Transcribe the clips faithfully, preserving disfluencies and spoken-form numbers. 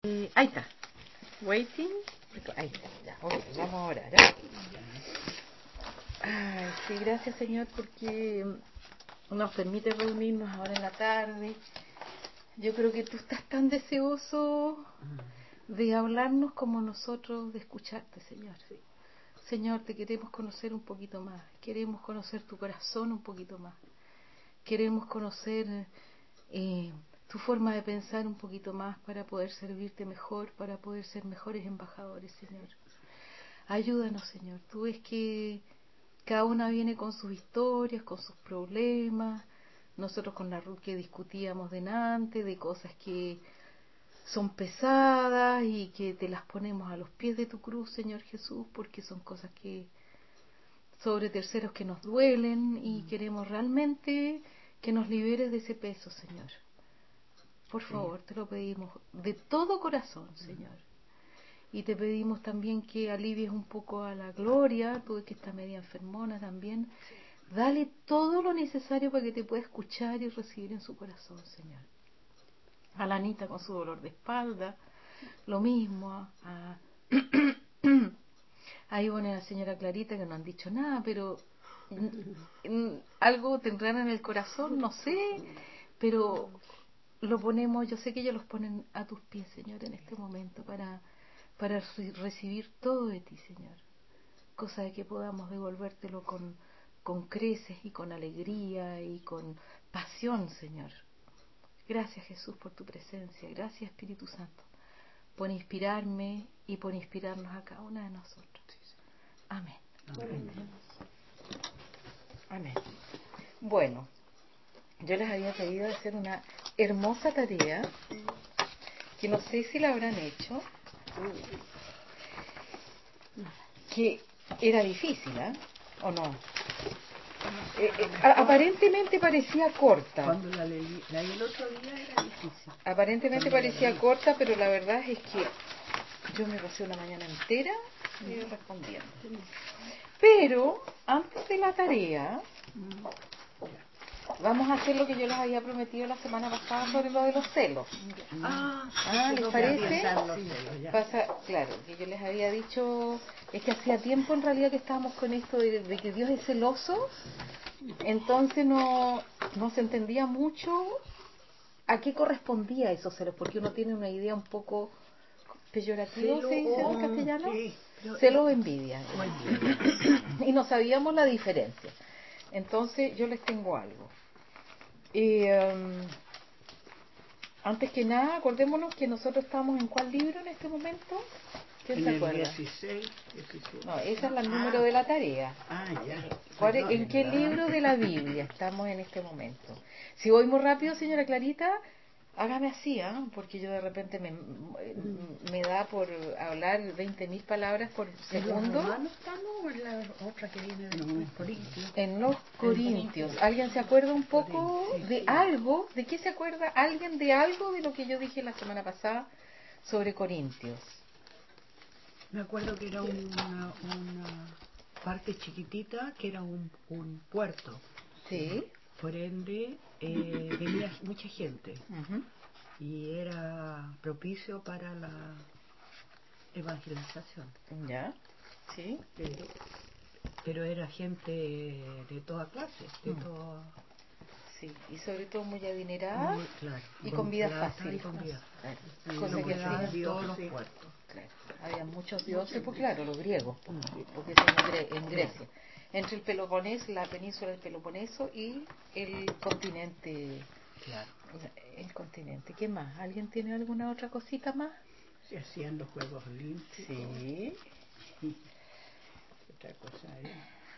Eh, ahí está. Waiting. Ahí está. Ya, ok, vamos a orar. ¿eh? Ay, sí, gracias Señor porque nos permite reunirnos ahora en la tarde. Yo creo que tú estás tan deseoso de hablarnos como nosotros de escucharte, Señor. Señor, te queremos conocer un poquito más. Queremos conocer tu corazón un poquito más. Queremos conocer eh, tu forma de pensar un poquito más para poder servirte mejor, para poder ser mejores embajadores, Señor. Ayúdanos, Señor. Tú ves que cada una viene con sus historias, con sus problemas. Nosotros con la Ruth que discutíamos delante de cosas que son pesadas y que te las ponemos a los pies de tu cruz, Señor Jesús, porque son cosas que sobre terceros que nos duelen y queremos realmente que nos liberes de ese peso, Señor. Por favor, te lo pedimos de todo corazón, Señor. Y te pedimos también que alivies un poco a la Gloria, tú que está media enfermona también. Dale todo lo necesario para que te pueda escuchar y recibir en su corazón, Señor. A la Anita con su dolor de espalda, lo mismo. A, a Ivonne y a la señora Clarita que no han dicho nada, pero algo tendrán en el corazón, no sé, pero lo ponemos, yo sé que ellos los ponen a tus pies, Señor, en este momento para, para recibir todo de ti, Señor. Cosa de que podamos devolvértelo con, con creces y con alegría y con pasión, Señor. Gracias, Jesús, por tu presencia. Gracias, Espíritu Santo, por inspirarme y por inspirarnos a cada una de nosotros. Amén. Amén. Amén. Bueno, yo les había pedido hacer una hermosa tarea que no sé si la habrán hecho, que era difícil, ¿eh? ¿O no? Eh, eh, aparentemente parecía corta. Cuando la leí, la leí el otro día era difícil. Aparentemente Cuando parecía corta, pero la verdad es que yo me pasé una mañana entera y respondiendo. Pero antes de la tarea vamos a hacer lo que yo les había prometido la semana pasada sobre lo de los celos. Ah, ah ¿les parece? Celos, Pasa, claro, que yo les había dicho, es que hacía tiempo en realidad que estábamos con esto de, de que Dios es celoso, entonces no, no se entendía mucho a qué correspondía esos celos, porque uno tiene una idea un poco peyorativo, ¿se dice en castellano? Sí, celos o envidia. Y no sabíamos la diferencia. Entonces yo les tengo algo. Eh, um, antes que nada, acordémonos que nosotros estamos en ¿cuál libro en este momento? ¿Quién en se el acuerda? dieciséis, diecisiete. No, esa es la número ah. de la tarea. Ah, ya. ¿Cuál, ¿En qué libro de la Biblia estamos en este momento? Si voy muy rápido, señora Clarita, hágame así, ¿eh? Porque yo de repente me, me da por hablar veinte mil palabras por segundo. ¿En los Romanos estamos o en la otra que viene de los Corintios? En los Corintios. ¿Alguien se acuerda un poco de algo? ¿De qué se acuerda alguien de algo de lo que yo dije la semana pasada sobre Corintios? Me acuerdo que era una, una parte chiquitita, que era un, un puerto. Sí. Por ende, eh, venía mucha gente. Uh-huh. Y era propicio para la evangelización. Ya, sí. Pero, pero era gente de toda clase, de mm. toda... Sí, y sobre todo muy adinerada, muy, claro, y con, con vida fácil. Y con vida claro. sí, Cosa que hacía sí. todos los puertos. Claro. Había muchos dioses, pues claro, los griegos, pues, porque son en Grecia. Entre el Peloponeso, la península del Peloponeso y el continente. Claro. El continente. ¿Qué más? ¿Alguien tiene alguna otra cosita más? Se hacían los Juegos Olímpicos. Sí. Otra cosa ahí.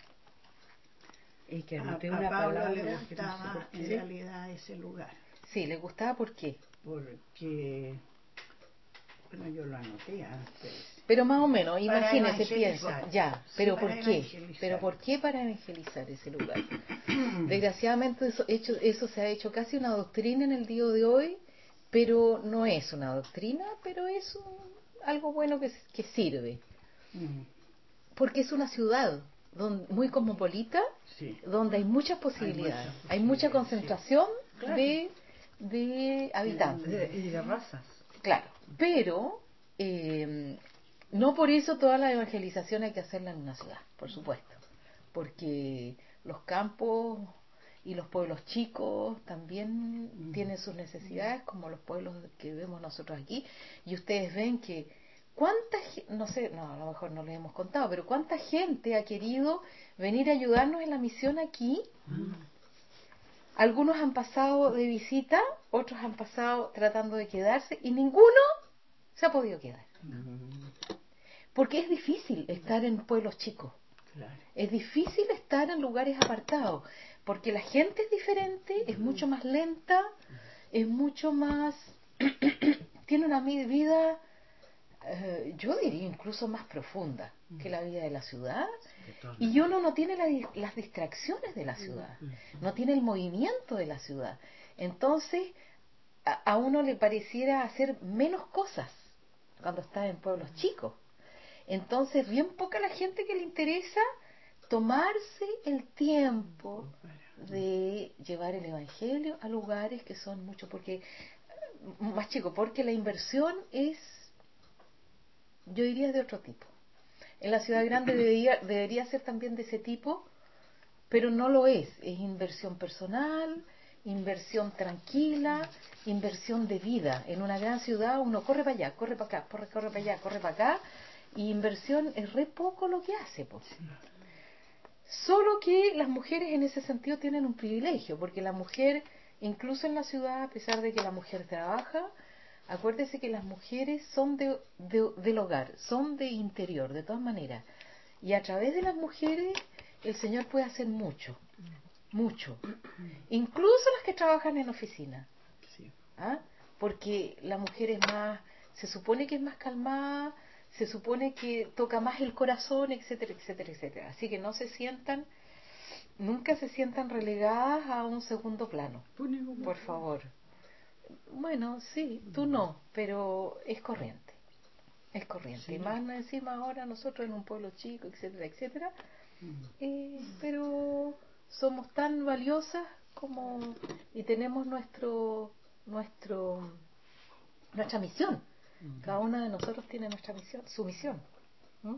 Y que a, anoté a una Pablo palabra le gustaba en ¿sí? realidad ese lugar. Sí, le gustaba, ¿por qué? Porque, bueno, yo lo anoté antes. Pero más o menos, imagínese, piensa, ya, pero sí, ¿por qué? Pero ¿por qué para evangelizar ese lugar? Desgraciadamente eso, hecho, eso se ha hecho casi una doctrina en el día de hoy, pero no es una doctrina, pero es un, algo bueno que, que sirve. Mm. Porque es una ciudad donde, muy cosmopolita, sí. donde hay muchas posibilidades, hay, muchas posibilidades, hay mucha concentración sí. claro. de, de habitantes. Y de, de razas. Claro, pero eh, no por eso toda la evangelización hay que hacerla en una ciudad, por supuesto, porque los campos y los pueblos chicos también mm. tienen sus necesidades, como los pueblos que vemos nosotros aquí, y ustedes ven que cuánta, no sé, no, a lo mejor no les hemos contado, pero cuánta gente ha querido venir a ayudarnos en la misión aquí. Mm. Algunos han pasado de visita, otros han pasado tratando de quedarse, y ninguno se ha podido quedar. Porque es difícil estar en pueblos chicos. Claro. Es difícil estar en lugares apartados, porque la gente es diferente, es mucho más lenta, es mucho más... tiene una vida, eh, yo diría incluso más profunda que la vida de la ciudad, y uno no tiene la, las distracciones de la ciudad, no tiene el movimiento de la ciudad. Entonces, a, a uno le pareciera hacer menos cosas cuando está en pueblos chicos. Entonces, bien poca la gente que le interesa tomarse el tiempo de llevar el evangelio a lugares que son mucho, porque más chicos, porque la inversión es, yo diría, de otro tipo. En la ciudad grande debería, debería ser también de ese tipo, pero no lo es. Es inversión personal, inversión tranquila, inversión de vida. En una gran ciudad uno corre para allá, corre para acá, corre, corre para allá, corre para acá, y inversión es re poco lo que hace, pues. Solo que las mujeres en ese sentido tienen un privilegio, porque la mujer, incluso en la ciudad, a pesar de que la mujer trabaja, acuérdese que las mujeres son de, de, del hogar, son de interior, de todas maneras. Y a través de las mujeres el Señor puede hacer mucho, mucho. Incluso las que trabajan en oficina. ¿Ah? Porque la mujer es más, se supone que es más calmada, se supone que toca más el corazón, etcétera, etcétera, etcétera. Así que no se sientan, nunca se sientan relegadas a un segundo plano, por favor. Bueno, sí, tú no, pero es corriente, es corriente. Sí. Más encima ahora nosotros en un pueblo chico, etcétera, etcétera, eh, pero somos tan valiosas como, y tenemos nuestro, nuestro, nuestra misión. Cada una de nosotros tiene nuestra misión, su misión. ¿Mm?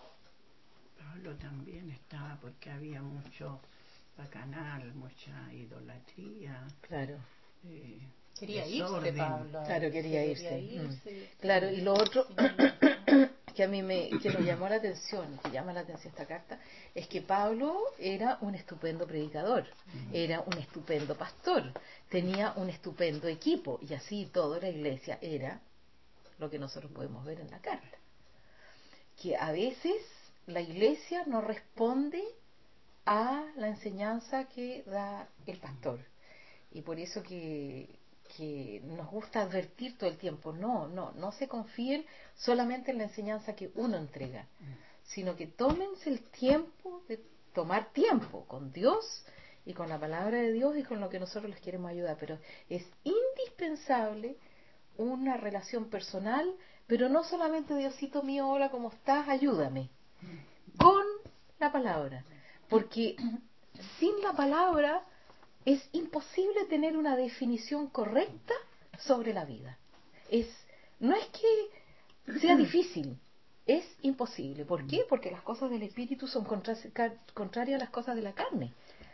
Pablo también estaba porque había mucho bacanal, mucha idolatría. Claro. Eh, quería desorden. irse, Pablo. Claro, quería irse. Quería irse. Mm. Claro, y lo otro que a mí me, que nos llamó la atención, que llama la atención esta carta, es que Pablo era un estupendo predicador, mm. era un estupendo pastor, tenía un estupendo equipo, y así toda la iglesia era lo que nosotros podemos ver en la carta. Que a veces la iglesia no responde a la enseñanza que da el pastor. Y por eso que, que nos gusta advertir todo el tiempo, no, no, no se confíen solamente en la enseñanza que uno entrega, sino que tómense el tiempo de tomar tiempo con Dios y con la palabra de Dios y con lo que nosotros les queremos ayudar. Pero es indispensable una relación personal, pero no solamente Diosito mío, hola, ¿cómo estás? Ayúdame. Con la palabra. Porque sin la palabra es imposible tener una definición correcta sobre la vida. Es, no es que sea difícil, es imposible. ¿Por qué? Porque las cosas del espíritu son contra, contrarias a las cosas de la carne.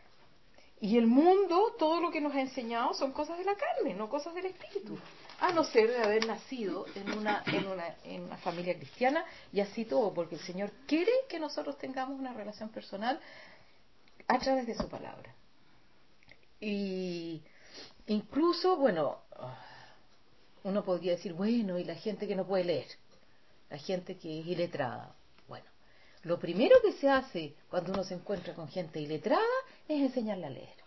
Y el mundo, todo lo que nos ha enseñado son cosas de la carne, no cosas del espíritu. A no ser de haber nacido en una, en una, en una familia cristiana, y así todo, porque el Señor quiere que nosotros tengamos una relación personal a través de su palabra. Y incluso, bueno, uno podría decir, bueno, y la gente que no puede leer, la gente que es iletrada. Bueno, lo primero que se hace cuando uno se encuentra con gente iletrada es enseñarle a leer.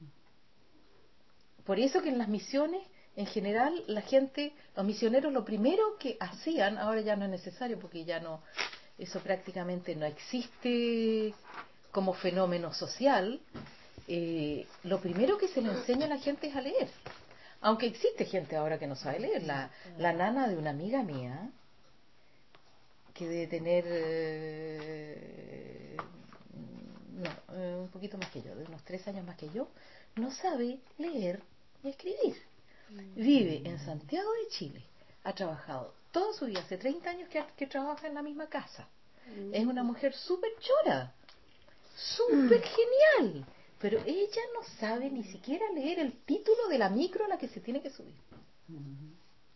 Por eso que en las misiones, en general, la gente, los misioneros, lo primero que hacían, ahora ya no es necesario porque ya no, eso prácticamente no existe como fenómeno social, eh, lo primero que se le enseña a la gente es a leer. Aunque existe gente ahora que no sabe leer. La, la nana de una amiga mía, que debe tener, eh, no, eh, un poquito más que yo, de unos tres años más que yo, no sabe leer ni escribir. Vive en Santiago de Chile, ha trabajado toda su vida, hace treinta años que, que trabaja en la misma casa. Mm. Es una mujer súper chora, súper mm. genial, pero ella no sabe ni siquiera leer el título de la micro a la que se tiene que subir. Mm.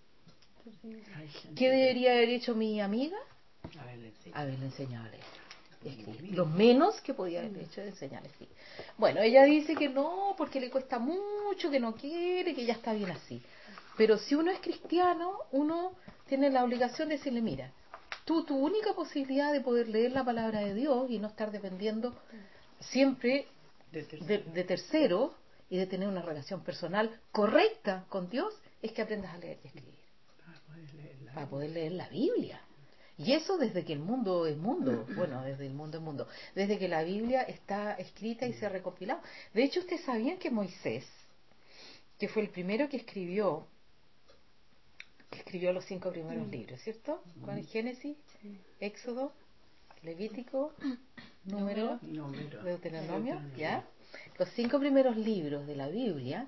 ¿Qué debería haber hecho mi amiga? Haberle enseñado a leer. Escribir. Lo menos que podía haber hecho es enseñarle a escribir. Bueno, ella dice que no, porque le cuesta mucho, que no quiere, que ya está bien así. Pero si uno es cristiano, uno tiene la obligación de decirle, mira, tú, tu única posibilidad de poder leer la palabra de Dios y no estar dependiendo siempre de tercero, de, de tercero y de tener una relación personal correcta con Dios, es que aprendas a leer y escribir. Para poder leer la Biblia. Y eso desde que el mundo es mundo, bueno, desde el mundo es mundo, desde que la Biblia está escrita y se ha recopilado. De hecho, ustedes sabían que Moisés, que fue el primero que escribió, que escribió los cinco primeros mm. libros, ¿cierto? ¿Cuál es? Génesis, Éxodo, Levítico, Número, Número. Deuteronomio, ¿ya? Los cinco primeros libros de la Biblia.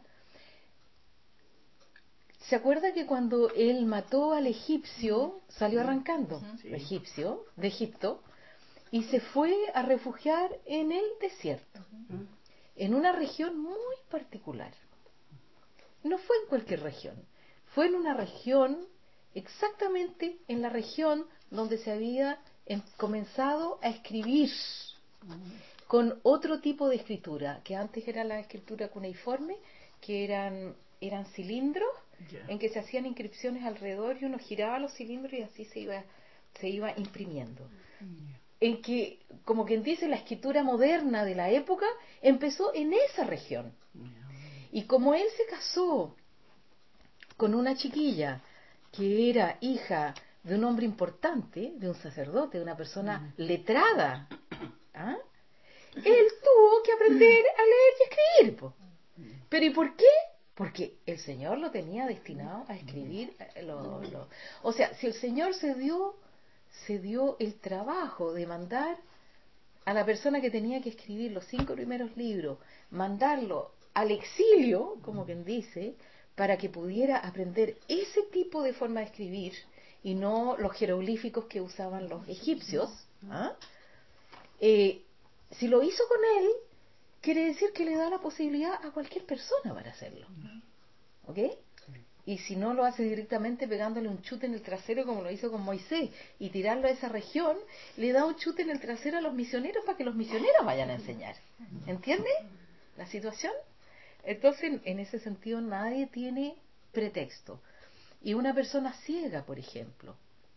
¿Se acuerda que cuando él mató al egipcio, salió arrancando, sí. egipcio, de Egipto, y se fue a refugiar en el desierto, uh-huh. en una región muy particular? No fue en cualquier región, fue en una región, exactamente en la región donde se había em- comenzado a escribir uh-huh. con otro tipo de escritura, que antes era la escritura cuneiforme, que eran, eran cilindros, yeah. en que se hacían inscripciones alrededor y uno giraba los cilindros y así se iba, se iba imprimiendo. Yeah. En que, como quien dice, la escritura moderna de la época empezó en esa región. Yeah. Y como él se casó con una chiquilla que era hija de un hombre importante, de un sacerdote, de una persona mm. letrada, ¿ah? él tuvo que aprender a leer y escribir. Po. ¿Pero y por qué? Porque el Señor lo tenía destinado a escribir. Lo, lo. O sea, si el Señor se dio, se dio el trabajo de mandar a la persona que tenía que escribir los cinco primeros libros, mandarlo al exilio, como quien dice, para que pudiera aprender ese tipo de forma de escribir y no los jeroglíficos que usaban los egipcios, ¿ah? eh, si lo hizo con él, quiere decir que le da la posibilidad a cualquier persona para hacerlo. ¿Ok? Y si no lo hace directamente pegándole un chute en el trasero como lo hizo con Moisés y tirarlo a esa región, le da un chute en el trasero a los misioneros para que los misioneros vayan a enseñar. ¿Entiende la situación? Entonces, en ese sentido, nadie tiene pretexto. Y una persona ciega, por ejemplo,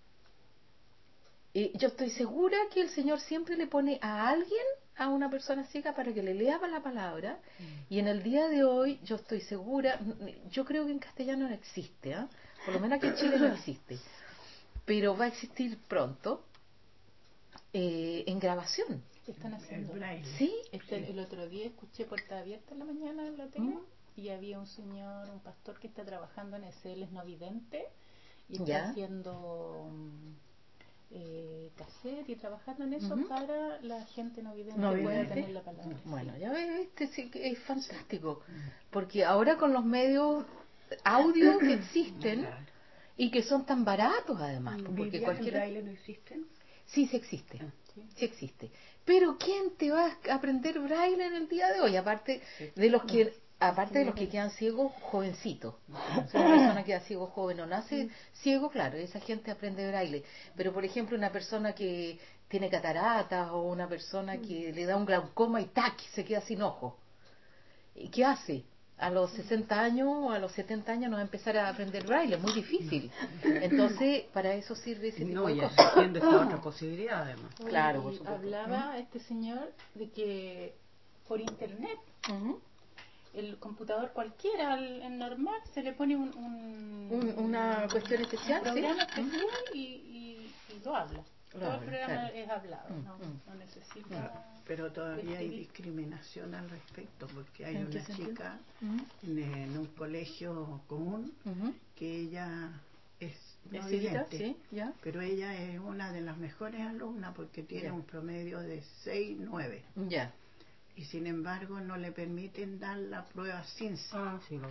eh, yo estoy segura que el Señor siempre le pone a alguien, a una persona ciega, para que le lea la palabra, mm. y en el día de hoy yo estoy segura, yo creo que en castellano no existe, ¿eh? Por lo menos aquí en Chile no existe, pero va a existir pronto eh, en grabación. Están haciendo el ¿Sí? Este, el otro día escuché Puerta Abierta en la mañana en la tele, uh-huh. y había un señor, un pastor que está trabajando en ese, él es no vidente y está ¿Ya? haciendo eh, cassette y trabajando en eso uh-huh. para la gente no vidente ¿No pueda vidente? tener la palabra. Bueno, sí. ya ves, este sí que es fantástico, porque ahora con los medios audio que existen y que son tan baratos además, porque cualquiera... ¿Braille no existen? Sí, sí existe, ah, sí. sí existe. Pero ¿quién te va a aprender braille en el día de hoy? Aparte de los que, aparte de los que quedan ciegos jovencitos. Si una persona queda ciego joven o nace ciego, claro, esa gente aprende braille. Pero por ejemplo, una persona que tiene cataratas o una persona que le da un glaucoma y ¡tac! Se queda sin ojo. ¿Qué hace? A los sesenta años o a los setenta años no va a empezar a aprender braille, es muy difícil. Entonces, para eso sirve ese tipo no, de ya cosas. No, y esta otra posibilidad además. Claro, por y supuesto. Hablaba ¿Mm? este señor de que por internet, ¿Mm? el computador cualquiera, el, el normal, se le pone un, un, un una cuestión especial, un programa ¿sí? especial y, y, y lo habla. Lo Todo habla, el programa claro. es hablado, Mm, no, mm. no necesita. Pero todavía hay escribir. discriminación al respecto, porque hay ¿En una chica ¿Mm? en, en un colegio común ¿Mm? que ella es no ¿Es vidente, ¿sí? ¿Ya? pero ella es una de las mejores alumnas porque tiene ya. un promedio de seis nueve. Ya. Y sin embargo no le permiten dar la prueba C I N S. Ah, sí, lo vi.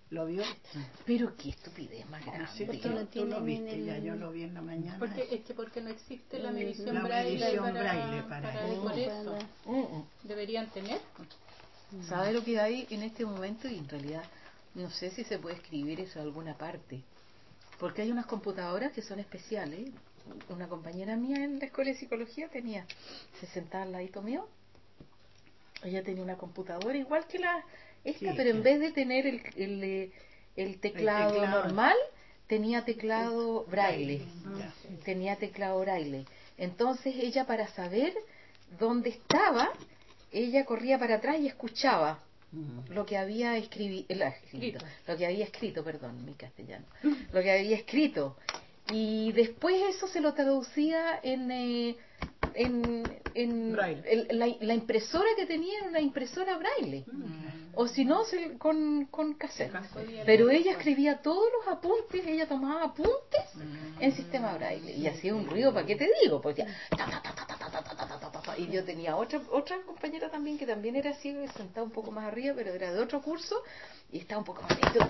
¿Lo vio? Pero qué estupidez más grande. Sí, Porque tú, no tú tienen lo viste, el- ya yo lo vi en la mañana. Porque, es que porque no existe la Mm, medición la braille, medición para, braille para para eso. por eso. Mm, mm. Deberían tener. ¿Sabe lo que hay en este momento? Y en realidad no sé si se puede escribir eso en alguna parte. Porque hay unas computadoras que son especiales. Una compañera mía en la escuela de psicología tenía, se sentaba al ladito mío. Ella tenía una computadora igual que la esta, Sí, pero en sí. vez de tener el, el, eh, el teclado, El teclado. normal, tenía teclado braille. Ya. Tenía teclado braille. Entonces ella, para saber dónde estaba, ella corría para atrás y escuchaba Mm. lo que había escribi- eh, la- escrito, Escrito. lo que había escrito, perdón, mi castellano, lo que había escrito, y después eso se lo traducía en eh, en, en Braille. el- la, la impresora que tenía era una impresora braille, Mm. o si no se- con, con cassette. Podía Pero leer ella después. escribía todos los apuntes, ella tomaba apuntes en sistema braille y hacía un ruido, ¿para qué te digo? Pues ya, ta, ta, ta, ta, ta, ta, ta, ta, ta, ta, ta, ta. Y yo tenía otra otra compañera también que también era ciega y sentada un poco más arriba, pero era de otro curso y estaba un poco más arriba.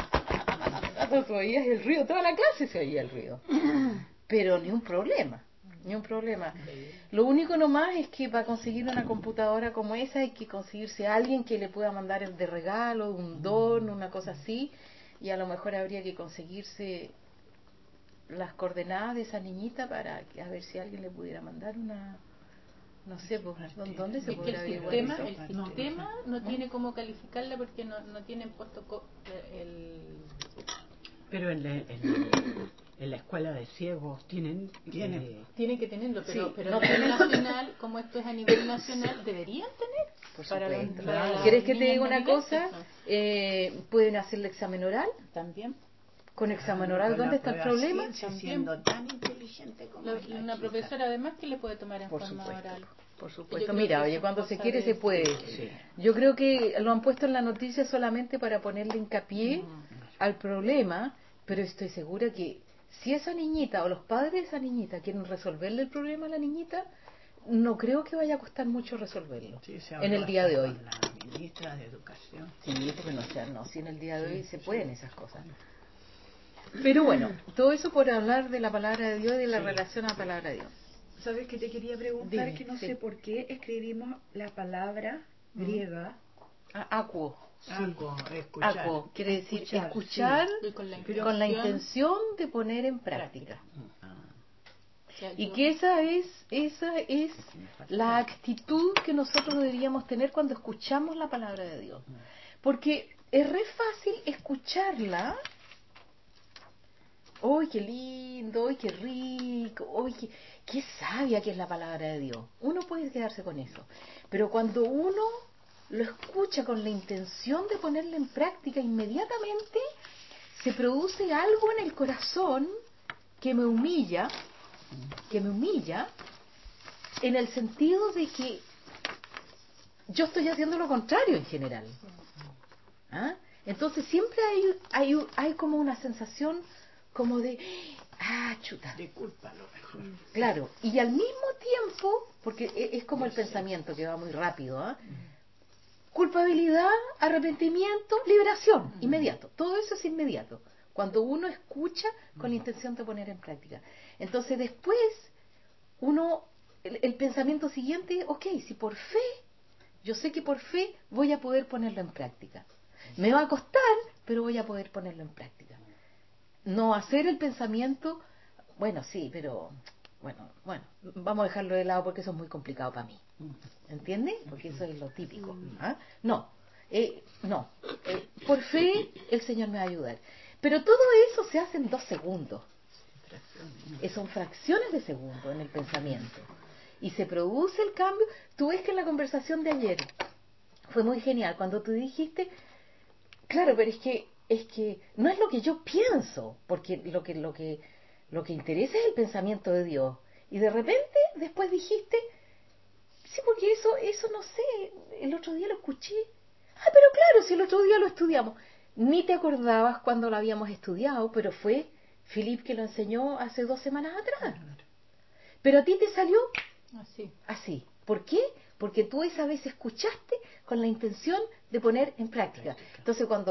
Tú oías el ruido, toda la clase se oía el ruido, pero ni un problema. Ni un problema. Lo único nomás es que para conseguir una computadora como esa hay que conseguirse a alguien que le pueda mandar de regalo, un don, una cosa así, y a lo mejor habría que conseguirse las coordenadas de esa niñita para que, a ver si alguien le pudiera mandar una, no sé, pues, ¿dó- ¿dónde se Es que podrá el averiguar sistema, eso? el No, sistema no no tiene cómo calificarla porque no, no tienen puesto co- el, Pero en la, en, en la escuela de ciegos tienen... Tienen. eh, tienen que tenerlo, pero, Sí, pero no a nivel tienen- nacional, como esto es a nivel nacional, deberían tener. Por para los- supuesto. para las ¿Quieres que te niñas diga no una videntes, cosa? ¿no? Eh, pueden hacer el examen oral. También. Con examen oral, con la ¿dónde está el prueba problema? ciencia, También. siendo tan inteligente como La- es la una chica. profesora además que le puede tomar en Por forma supuesto, oral. por Yo supuesto. creo Mira, que oye, eso cuando es se cosa quiere de- se puede. Sí. Yo creo que lo han puesto en la noticia solamente para ponerle hincapié al problema, pero estoy segura que si esa niñita o los padres de esa niñita quieren resolverle el problema a la niñita, no creo que vaya a costar mucho resolverlo Sí, se en habló el día de hasta hoy. con la ministra de Educación. Sí, porque no sea, no, si en el día de hoy Sí, se sí. pueden esas cosas. Pero bueno, todo eso por hablar de la palabra de Dios y de la Sí. relación a la palabra de Dios. ¿Sabes qué te quería preguntar? Dime, que no sí. sé por qué escribimos la palabra griega. Ah, acuo. Algo, escuchar. Acuo quiere decir Escuchar, escuchar, Y con la Pero- con la intención- intención de poner en práctica. Ah, o sea, Y yo- que esa es esa es la actitud que nosotros deberíamos tener cuando escuchamos la palabra de Dios. Porque es re fácil escucharla. ¡Uy, qué lindo! ¡Uy, qué rico! ¡Uy, qué, qué sabia que es la palabra de Dios! Uno puede quedarse con eso. Pero cuando uno lo escucha con la intención de ponerla en práctica, inmediatamente se produce algo en el corazón que me humilla, que me humilla, en el sentido de que yo estoy haciendo lo contrario en general. ¿Ah? Entonces siempre hay, hay, hay como una sensación como de, ah, chuta. de culpa a lo mejor. Claro, y al mismo tiempo, porque e- es como el pensamiento que va muy rápido, ¿ah? Culpabilidad, arrepentimiento, liberación, inmediato. Todo eso es inmediato. Cuando uno escucha con la intención de poner en práctica. Entonces después, uno, el, el pensamiento siguiente, ok, si por fe, yo sé que por fe voy a poder ponerlo en práctica. Me va a costar, pero voy a poder ponerlo en práctica. No hacer el pensamiento, bueno, sí, pero, bueno, bueno, vamos a dejarlo de lado porque eso es muy complicado para mí. ¿Entiendes? Porque eso es lo típico. ¿Ah? No, eh, no. Eh, por fe el Señor me va a ayudar. Pero todo eso se hace en dos segundos. Eh, son fracciones de segundo en el pensamiento. Y se produce el cambio. Tú ves que en la conversación de ayer fue muy genial cuando tú dijiste, claro, pero es que es que no es lo que yo pienso, porque lo que lo que lo que interesa es el pensamiento de Dios. Y de repente después dijiste, sí, porque eso eso no sé, el otro día lo escuché. Ah, pero claro, si el otro día lo estudiamos. Ni te acordabas cuando lo habíamos estudiado, pero fue Philip que lo enseñó hace dos semanas atrás. Pero a ti te salió Así. así. ¿Por qué? Porque tú esa vez escuchaste con la intención de poner en práctica. Entonces cuando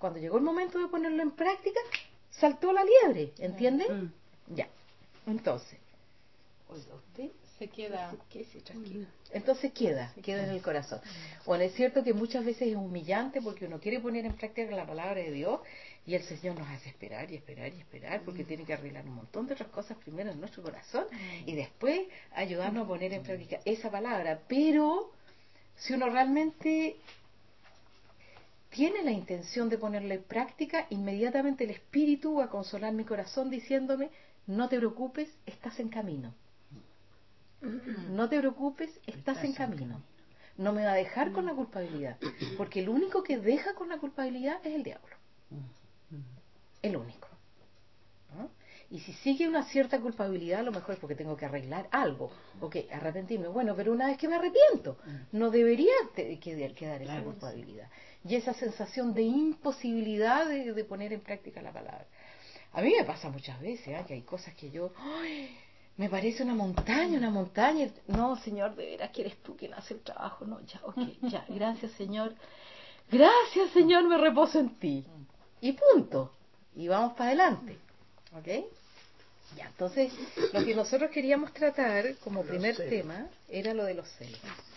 cuando llegó el momento de ponerlo en práctica, saltó la liebre, ¿entiende? Mm. Ya, entonces, oiga usted, se queda, que sí, tranquilo. Entonces queda, queda en el corazón. Bueno, es cierto que muchas veces es humillante porque uno quiere poner en práctica la palabra de Dios y el Señor nos hace esperar y esperar y esperar porque mm. tiene que arreglar un montón de otras cosas primero en nuestro corazón mm. y después ayudarnos a poner en práctica esa palabra. Pero si uno realmente tiene la intención de ponerla en práctica, inmediatamente el Espíritu va a consolar mi corazón diciéndome: no te preocupes, estás en camino. No te preocupes, estás, estás en camino. camino. No me va a dejar con la culpabilidad, porque el único que deja con la culpabilidad es el diablo. El único. ¿No? Y si sigue una cierta culpabilidad, a lo mejor es porque tengo que arreglar algo. Ok, arrepentirme. Bueno, pero una vez que me arrepiento, no debería te, que, quedar esa claro, culpabilidad. Y esa sensación de imposibilidad de, de poner en práctica la palabra. A mí me pasa muchas veces, ¿eh? Que hay cosas que yo... ¡ay! Me parece una montaña, una montaña. No, Señor, de veras que eres tú quien hace el trabajo. No, ya, ok, ya. Gracias, Señor. Gracias, Señor, me reposo en ti. Y punto. Y vamos para adelante. ¿Ok? Ya, entonces, lo que nosotros queríamos tratar como primer tema era lo de los celos.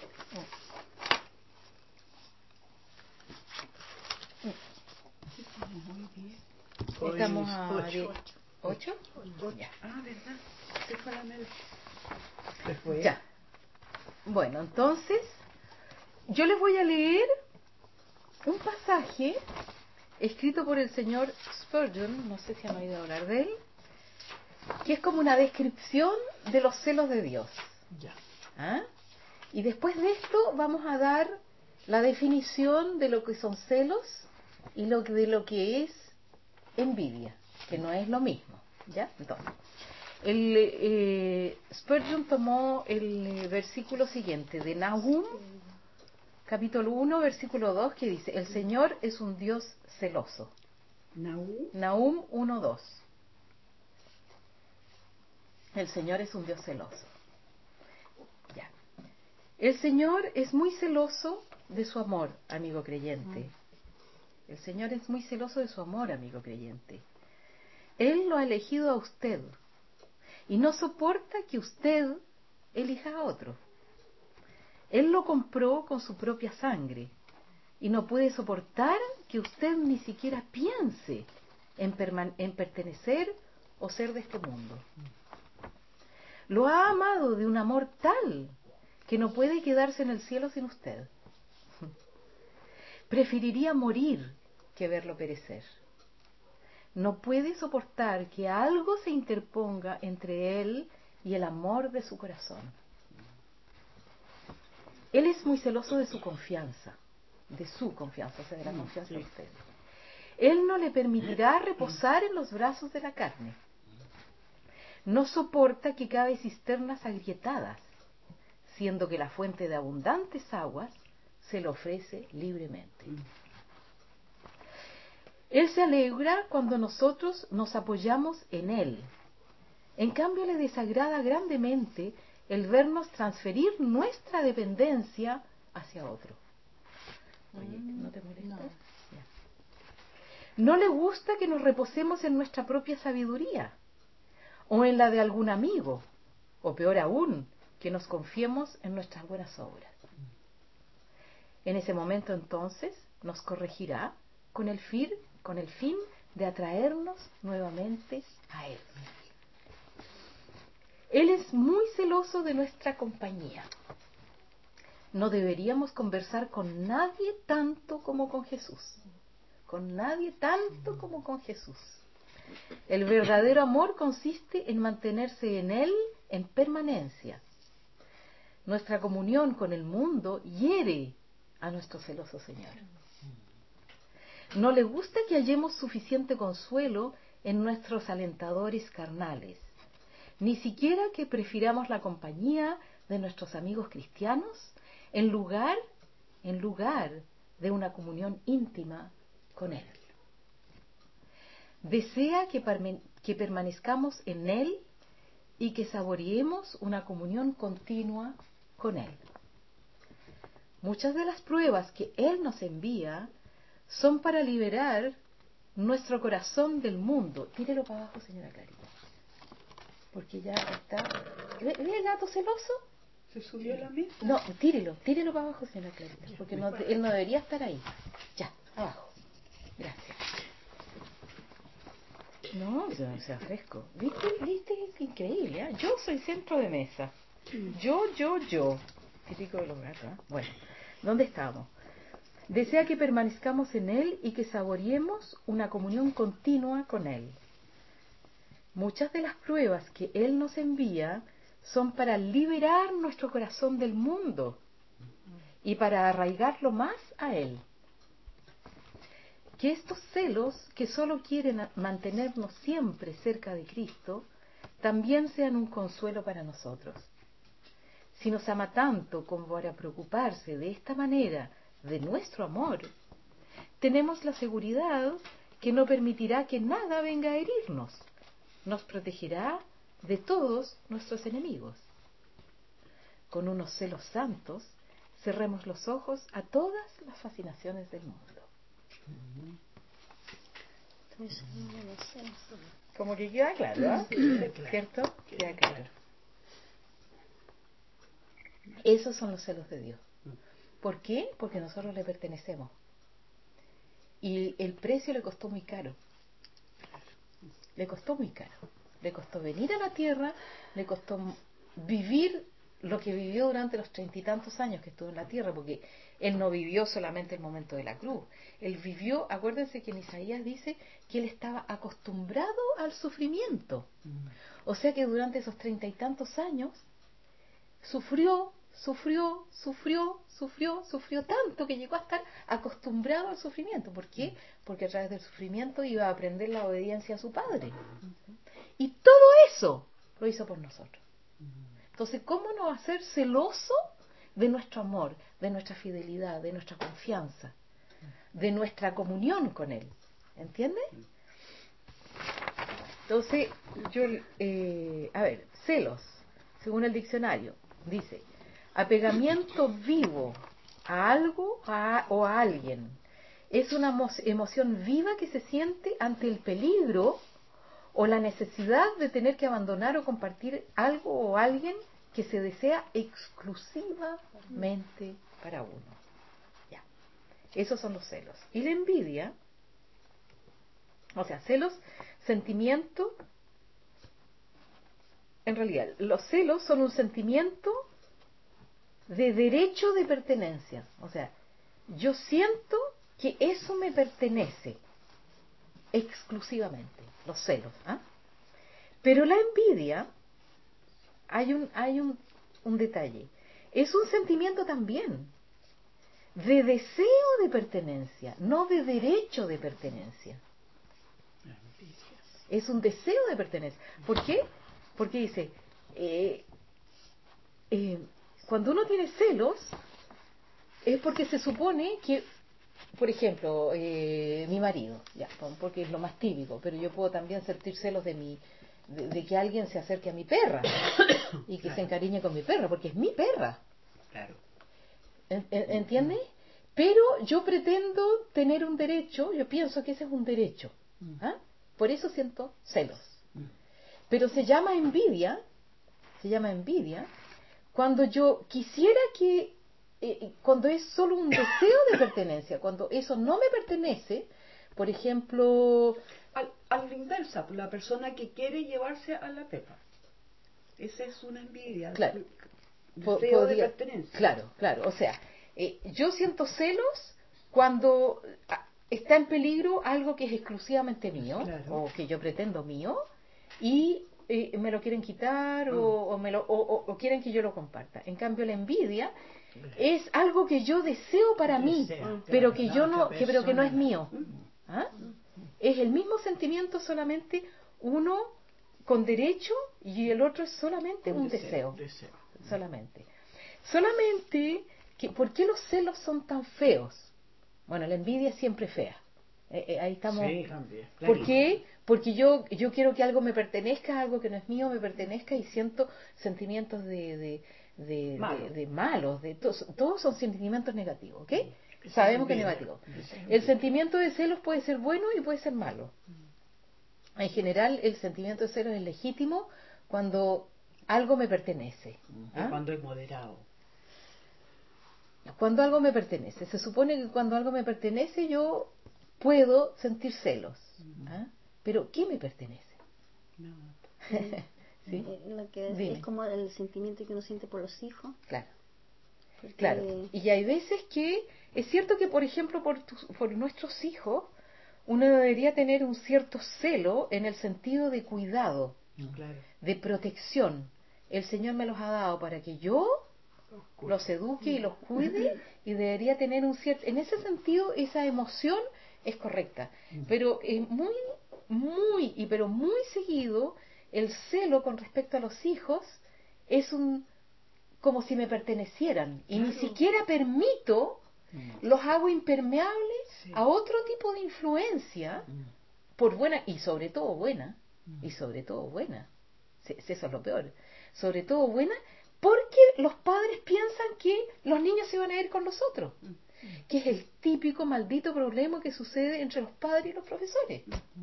Estamos a ocho. ¿Ocho? Ya. Ah, ¿verdad? Se fue la Mel. Se fue. Ya. Bueno, entonces, yo les voy a leer un pasaje escrito por el señor Spurgeon, no sé si han oído hablar de él, que es como una descripción de los celos de Dios. Ya. ¿Ah? Y después de esto vamos a dar la definición de lo que son celos y lo que, de lo que es envidia, que no es lo mismo. ¿Ya? Entonces, el, eh, Spurgeon tomó el versículo siguiente de Nahum, capítulo uno, versículo dos, que dice: el Señor es un Dios celoso. Nahum, Nahum uno dos. El Señor es un Dios celoso. Ya. El Señor es muy celoso de su amor, amigo creyente. El Señor es muy celoso de su amor, amigo creyente. Él lo ha elegido a usted y no soporta que usted elija a otro. Él lo compró con su propia sangre y no puede soportar que usted ni siquiera piense en, perman- en pertenecer o ser de este mundo. Lo ha amado de un amor tal que no puede quedarse en el cielo sin usted. Preferiría morir que verlo perecer. No puede soportar que algo se interponga entre él y el amor de su corazón. Él es muy celoso de su confianza, de su confianza, o sea, de la confianza de usted. Él no le permitirá reposar en los brazos de la carne. No soporta que cabe cisternas agrietadas, siendo que la fuente de abundantes aguas se le ofrece libremente. Él se alegra cuando nosotros nos apoyamos en Él. En cambio, le desagrada grandemente el vernos transferir nuestra dependencia hacia otro. Oye, ¿no te molesta? No. Ya. No le gusta que nos reposemos en nuestra propia sabiduría o en la de algún amigo, o peor aún, que nos confiemos en nuestras buenas obras. En ese momento entonces nos corregirá con el fin, con el fin de atraernos nuevamente a Él. Él es muy celoso de nuestra compañía. No deberíamos conversar con nadie tanto como con Jesús. Con nadie tanto como con Jesús. El verdadero amor consiste en mantenerse en Él en permanencia. Nuestra comunión con el mundo hiere a nuestro celoso Señor. No le gusta que hallemos suficiente consuelo en nuestros alentadores carnales, ni siquiera que prefiramos la compañía de nuestros amigos cristianos en lugar, en lugar de una comunión íntima con Él. Desea que, perme- que permanezcamos en Él y que saboreemos una comunión continua con Él. Muchas de las pruebas que Él nos envía son para liberar nuestro corazón del mundo. Tírelo para abajo, señora Clarita. Porque ya está... ¿Ve el gato celoso? ¿Se subió a la mesa? No, tírelo, tírelo para abajo, señora Clarita. Porque no, él no debería estar ahí. Ya, abajo. Gracias. No, yo sea fresco. ¿Viste? ¿Viste? Es increíble, ¿eh? Yo soy centro de mesa. Yo, yo, yo. Típico de los gatos, ¿eh? Bueno, ¿dónde estamos? Desea que permanezcamos en Él y que saboreemos una comunión continua con Él. Muchas de las pruebas que Él nos envía son para liberar nuestro corazón del mundo y para arraigarlo más a Él. Que estos celos, que solo quieren mantenernos siempre cerca de Cristo, también sean un consuelo para nosotros. Si nos ama tanto como para preocuparse de esta manera de nuestro amor, tenemos la seguridad que no permitirá que nada venga a herirnos. Nos protegerá de todos nuestros enemigos. Con unos celos santos, cerremos los ojos a todas las fascinaciones del mundo. Como que queda claro, ¿eh? ¿Cierto? Queda claro. Esos son los celos de Dios. ¿Por qué? Porque nosotros le pertenecemos. Y el precio le costó muy caro. Le costó muy caro. Le costó venir a la tierra, le costó vivir lo que vivió durante los treinta y tantos años que estuvo en la tierra, porque Él no vivió solamente el momento de la cruz. Él vivió, acuérdense que en Isaías dice que Él estaba acostumbrado al sufrimiento. O sea que durante esos treinta y tantos años sufrió, sufrió, sufrió, sufrió, sufrió tanto que llegó a estar acostumbrado al sufrimiento. ¿Por qué? Porque a través del sufrimiento iba a aprender la obediencia a su Padre. Y todo eso lo hizo por nosotros. Entonces, ¿cómo no va a ser celoso de nuestro amor, de nuestra fidelidad, de nuestra confianza, de nuestra comunión con Él? ¿Entiendes? Entonces, yo, eh, a ver, celos, según el diccionario, dice, apegamiento vivo a algo a, o a alguien. Es una emo- emoción viva que se siente ante el peligro o la necesidad de tener que abandonar o compartir algo o alguien que se desea exclusivamente para uno. Ya. Esos son los celos. Y la envidia, o sea, celos, sentimiento, en realidad, los celos son un sentimiento de derecho de pertenencia. O sea, yo siento que eso me pertenece exclusivamente, los celos, ¿ah? Pero la envidia, hay un hay un, un detalle, es un sentimiento también de deseo de pertenencia, no de derecho de pertenencia. Es un deseo de pertenencia. ¿Por qué? Porque dice, eh, eh, cuando uno tiene celos, es porque se supone que, por ejemplo, eh, mi marido, ya, porque es lo más típico, pero yo puedo también sentir celos de mi, de, de que alguien se acerque a mi perra y que claro. se encariñe con mi perra, porque es mi perra. Claro. ¿Entiendes? Pero yo pretendo tener un derecho, yo pienso que ese es un derecho. ¿Ah? Por eso siento celos. Pero se llama envidia, se llama envidia, cuando yo quisiera que Eh, cuando es solo un deseo de pertenencia, cuando eso no me pertenece, por ejemplo, al, a la inversa, la persona que quiere llevarse a la Pepa, esa es una envidia, claro, deseo podría, de pertenencia. Claro, claro, o sea, eh, yo siento celos cuando está en peligro algo que es exclusivamente mío, claro. o que yo pretendo mío, y eh, me lo quieren quitar, mm. o, o, me lo, o, o, o quieren que yo lo comparta. En cambio, la envidia es algo que yo deseo para Desea, mí, claro, pero que yo no, que, pero que no es mío. ¿Ah? Es el mismo sentimiento, solamente uno con derecho y el otro es solamente un, un deseo, deseo. deseo. Solamente. Solamente que, ¿por qué los celos son tan feos? Bueno, la envidia es siempre fea. Eh, eh, ahí estamos. Sí, también. ¿Por qué? Porque yo, yo quiero que algo me pertenezca, algo que no es mío me pertenezca, y siento sentimientos de, de De, Malo. de, de malos, de todos, todos son sentimientos negativos, ¿ok? Sabemos que es negativo. El sentimiento de celos puede ser bueno y puede ser malo. En general, el sentimiento de celos es legítimo cuando algo me pertenece. ¿Ah? Cuando es moderado. Cuando algo me pertenece. Se supone que cuando algo me pertenece yo puedo sentir celos. ¿Ah? Pero ¿qué me pertenece? No. ¿Sí? Lo que es, es como el sentimiento que uno siente por los hijos. Claro. Porque... Claro. Y hay veces que es cierto que, por ejemplo, por, tus, por nuestros hijos, uno debería tener un cierto celo en el sentido de cuidado, claro. de protección. El Señor me los ha dado para que yo los eduque y los cuide, y debería tener un cierto... En ese sentido, esa emoción es correcta. Pero es muy, muy, y pero muy seguido, el celo con respecto a los hijos es un como si me pertenecieran. Y claro. Ni siquiera permito, los hago impermeables sí. a otro tipo de influencia, por buena, y sobre todo buena, y sobre todo buena. Eso es lo peor. Sobre todo buena, porque los padres piensan que los niños se van a ir con los otros, que es el típico maldito problema que sucede entre los padres y los profesores.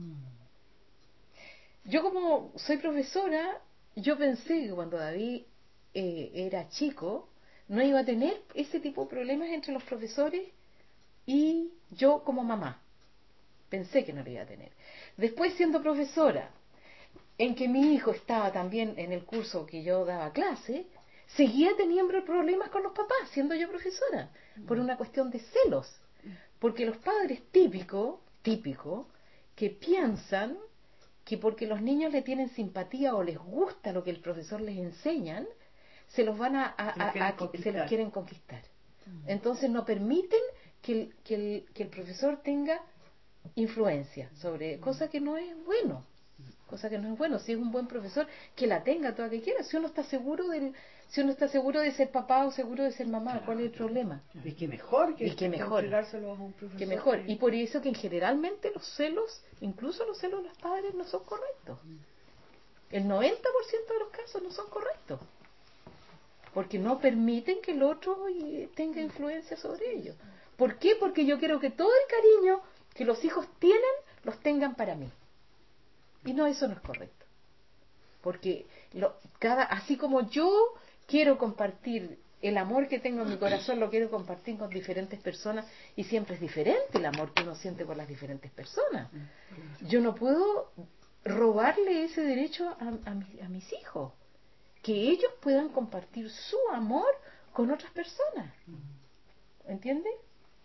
Yo, como soy profesora, yo pensé que cuando David eh, era chico no iba a tener ese tipo de problemas entre los profesores y yo como mamá. Pensé que no lo iba a tener. Después, siendo profesora, en que mi hijo estaba también en el curso que yo daba clase, seguía teniendo problemas con los papás, siendo yo profesora, por una cuestión de celos. Porque los padres típicos, típico, que piensan que porque los niños le tienen simpatía o les gusta lo que el profesor les enseñan, se los van a, a, a, a se los quieren conquistar. Entonces no permiten que el, que el, que el profesor tenga influencia sobre cosa que no es bueno. Cosa que no es bueno. Si es un buen profesor, que la tenga toda que quiera. Si uno está seguro del, si uno está seguro de ser papá o seguro de ser mamá, claro. ¿Cuál es el problema? Y que mejor que, y que, mejor, que a un profesor. Que mejor. Y por eso que generalmente los celos, incluso los celos de los padres, no son correctos. El noventa por ciento de los casos no son correctos. Porque no permiten que el otro tenga influencia sobre ellos. ¿Por qué? Porque yo quiero que todo el cariño que los hijos tienen, los tengan para mí. Y no, eso no es correcto. Porque lo, cada, así como yo quiero compartir el amor que tengo en mi corazón, lo quiero compartir con diferentes personas, y siempre es diferente el amor que uno siente por las diferentes personas. Yo no puedo robarle ese derecho a, a, mi, a mis hijos, que ellos puedan compartir su amor con otras personas. ¿Entiendes?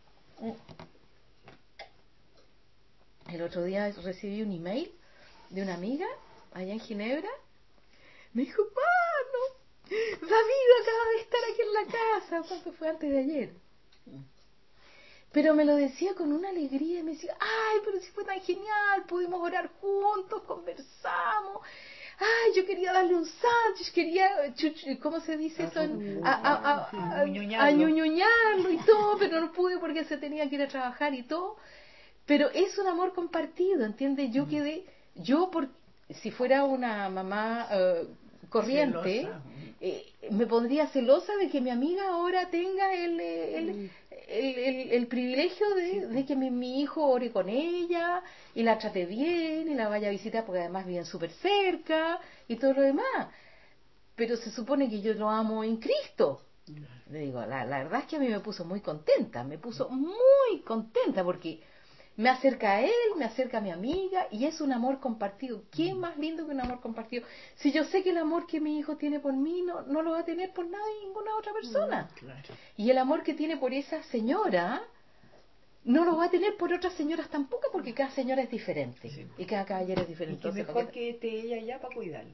El otro día recibí un email de una amiga allá en Ginebra. Me dijo: mano, David acaba de estar aquí en la casa. ¿Cuánto fue? Antes de ayer. Pero me lo decía con una alegría y me decía: ay, pero si fue tan genial, pudimos orar juntos, conversamos. Ay, yo quería darle un sándwich, quería, ¿cómo se dice eso? A, a, a, a, a ñuñuñarlo y todo, pero no pude porque se tenía que ir a trabajar y todo. Pero es un amor compartido, ¿entiendes? Yo quedé, yo por, si fuera una mamá uh, corriente, eh, me pondría celosa de que mi amiga ahora tenga el, el, el, el, el privilegio de, de que mi, mi hijo ore con ella y la trate bien y la vaya a visitar, porque además viven súper cerca y todo lo demás. Pero se supone que yo lo amo en Cristo. Le digo, la, la verdad es que a mí me puso muy contenta, me puso muy contenta porque me acerca a él, me acerca a mi amiga, y es un amor compartido. ¿Qué más lindo que un amor compartido? Si yo sé que el amor que mi hijo tiene por mí no, no lo va a tener por nadie, ninguna otra persona. Claro. Y el amor que tiene por esa señora no lo va a tener por otras señoras tampoco, porque cada señora es diferente. Sí. Y cada caballero es diferente. Y que Entonces, mejor porque... que esté ella ya para cuidarlo.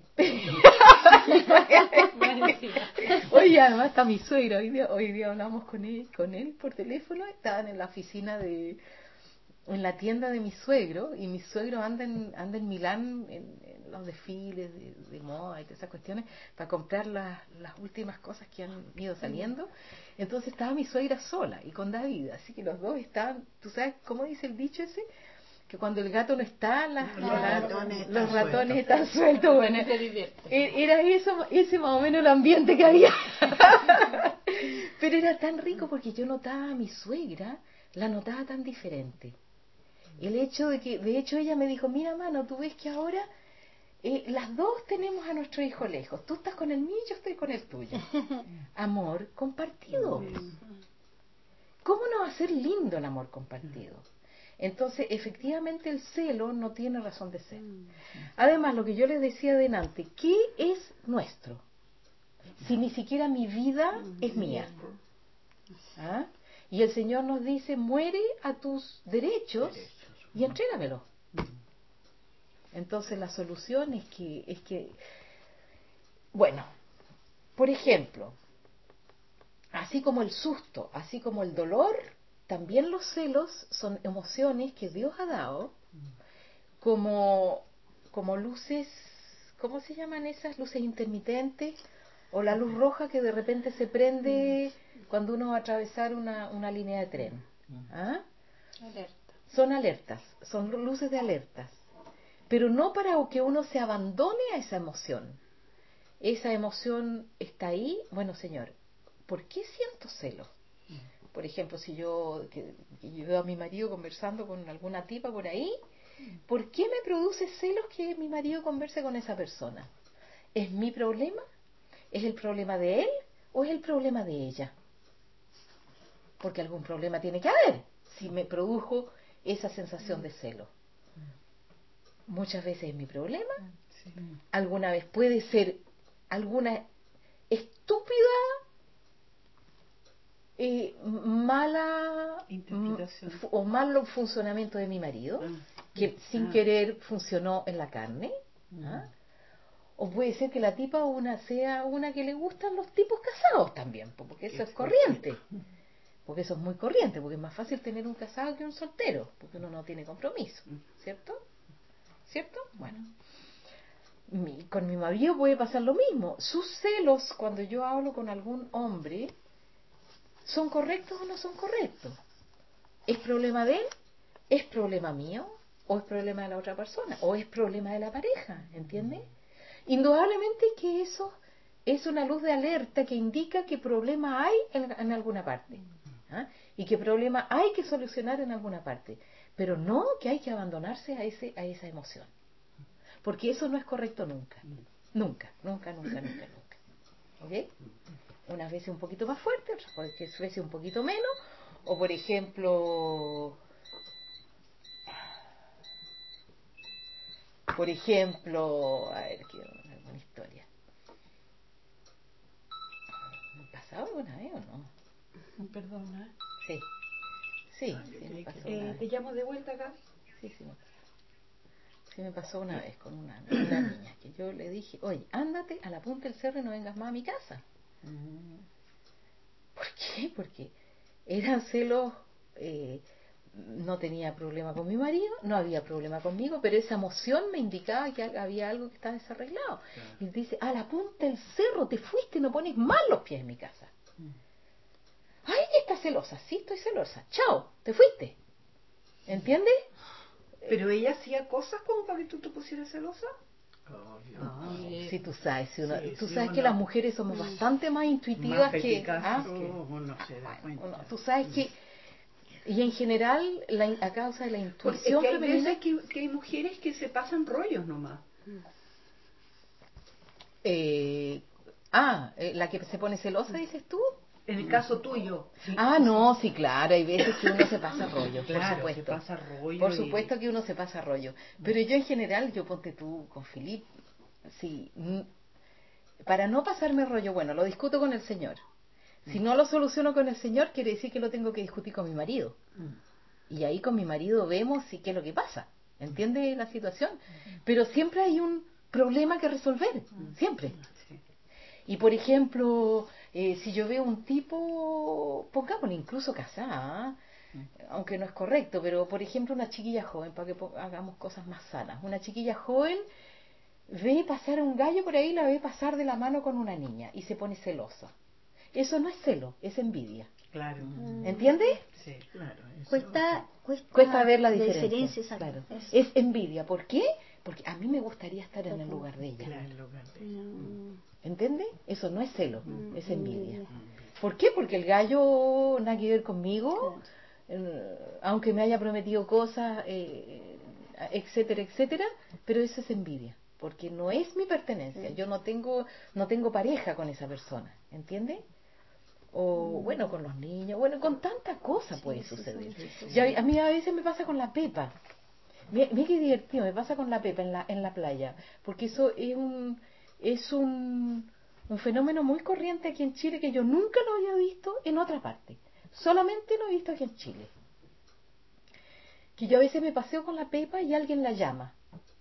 Oye, además está mi suegro. Hoy día, hoy día hablamos con él, con él por teléfono. Estaban en la oficina de... en la tienda de mi suegro, y mi suegro anda en, anda en Milán en, en los desfiles de, de moda y todas esas cuestiones para comprar las, las últimas cosas que han ido saliendo. Entonces estaba mi suegra sola y con David, así que los dos estaban, ¿tú sabes cómo dice el dicho ese? Que cuando el gato no está, las, los, la, ratones, los están ratones sueltos. están sueltos. Bueno, era eso, ese más o menos el ambiente que había. Pero Pero era tan rico porque yo notaba a mi suegra, la notaba tan diferente. El hecho de que, de hecho ella me dijo, mira mano, tú ves que ahora eh, las dos tenemos a nuestro hijo lejos. Tú estás con el mío y yo estoy con el tuyo. Amor compartido. ¿Cómo no va a ser lindo el amor compartido? Entonces, efectivamente, el celo no tiene razón de ser. Además, lo que yo les decía delante, ¿qué es nuestro? Si ni siquiera mi vida es mía. ¿Ah? Y el Señor nos dice, muere a tus derechos y entrégamelo. Entonces, la solución es que, es que, bueno, por ejemplo, así como el susto, así como el dolor, también los celos son emociones que Dios ha dado como, como luces, ¿cómo se llaman esas? Luces intermitentes, o la luz roja que de repente se prende cuando uno va a atravesar una, una línea de tren. ¿Ah? Alerta. Son alertas, son luces de alertas, pero no para que uno se abandone a esa emoción. Esa emoción está ahí, bueno Señor, ¿por qué siento celos? Por ejemplo, si yo, que, que yo veo a mi marido conversando con alguna tipa por ahí, ¿por qué me produce celos que mi marido converse con esa persona? ¿Es mi problema? ¿Es el problema de él o es el problema de ella? Porque algún problema tiene que haber si me produjo esa sensación de celo. Muchas veces es mi problema, alguna vez puede ser alguna estúpida eh, mala interpretación m- o malo funcionamiento de mi marido, ah. que sin ah. querer funcionó en la carne. ¿Ah? O puede ser que la tipa una sea una que le gustan los tipos casados también, porque eso es corriente. Porque eso es muy corriente, porque es más fácil tener un casado que un soltero, porque uno no tiene compromiso, ¿cierto? ¿Cierto? Bueno. Mi, con mi marido puede pasar lo mismo. Sus celos, cuando yo hablo con algún hombre, ¿son correctos o no son correctos? ¿Es problema de él? ¿Es problema mío? ¿O es problema de la otra persona? ¿O es problema de la pareja? ¿Entiendes? Indudablemente que eso es una luz de alerta que indica qué problema hay en, en alguna parte. ¿Ah? Y qué problema hay que solucionar en alguna parte. Pero no que hay que abandonarse a, ese, a esa emoción. Porque eso no es correcto nunca. Nunca, nunca, nunca, nunca, nunca. ¿Ok? Unas veces un poquito más fuerte, otras veces un poquito menos. O por ejemplo... Por ejemplo... A ver, quiero alguna historia. ¿Me pasaba alguna vez o no? Perdona. Sí. Sí, Ah, sí me pasó eh, una vez. ¿Te llamo de vuelta, Gaby? Sí, sí me pasó. Sí me pasó una vez con una, una niña que yo le dije, oye, ándate a la punta del cerro y no vengas más a mi casa. ¿Por qué? Porque eran celos, eh, no tenía problema con mi marido, no había problema conmigo, pero esa emoción me indicaba que había algo que estaba desarreglado. Claro. Y dice, a la punta del cerro te fuiste y no pones más los pies en mi casa. Mm. Ay, estás celosa. Sí, estoy celosa. Chao, te fuiste. ¿Entiendes? ¿Pero ella hacía cosas como para que tú te pusieras celosa? Oh, ah, sí, tú sabes, si uno, sí, tú sí, sabes uno, que las mujeres somos bastante más intuitivas más que, ¿ah? que uno se da cuenta. Uno, tú sabes que, y en general, la, a causa de la intuición Porque es que hay femenina, veces que, que hay mujeres que se pasan rollos nomás. Eh, ah, eh, la que se pone celosa, dices tú. En el caso tuyo. Sí, ah, no, sí, claro, hay veces que uno se pasa rollo, claro, por supuesto. Se pasa rollo por y... supuesto que uno se pasa rollo. Pero yo en general, yo ponte tú con Filip, sí, para no pasarme rollo, bueno, lo discuto con el Señor. Si no lo soluciono con el Señor, quiere decir que lo tengo que discutir con mi marido. Y ahí con mi marido vemos si qué es lo que pasa. ¿Entiende la situación? Pero siempre hay un problema que resolver, siempre. Y por ejemplo, eh, si yo veo un tipo, pongámosle incluso casada, ¿eh? Aunque no es correcto, pero por ejemplo una chiquilla joven, para que hagamos cosas más sanas, una chiquilla joven ve pasar a un gallo por ahí, la ve pasar de la mano con una niña y se pone celosa. Eso no es celo, es envidia. Claro. ¿Entiendes? Sí, claro. Cuesta, cuesta, cuesta ver la diferencia. diferencia claro. es. es envidia. ¿Por qué? Porque a mí me gustaría estar en el lugar de ella. Claro, en lugar de ella. ¿Entiendes? Eso no es celo, mm, es envidia. Mm. ¿Por qué? Porque el gallo nada que ver conmigo, Claro. eh, aunque me haya prometido cosas, eh, etcétera, etcétera, pero eso es envidia, porque no es mi pertenencia. Sí. Yo no tengo, no tengo pareja con esa persona, ¿entiendes? O bueno, con los niños, bueno, con tantas cosas Sí, puede sí, suceder. sí, sí, sí. Ya, a mí a veces me pasa con la pepa. Mira, mira qué divertido, me pasa con la pepa en la, en la playa, porque eso es un es un, un fenómeno muy corriente aquí en Chile que yo nunca lo había visto en otra parte, solamente lo he visto aquí en Chile. Que yo a veces me paseo con la pepa y alguien la llama,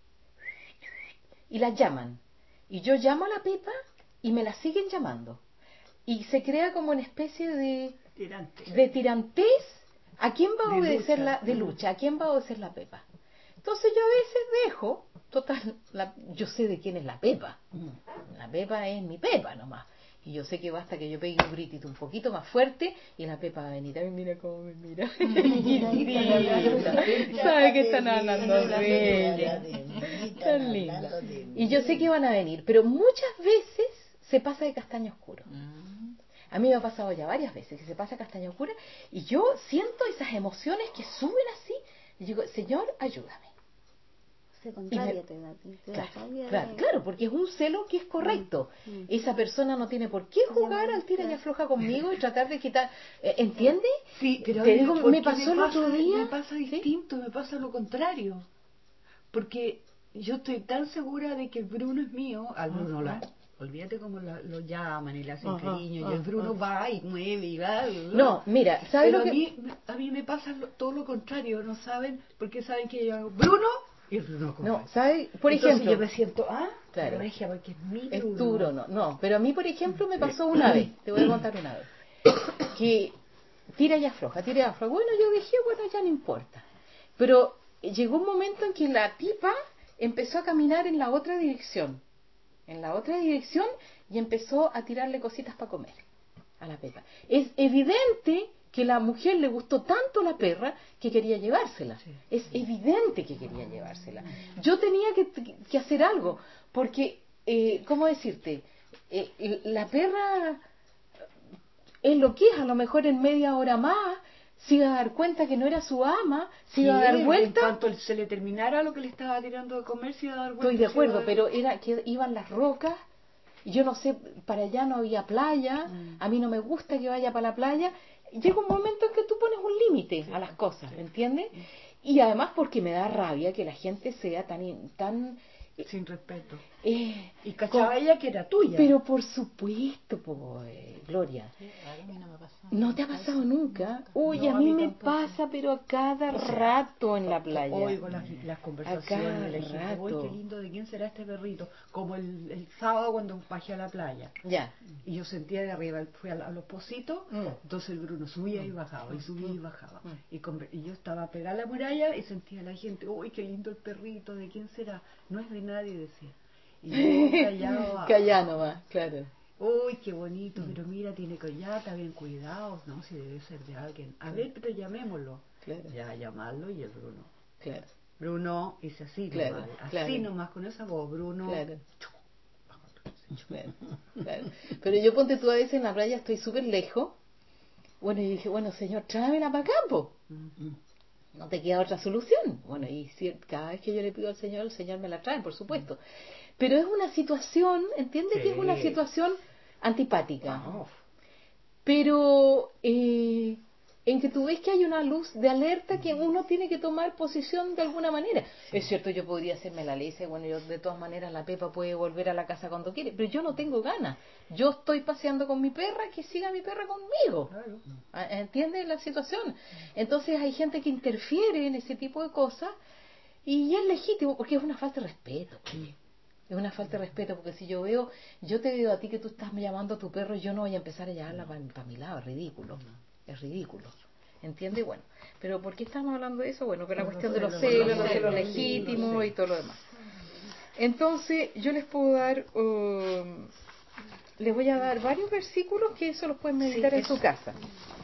y la llaman, y yo llamo a la pepa y me la siguen llamando, y se crea como una especie de Tirante. de tirantez. ¿A quién va a De obedecer lucha. la de lucha? ¿A quién va a obedecer la pepa? Entonces yo a veces dejo, total, la, yo sé de quién es la pepa. La pepa es mi pepa nomás. Y yo sé que basta que yo pegue un gritito un poquito más fuerte y la pepa va a venir. Ay, mira cómo me mira. Sabe que están hablando de ella. Tan linda. Y yo sé que van a venir, pero muchas veces se pasa de castaño oscuro. A mí me ha pasado ya varias veces que se pasa castaña oscura y yo siento esas emociones que suben así y digo, Señor, ayúdame. Se contraria, me... te da, te da claro, rabia claro, de- claro, porque es un celo que es correcto. Mm, mm. Esa persona no tiene por qué jugar Ya, al tira y claro. afloja conmigo y tratar de quitar... eh, ¿Entiendes? Sí, pero Te oye, digo, ¿por me qué pasó el otro pasa- día... Me pasa ¿sí? distinto, me pasa lo contrario. Porque yo estoy tan segura de que Bruno es mío, al Bruno Ajá. la... Olvídate cómo la- lo llaman y le hacen Ajá, cariño, y el ajá. Bruno va y mueve y va. No, mira, ¿sabes Pero lo que...? a mí, a mí me pasa lo- todo lo contrario, ¿no saben? Porque saben que yo hago Bruno y el Bruno corre. No, ¿sabes? Por Entonces ejemplo... yo me siento, ah, Claro. regia, porque es mi Es Bruno. duro, no, no, pero a mí, por ejemplo, me pasó una vez, te voy a contar una vez, que tira y afloja, tira y afloja. Bueno, yo dije, bueno, ya no importa. Pero llegó un momento en que la tipa empezó a caminar en la otra dirección, en la otra dirección, y empezó a tirarle cositas para comer a la Pepa. Es evidente que la mujer le gustó tanto la perra que quería llevársela. Sí. Es evidente que quería llevársela. Yo tenía que, que hacer algo, porque, eh, ¿cómo decirte? Eh, la perra es lo que es, a lo mejor en media hora más se iba a dar cuenta que no era su ama, se iba a dar Sí, vuelta. En cuanto se le terminara lo que le estaba tirando de comer, se iba a dar vuelta. Estoy de se iba a acuerdo, dar- pero era que iban las rocas, y yo no sé, para allá no había playa, Mm. a mí no me gusta que vaya para la playa. Llega un momento en que tú pones un límite a las cosas, ¿entiendes? Y además porque me da rabia que la gente sea tan in- tan Sin respeto. eh, Y cachaba con- ella que era tuya. pero por supuesto, po, eh, Gloria. Qué raro, a mí no me ha pasado ¿No te ha nunca pasado eso. nunca? Uy, No, a a mí mí me tampoco. pasa, pero a cada O sea, rato en la playa. Oigo las, las A conversaciones cada de la gente. Uy, rato. qué lindo, ¿de quién será este perrito? Como el, el sábado cuando bajé a la playa. Ya. Y yo sentía de arriba, fui a, la- a los pocitos, Mm. entonces el Bruno subía y bajaba, y subía y bajaba. Mm. Y, conver- y yo estaba pegada a la muralla y sentía a la gente, uy, qué lindo el perrito, ¿de quién será? No es de nadie, decía. Y yo callaba. Callá nomás, claro. Uy, qué bonito, pero mira, tiene collar, está bien cuidado, no, si debe ser de alguien. A ver, pero llamémoslo. Claro. Ya, llamarlo y el Bruno. Claro, Bruno, hice así Claro, nomás, así claro. nomás con esa voz, Bruno. claro. Claro, claro. Pero yo ponte tú a veces en la playa, estoy súper lejos. Bueno, y dije, bueno, señor, tráemela para acá, po. No te queda otra solución. Bueno, y si, cada vez que yo le pido al Señor, el Señor me la trae, por supuesto. Pero es una situación, ¿entiendes? Que es una Sí. situación antipática. Vamos. Pero eh, en que tú ves que hay una luz de alerta que uno tiene que tomar posición de alguna manera. Es cierto, yo podría hacerme la ley, bueno, yo de todas maneras la Pepa puede volver a la casa cuando quiere, pero yo no tengo ganas. Yo estoy paseando con mi perra, que siga mi perra conmigo. Claro. ¿Entiendes la situación? Entonces hay gente que interfiere en ese tipo de cosas y es legítimo porque es una falta de respeto. Oye. Es una falta de respeto porque si yo veo, yo te veo a ti que tú estás llamando a tu perro, yo no voy a empezar a llamarla para mi lado, es ridículo, es ridículo. ¿Entiendes? Bueno, pero ¿por qué estamos hablando de eso? Bueno, que la Por cuestión los de los celos, celos, los los celos celos, legítimos sí, y todo lo demás. Entonces, yo les puedo dar, um, les voy a dar varios versículos que eso los pueden meditar Sí, en eso. su casa.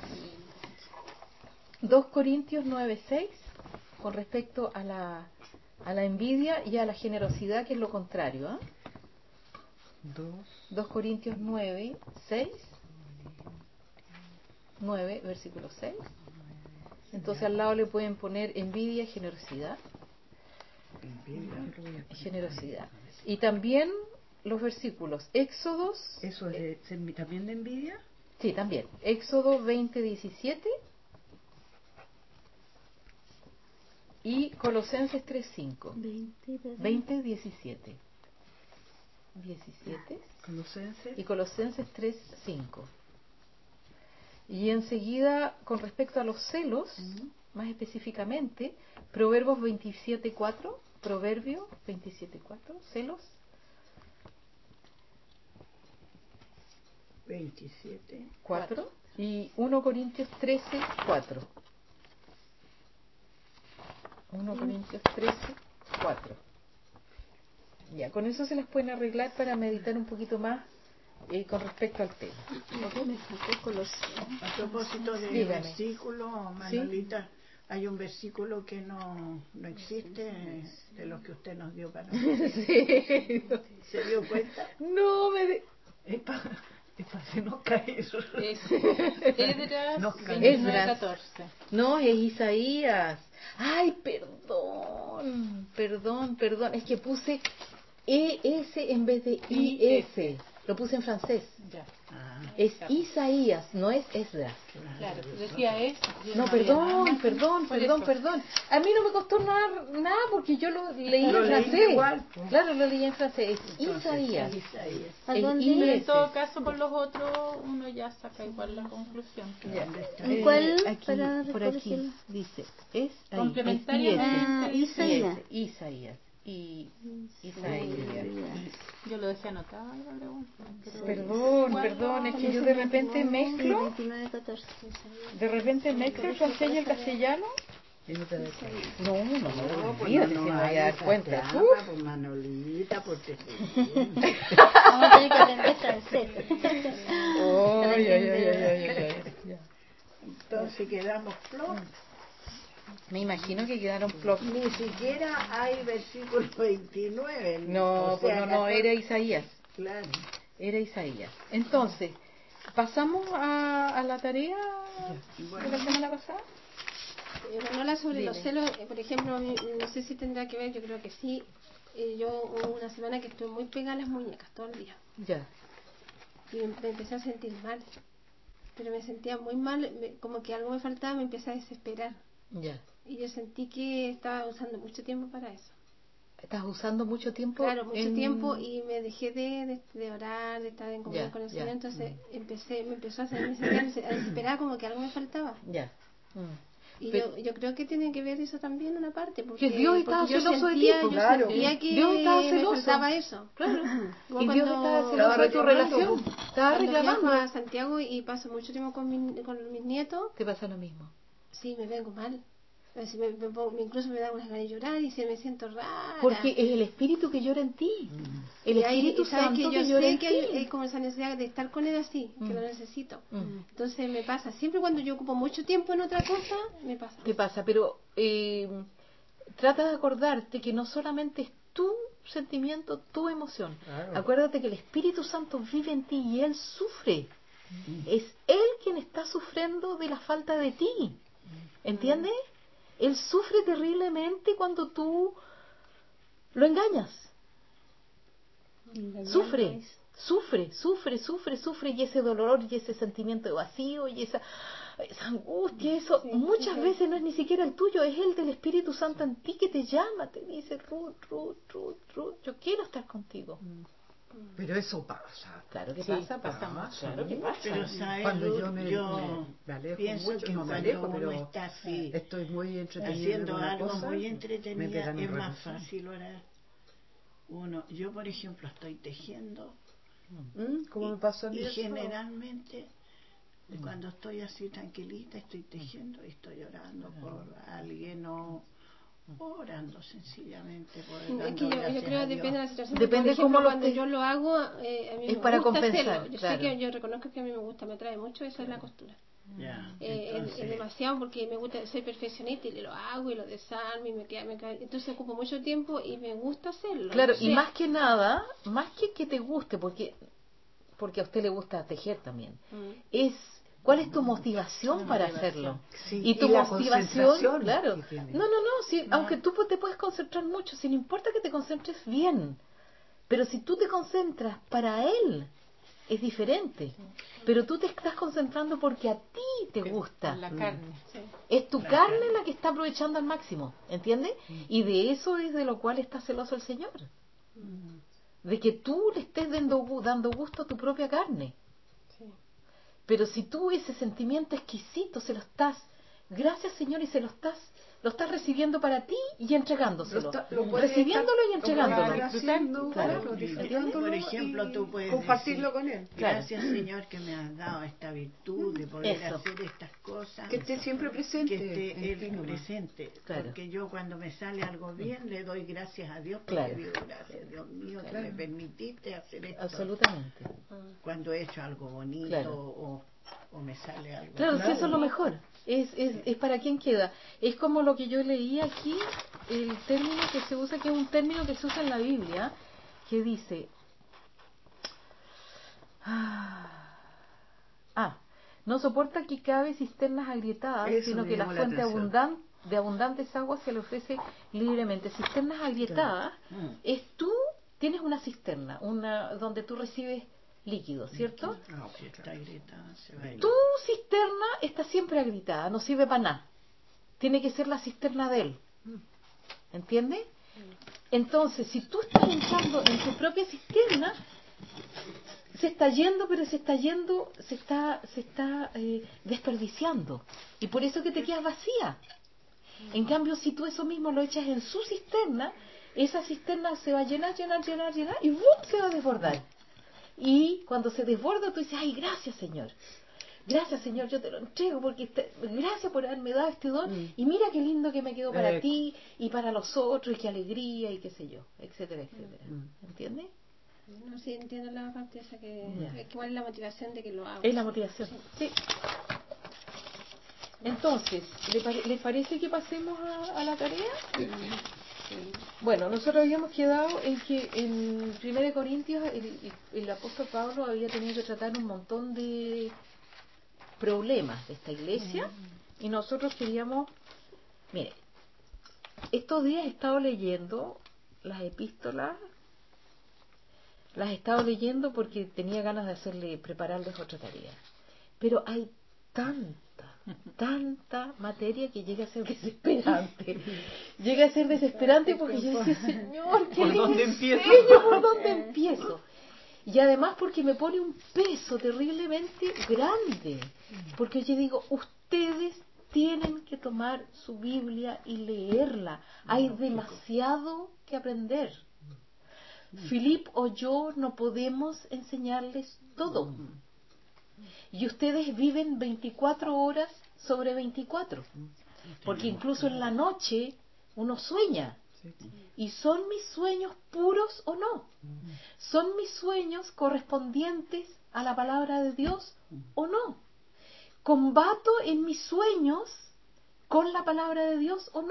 dos Corintios nueve seis, con respecto a la, a la envidia y a la generosidad, que es lo contrario. ¿eh? Dos. dos Corintios nueve seis. nueve, versículo seis. Entonces al lado le pueden poner envidia y generosidad. Generosidad. Y también los versículos Éxodos. ¿Eso es de, también de envidia? Sí, también. Éxodo veinte, diecisiete y Colosenses tres, cinco. veinte, diecisiete. diecisiete. Colosenses. Y Colosenses tres, cinco. Y enseguida, con respecto a los celos, uh-huh. más específicamente, Proverbios veintisiete, cuatro. Proverbios veintisiete, cuatro. Celos. veintisiete, cuatro. Y primera Corintios trece, cuatro. primera Corintios trece, cuatro. Ya, con eso se las pueden arreglar para meditar un poquito más eh, con respecto al tema. A propósito del Dígame. versículo, Manolita, ¿sí? Hay un versículo que no, no existe de los que usted nos dio para sí. ¿Se dio cuenta? No, me... De... Es para pa que no cae eso. Es Esdras veintinueve, catorce. No, es Isaías. Ay, perdón, perdón, perdón. Es que puse E S en vez de I S. Lo puse en francés. Ya. Ah, es Isaías, no es Esdras. Claro, decía es. No, no perdón, nada, perdón, perdón, eso. perdón. A mí no me costó nada, nada porque yo lo leí lo en francés. Igual, pues. Claro, lo leí en francés. Es Entonces, Isaías. Es Isaías. Es Pero en todo caso, por los otros, uno ya saca igual la conclusión. Ya. ¿En cuál? Eh, aquí, para por aquí dice, es ahí, complementariamente es I S, Isaías. Isaías. Y Isaías. Yo lo dejé anotado en la pregunta. Perdón, perdón, es que yo de repente mezclo. veintinueve, catorce. De repente mezclo el francés y el castellano. No, no, no, No, pues mira, no, si no me voy hay a dar esa cuenta. trampa, pues Manolita, porque sí. Vamos a tener que aprender francés. Oh, Para ay, ay, ay, entender. ay, ay, ay. Entonces quedamos flop. Me imagino que quedaron flop. Ni siquiera hay versículo veintinueve. No, o sea, pues no, no, catorce. era Isaías. Claro. Era Isaías. Entonces, ¿pasamos a, a la tarea Bueno. de la semana pasada? Eh, Manuela, sobre Dime. los celos, eh, por ejemplo, no sé si tendrá que ver, yo creo que sí. Eh, yo hubo una semana que estuve muy pegada a las muñecas todo el día. Ya. Y me, me empecé a sentir mal. Pero me sentía muy mal, me, como que algo me faltaba, me empecé a desesperar. Ya. Y yo sentí que estaba usando mucho tiempo para eso. ¿Estás usando mucho tiempo? Claro, mucho en... tiempo, y me dejé de, de, de orar, de estar en comunión Ya, con el ya. Señor. Entonces Mm. empecé, me empezó a hacer, me sentía a desesperar, como que algo me faltaba. Ya. Mm. Y Pero, yo, yo creo que tiene que ver eso también una parte, porque, que Dios estaba porque yo celoso sentía, de ti, pues, yo claro. sentía que Dios estaba me celoso. faltaba eso. Claro. Como Y cuando, Dios estaba celoso de tu relación. Estaba cuando reclamando. viajo a Santiago y paso mucho tiempo con, mi, con mis nietos, ¿Te pasa lo mismo? sí, me vengo mal. Me, me, me, incluso me da unas ganas de llorar y se me siento rara. Porque es el espíritu que llora en ti. El y hay, Espíritu y sabes Santo que que, yo llora sé en que ti. hay, hay como esa necesidad de estar con él así, Mm. que lo necesito. Mm. Entonces me pasa, siempre cuando yo ocupo mucho tiempo en otra cosa, me pasa. ¿Qué pasa? Pero eh, trata de acordarte que no solamente es tu sentimiento, tu emoción. Claro. Acuérdate que el Espíritu Santo vive en ti y Él sufre. Mm. Es Él quien está sufriendo de la falta de ti. ¿Entiendes? Mm. Él sufre terriblemente cuando tú lo engañas. Engañar sufre, es. sufre, sufre, sufre, sufre, y ese dolor y ese sentimiento de vacío y esa, esa angustia, eso sí, muchas sí, veces sí. no es ni siquiera el tuyo, es el del Espíritu Santo en ti que te llama, te dice, Ruth, Ruth, Ruth, Ruth, yo quiero estar contigo. Pero eso pasa. Claro que sí, pasa, pasa más. Claro que pasa. Pero ¿sabes? Cuando yo me, yo me, me alejo pienso mucho, que no me cuando alejo, pero uno está así, estoy muy entretenido haciendo en una algo cosa, muy entretenido, es relación. más fácil orar. Uno, yo por ejemplo estoy tejiendo. ¿Mm? ¿Cómo y, me pasó a mí y eso? generalmente mm. cuando estoy así tranquilita estoy tejiendo y estoy orando mm. por alguien o orando sencillamente por es que yo, yo creo que depende de la situación. Depende por ejemplo, cómo cuando te... yo lo hago, eh, a mí es me para gusta compensar, hacerlo. Yo claro. sé que yo reconozco que a mí me gusta, me atrae mucho, eso es la costura. Ya, eh, entonces... es, es demasiado porque me gusta, soy perfeccionista y lo hago y lo desarmo y me queda, me queda, entonces ocupo mucho tiempo y me gusta hacerlo. Claro, o sea, y más que nada, más que que te guste, porque porque a usted le gusta tejer también, mm. es ¿Cuál es tu motivación para hacerlo? Sí, y tu y la motivación, concentración claro. que tiene. No, no, no, sí, aunque tú te puedes concentrar mucho, sin importa que te concentres bien. Pero si tú te concentras para él, es diferente. Pero tú te estás concentrando porque a ti te gusta. La carne. Sí. Es tu La carne carne. la que está aprovechando al máximo, ¿entiendes? Y de eso es de lo cual está celoso el Señor. De que tú le estés dando, gu- dando gusto a tu propia carne. Sí. Pero si tú ese sentimiento exquisito se lo estás, gracias Señor, y se lo estás, lo estás recibiendo para ti y entregándoselo. Lo está- lo puedes Recibiéndolo estar- y entregándolo. lo puedes estar haciendo, Claro. claro, ¿Entiendes? disfrutándolo Por ejemplo, y tú puedes compartirlo decir, con él. Claro. gracias Señor que me has dado esta virtud de poder Eso. hacer estas cosas. Que esté siempre presente. Que esté en ti él nomás. presente. Claro. Porque yo cuando me sale algo bien le doy gracias a Dios porque Claro. digo gracias Dios mío que Claro. me permitiste hacer esto. Absolutamente. Cuando he hecho algo bonito Claro. o, o me sale algo. Claro, Claro. sí, eso es lo mejor. Es, es, es para quien queda. Es como lo que yo leí aquí, el término que se usa, que es un término que se usa en la Biblia, que dice... Ah, no soporta que cabe cisternas agrietadas, Eso sino me que la llamó la fuente atención. abundan- de abundantes aguas se le ofrece libremente. Cisternas agrietadas Mm. es tú tienes una cisterna, una donde tú recibes líquido, ¿cierto? Ah, si está agrietada, se va a ir. Tu cisterna está siempre agrietada, no sirve para nada. Tiene que ser la cisterna de él. ¿Entiendes? Entonces, si tú estás entrando en tu propia cisterna, se está yendo, pero se está yendo, se está, se está eh, desperdiciando. Y por eso que te quedas vacía. En cambio, si tú eso mismo lo echas en su cisterna, esa cisterna se va a llenar, llenar, llenar, llenar, y ¡bum! Se va a desbordar. Y cuando se desborda, tú dices, ay, gracias Señor. Gracias Señor, yo te lo entrego porque este- gracias por haberme dado este don. Mm. Y mira qué lindo que me quedó para Eh. ti y para los otros, y qué alegría y qué sé yo, etcétera, etcétera. Mm. ¿Entiendes? No, sí, entiendo la parte esa que... Ya. que ¿Cuál es la motivación de que lo hago? Es la motivación. Sí. Entonces, ¿le pare- ¿les parece que pasemos a, a la tarea? Bueno, nosotros habíamos quedado en que en primera de Corintios el, el apóstol Pablo había tenido que tratar un montón de problemas de esta iglesia y nosotros queríamos, mire, estos días he estado leyendo las epístolas, las he estado leyendo porque tenía ganas de hacerle, prepararles otra tarea, pero hay tanta, tanta materia que llega a ser desesperante. Llega a ser desesperante porque yo decía, Señor, ¿qué ¿Por les dónde empiezo? enseño? ¿Por dónde empiezo? Y además porque me pone un peso terriblemente grande. Porque yo digo, ustedes tienen que tomar su Biblia y leerla. Hay demasiado que aprender. Philip o yo no podemos enseñarles todo. Y ustedes viven veinticuatro horas sobre veinticuatro. Porque incluso en la noche uno sueña. ¿Y son mis sueños puros o no? ¿Son mis sueños correspondientes a la palabra de Dios o no? ¿Combato en mis sueños con la palabra de Dios o no?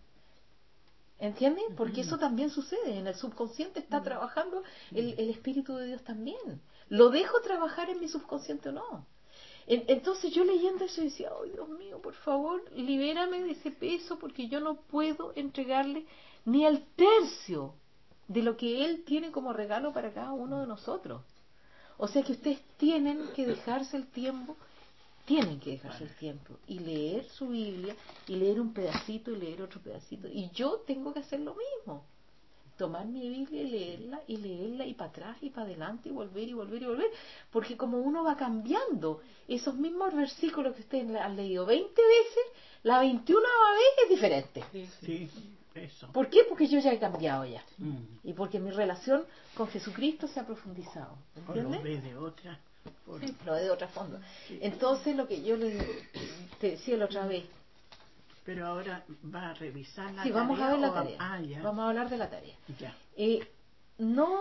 ¿Entienden? Porque eso también sucede. En el subconsciente está trabajando el, el Espíritu de Dios también. ¿Lo dejo trabajar en mi subconsciente o no? En- Entonces yo leyendo eso decía, ay Dios mío, por favor, libérame de ese peso porque yo no puedo entregarle ni el tercio de lo que Él tiene como regalo para cada uno de nosotros. O sea que ustedes tienen que dejarse el tiempo, tienen que dejarse el tiempo y leer su Biblia y leer un pedacito y leer otro pedacito. Y yo tengo que hacer lo mismo. Tomar mi Biblia y leerla y leerla y para atrás y para adelante y volver y volver y volver, porque como uno va cambiando esos mismos versículos que ustedes han leído veinte veces, la veintiuna vez es diferente. Sí, eso. ¿Por qué? Porque yo ya he cambiado ya Mm. y porque mi relación con Jesucristo se ha profundizado, O lo ¿entiendes? ve de otra forma. Sí, lo de otra forma. Entonces lo que yo le te decía la otra vez, Pero ahora va a revisar la sí, tarea. vamos a ver la o tarea, Ah, ya. vamos a hablar de la tarea. Ya. Eh, no,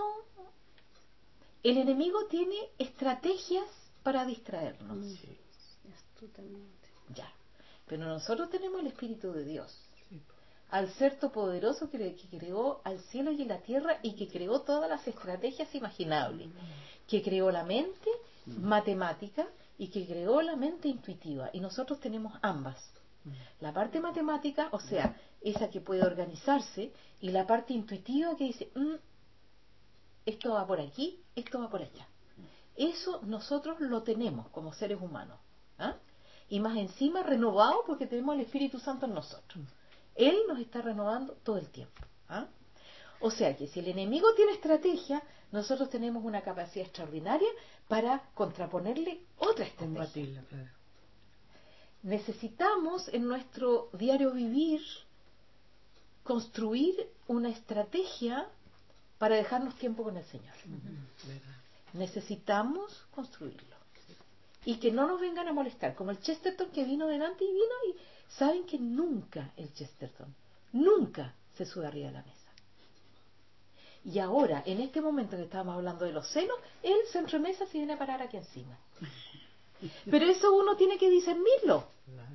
el enemigo tiene estrategias para distraernos, Sí. Astutamente. ya, pero nosotros tenemos el Espíritu de Dios, al ser todopoderoso que, que creó al cielo y la tierra y que creó todas las estrategias imaginables, que creó la mente matemática y que creó la mente intuitiva, y nosotros tenemos ambas. La parte matemática, o sea, esa que puede organizarse, y la parte intuitiva que dice, mm, esto va por aquí, esto va por allá. Eso nosotros lo tenemos como seres humanos, ¿ah? Y más encima renovado porque tenemos el Espíritu Santo en nosotros. Él nos está renovando todo el tiempo, ¿ah? O sea que si el enemigo tiene estrategia, nosotros tenemos una capacidad extraordinaria para contraponerle otra estrategia. Combatirla, claro. Necesitamos en nuestro diario vivir construir una estrategia para dejarnos tiempo con el Señor. Uh-huh. Necesitamos construirlo. Y que no nos vengan a molestar, como el Chesterton que vino delante y vino y saben que nunca el Chesterton, nunca se sube arriba de la mesa. Y ahora, en este momento que estábamos hablando de los senos, él se entremesa si viene a parar aquí encima. Pero eso uno tiene que discernirlo.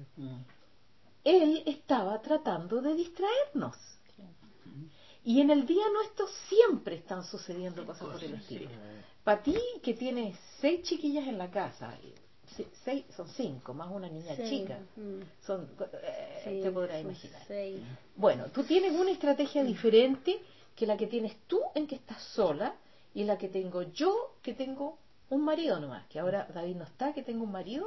Él estaba tratando de distraernos. Y en el día nuestro siempre están sucediendo cosas por el estilo. Para ti, que tienes seis chiquillas en la casa, seis, son cinco, más una niña Sí. chica, Mm. son, eh, Sí, te podrás son imaginar. seis. Bueno, tú tienes una estrategia diferente que la que tienes tú en que estás sola y la que tengo yo, que tengo un marido nomás, que ahora David no está, que tengo un marido,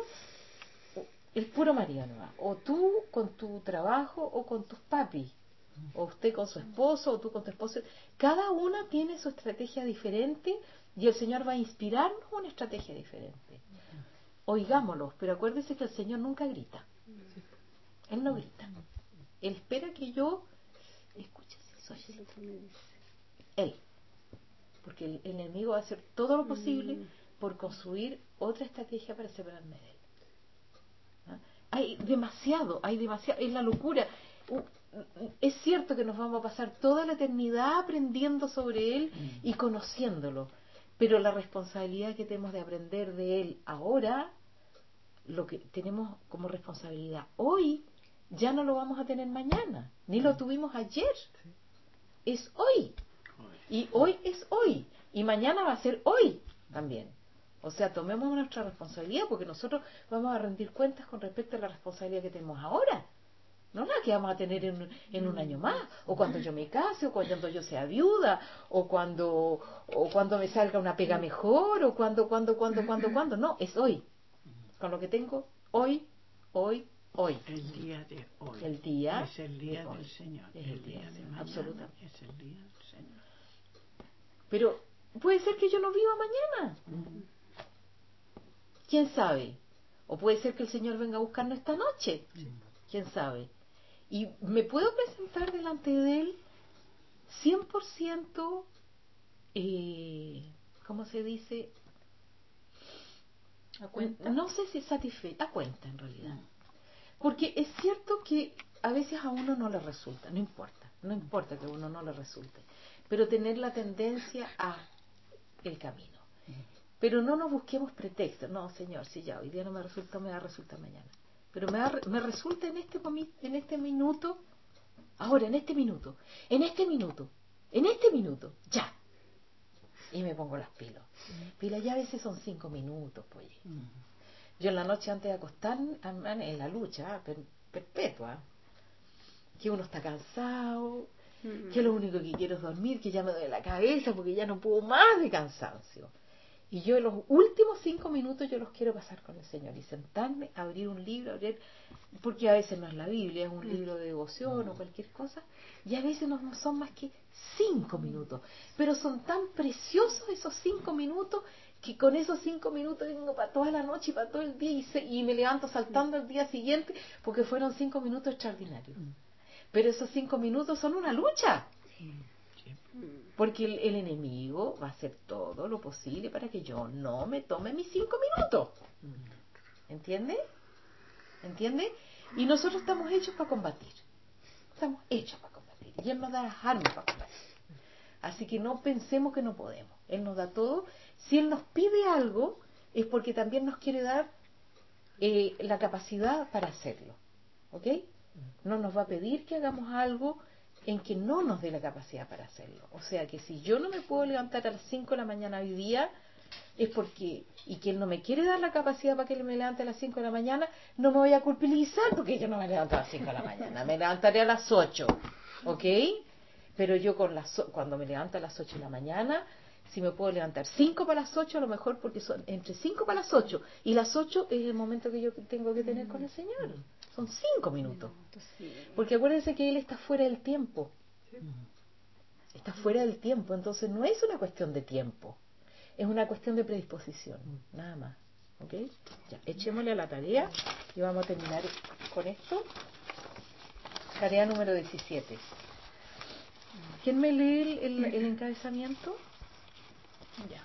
el puro marido nomás, o tú con tu trabajo o con tus papis, o usted con su esposo, o tú con tu esposo. Cada una tiene su estrategia diferente y el Señor va a inspirarnos una estrategia diferente. Oigámoslo, pero acuérdese que el Señor nunca grita. Él no grita. Él espera que yo escuche si soy Eso es lo que me dice. Él. Porque el, el enemigo va a hacer todo lo posible Mm. por construir otra estrategia para separarme de él. ¿Ah? Hay demasiado, hay demasiado, es la locura. Uh, es cierto que nos vamos a pasar toda la eternidad aprendiendo sobre él y conociéndolo, pero la responsabilidad que tenemos de aprender de él ahora, lo que tenemos como responsabilidad hoy, ya no lo vamos a tener mañana, ni lo tuvimos ayer. Es hoy. Y hoy es hoy. Y mañana va a ser hoy también. O sea, tomemos nuestra responsabilidad, porque nosotros vamos a rendir cuentas con respecto a la responsabilidad que tenemos ahora. No la que vamos a tener en, en un año más, o cuando yo me case, o cuando yo sea viuda, o cuando o cuando me salga una pega mejor, o cuando, cuando, cuando, cuando, cuando. No, es hoy. Con lo que tengo hoy, hoy, hoy. El día de hoy. El día es el día de del hoy. Señor. Es el, el día día del de Señor, mañana absolutamente. es el día del Señor. Pero puede ser que yo no viva mañana. Mm. ¿Quién sabe? O puede ser que el Señor venga a buscarnos esta noche. ¿Quién sabe? Y me puedo presentar delante de Él cien por ciento, eh, ¿cómo se dice? ¿A cuenta? No sé si satisfecha, a cuenta en realidad. Porque es cierto que a veces a uno no le resulta, no importa, no importa que a uno no le resulte, pero tener la tendencia a el camino. Pero no nos busquemos pretextos. No, Señor, si ya hoy día no me resulta, me va a resultar mañana. Pero me, va, me resulta en este, en este minuto, ahora, en este minuto, en este minuto, en este minuto, ya. Y me pongo las pilas. Pilas ya a veces son cinco minutos, pues. Yo en la noche antes de acostarme, en la lucha per, perpetua, que uno está cansado, que lo único que quiero es dormir, que ya me duele la cabeza porque ya no puedo más de cansancio. Y yo los últimos cinco minutos yo los quiero pasar con el Señor y sentarme, abrir un libro, abrir, porque a veces no es la Biblia, es un libro de devoción o cualquier cosa, y a veces no son más que cinco minutos, pero son tan preciosos esos cinco minutos que con esos cinco minutos vengo para toda la noche y para todo el día y, se, y me levanto saltando el día siguiente porque fueron cinco minutos extraordinarios. Pero esos cinco minutos son una lucha. Porque el, el enemigo va a hacer todo lo posible para que yo no me tome mis cinco minutos. ¿Entiende? ¿Entiende? Y nosotros estamos hechos para combatir. Estamos hechos para combatir. Y Él nos da las armas para combatir. Así que no pensemos que no podemos. Él nos da todo. Si Él nos pide algo, es porque también nos quiere dar eh, la capacidad para hacerlo. ¿Ok? No nos va a pedir que hagamos algo en que no nos dé la capacidad para hacerlo. O sea que si yo no me puedo levantar a las cinco de la mañana hoy día, es porque, y quien no me quiere dar la capacidad para que me levante a las cinco de la mañana, no me voy a culpabilizar porque yo no me levanto a las cinco de la mañana, me levantaré a las ocho, ¿ok? Pero yo con las, cuando me levanto a las ocho de la mañana, si me puedo levantar cinco para las ocho, a lo mejor porque son entre cinco para las ocho y las ocho es el momento que yo tengo que tener con el Señor. Son cinco minutos. Porque acuérdense que Él está fuera del tiempo. Está fuera del tiempo, entonces no es una cuestión de tiempo. Es una cuestión de predisposición, nada más. ¿Ok? Ya, echémosle a la tarea y vamos a terminar con esto. Tarea número diecisiete. ¿Quién me lee el, el, el encabezamiento? Ya.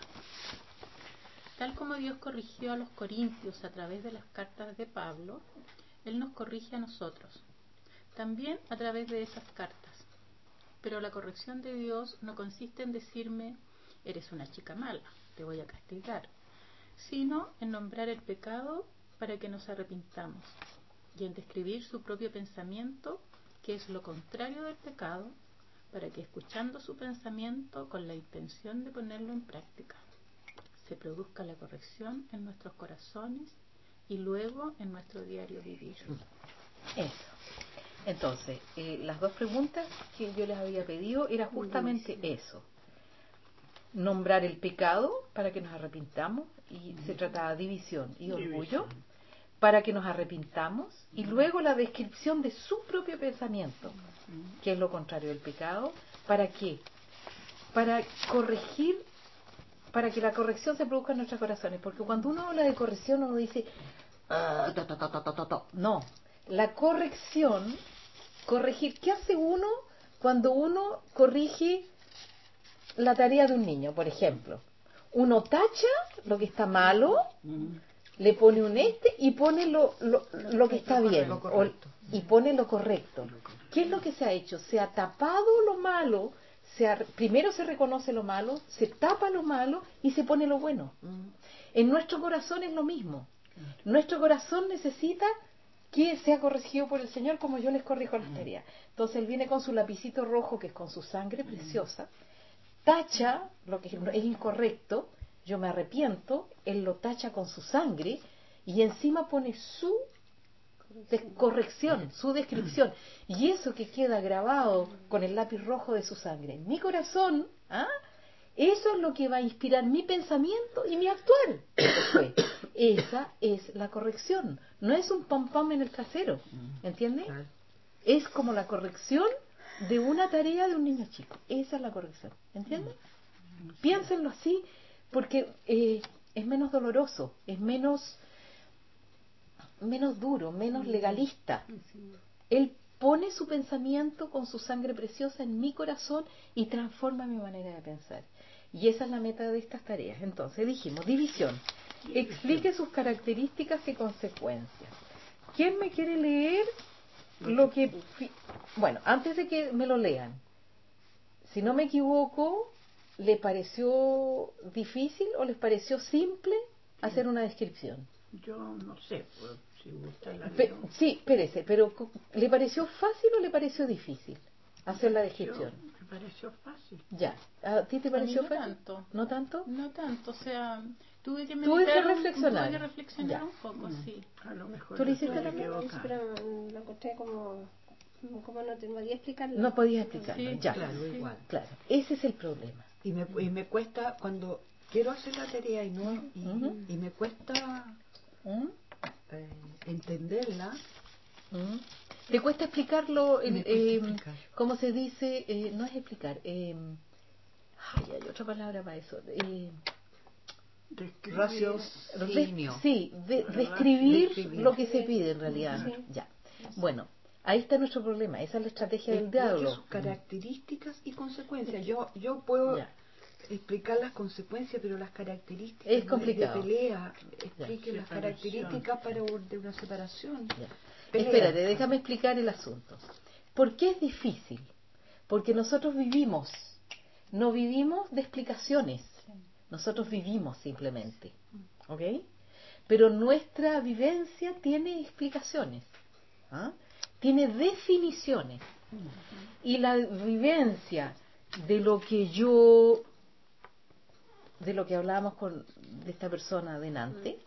Tal como Dios corrigió a los corintios a través de las cartas de Pablo, Él nos corrige a nosotros, también a través de esas cartas. Pero la corrección de Dios no consiste en decirme, eres una chica mala, te voy a castigar, sino en nombrar el pecado para que nos arrepintamos y en describir su propio pensamiento, que es lo contrario del pecado, para que escuchando su pensamiento con la intención de ponerlo en práctica, se produzca la corrección en nuestros corazones y luego en nuestro diario vivir. Eso. Entonces, eh, las dos preguntas que yo les había pedido era justamente eso. Nombrar el pecado para que nos arrepintamos, y se trataba de división y orgullo, para que nos arrepintamos, y luego la descripción de su propio pensamiento, que es lo contrario del pecado. ¿Para qué? Para corregir, para que la corrección se produzca en nuestros corazones, porque cuando uno habla de corrección uno dice, ah, ta, ta, ta, ta, ta, ta. No, la corrección, corregir, ¿qué hace uno cuando uno corrige la tarea de un niño, por ejemplo? Uno tacha lo que está malo, le pone un este y pone lo, lo, lo que está bien, o, y pone lo correcto. ¿Qué es lo que se ha hecho? Se ha tapado lo malo, se ha, primero se reconoce lo malo, se tapa lo malo y se pone lo bueno. En nuestro corazón es lo mismo. Nuestro corazón necesita que sea corregido por el Señor, como yo les corrijo las tareas. Entonces Él viene con su lapicito rojo, que es con su sangre preciosa, tacha lo que es incorrecto, yo me arrepiento, Él lo tacha con su sangre y encima pone su corrección, su descripción, y eso que queda grabado con el lápiz rojo de su sangre en mi corazón, ¿ah? Eso es lo que va a inspirar mi pensamiento y mi actuar. Después, esa es la corrección, no es un pom pom en el trasero, ¿entiendes? Es como la corrección de una tarea de un niño chico. Esa es la corrección, ¿entiendes? Piénsenlo así, porque eh, es menos doloroso, es menos menos duro, menos legalista. Él pone su pensamiento con su sangre preciosa en mi corazón y transforma mi manera de pensar. Y esa es la meta de estas tareas. Entonces dijimos, división. Explique sus características y consecuencias. ¿Quién me quiere leer lo que... Bueno, antes de que me lo lean, si no me equivoco, ¿le pareció difícil o les pareció simple hacer una descripción? Yo no sé, pues, si gusta la Pe leo. Sí, espérese, pero ¿le pareció fácil o le pareció difícil hacer la pareció, descripción? Me pareció fácil. Ya, ¿a ti te pareció no fácil? Tanto. ¿No tanto? No tanto, o sea, tuve que Tuve que meditar, un- reflexionar. tuve que reflexionar Ya. un poco, Mm. sí. A lo mejor ¿Tú le yo hiciste estoy también? equivocada. Pero lo encontré como, como no te podía explicarlo. No podías explicarlo, Sí, ya. Claro, sí. igual. Claro, ese es el problema. Y me, y me cuesta, cuando quiero hacer la tarea y no y, Ujú. y me cuesta ¿Mm? eh, entenderla, ¿Mm? ¿Te cuesta explicarlo? Me En, cuesta eh, explicar. ¿Cómo se dice? Eh, no es explicar. Eh, ay, hay otra palabra para eso. Eh, Describir- raciocinio. de- sí, de- Verdad, describir describir. lo que se pide en realidad. Sí. Ya. Bueno, ahí está nuestro problema. Esa es la estrategia del Explique diablo. sus características y consecuencias. Yo yo puedo Ya. explicar las consecuencias, pero las características Es de- complicado. de pelea, explique Ya. las Separación. características para un- de una separación. Ya. Pelea. Espérate, déjame explicar el asunto. ¿Por qué es difícil? Porque nosotros vivimos, no vivimos de explicaciones, nosotros vivimos simplemente, ¿ok? Pero nuestra vivencia tiene explicaciones, ¿ah? Tiene definiciones, y la vivencia de lo que yo de lo que hablábamos con de esta persona delante,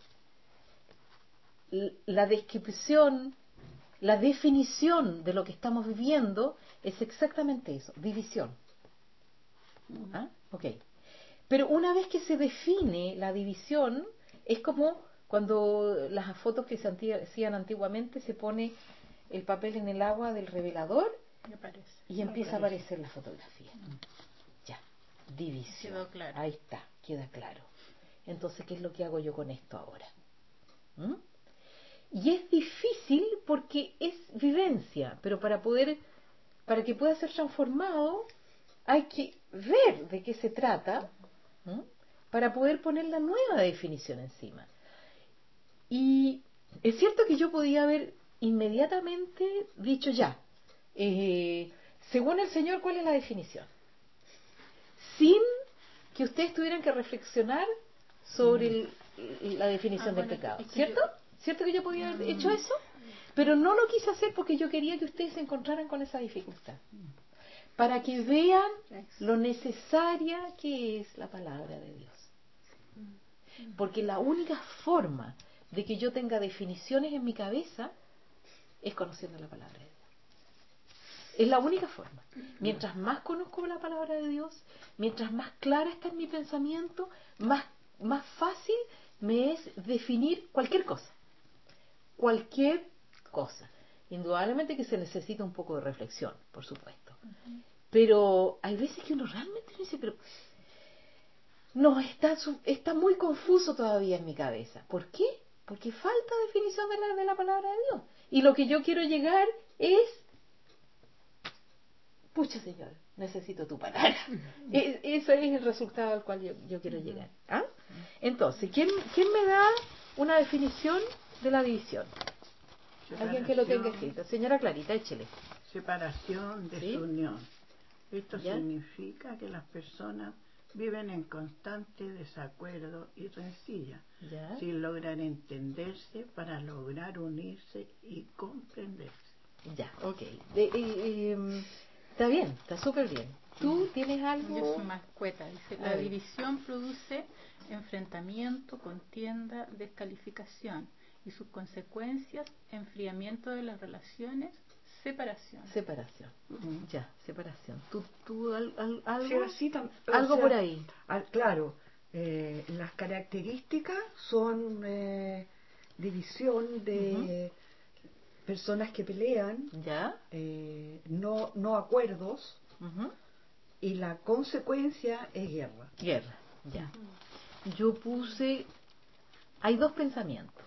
la descripción, la definición de lo que estamos viviendo es exactamente eso, división. ¿Ah? Ok. Pero una vez que se define la división, es como cuando las fotos que se hacían antiguamente, se pone el papel en el agua del revelador y, aparece. y empieza a aparecer la fotografía. Ya, división. Quedó claro. Ahí está, queda claro. Entonces, ¿qué es lo que hago yo con esto ahora? ¿Mm? Y es difícil porque es vivencia, pero para poder, para que pueda ser transformado, hay que ver de qué se trata, ¿Mm? para poder poner la nueva definición encima. Y es cierto que yo podía haber inmediatamente dicho ya, eh, según el Señor, ¿cuál es la definición? Sin que ustedes tuvieran que reflexionar sobre el, la definición ah, del bueno, pecado, es que ¿cierto? yo... ¿Cierto que yo podía haber Mm. hecho eso? Pero no lo quise hacer porque yo quería que ustedes se encontraran con esa dificultad. Para que vean lo necesaria que es la palabra de Dios. Porque la única forma de que yo tenga definiciones en mi cabeza es conociendo la palabra de Dios. Es la única forma. Mientras más conozco la palabra de Dios, mientras más clara está en mi pensamiento, más, más fácil me es definir cualquier cosa. Cualquier cosa. Indudablemente que se necesita un poco de reflexión, por supuesto. Uh-huh. Pero hay veces que uno realmente dice, pero no, está, está muy confuso todavía en mi cabeza. ¿Por qué? Porque falta definición de la, de la palabra de Dios. Y lo que yo quiero llegar es, pucha Señor, necesito tu palabra. Uh-huh. es, ese es el resultado al cual yo, yo quiero uh-huh. llegar. ¿Ah? Entonces, ¿quién, ¿quién me da una definición de la división? Alguien que lo tenga escrito. Señora Clarita, échele. Separación, desunión. ¿Sí? Esto ¿Ya? significa que las personas viven en constante desacuerdo y rencilla, ¿Ya? sin lograr entenderse para lograr unirse y comprenderse. Ya, ok. De, eh, eh, está bien, está súper bien. ¿Tú tienes algo? Yo soy más cueta. Dice, la división produce enfrentamiento, contienda, descalificación y sus consecuencias, enfriamiento de las relaciones, separación. Separación, uh-huh. ya, separación. ¿Tú, tú al, al, algo, sí, así tam- algo sea, por ahí? Al, claro, eh, las características son eh, división de uh-huh. personas que pelean, ¿Ya? Eh, no, no acuerdos, uh-huh. y la consecuencia es guerra. Guerra, ya. Uh-huh. Yo puse, hay dos pensamientos,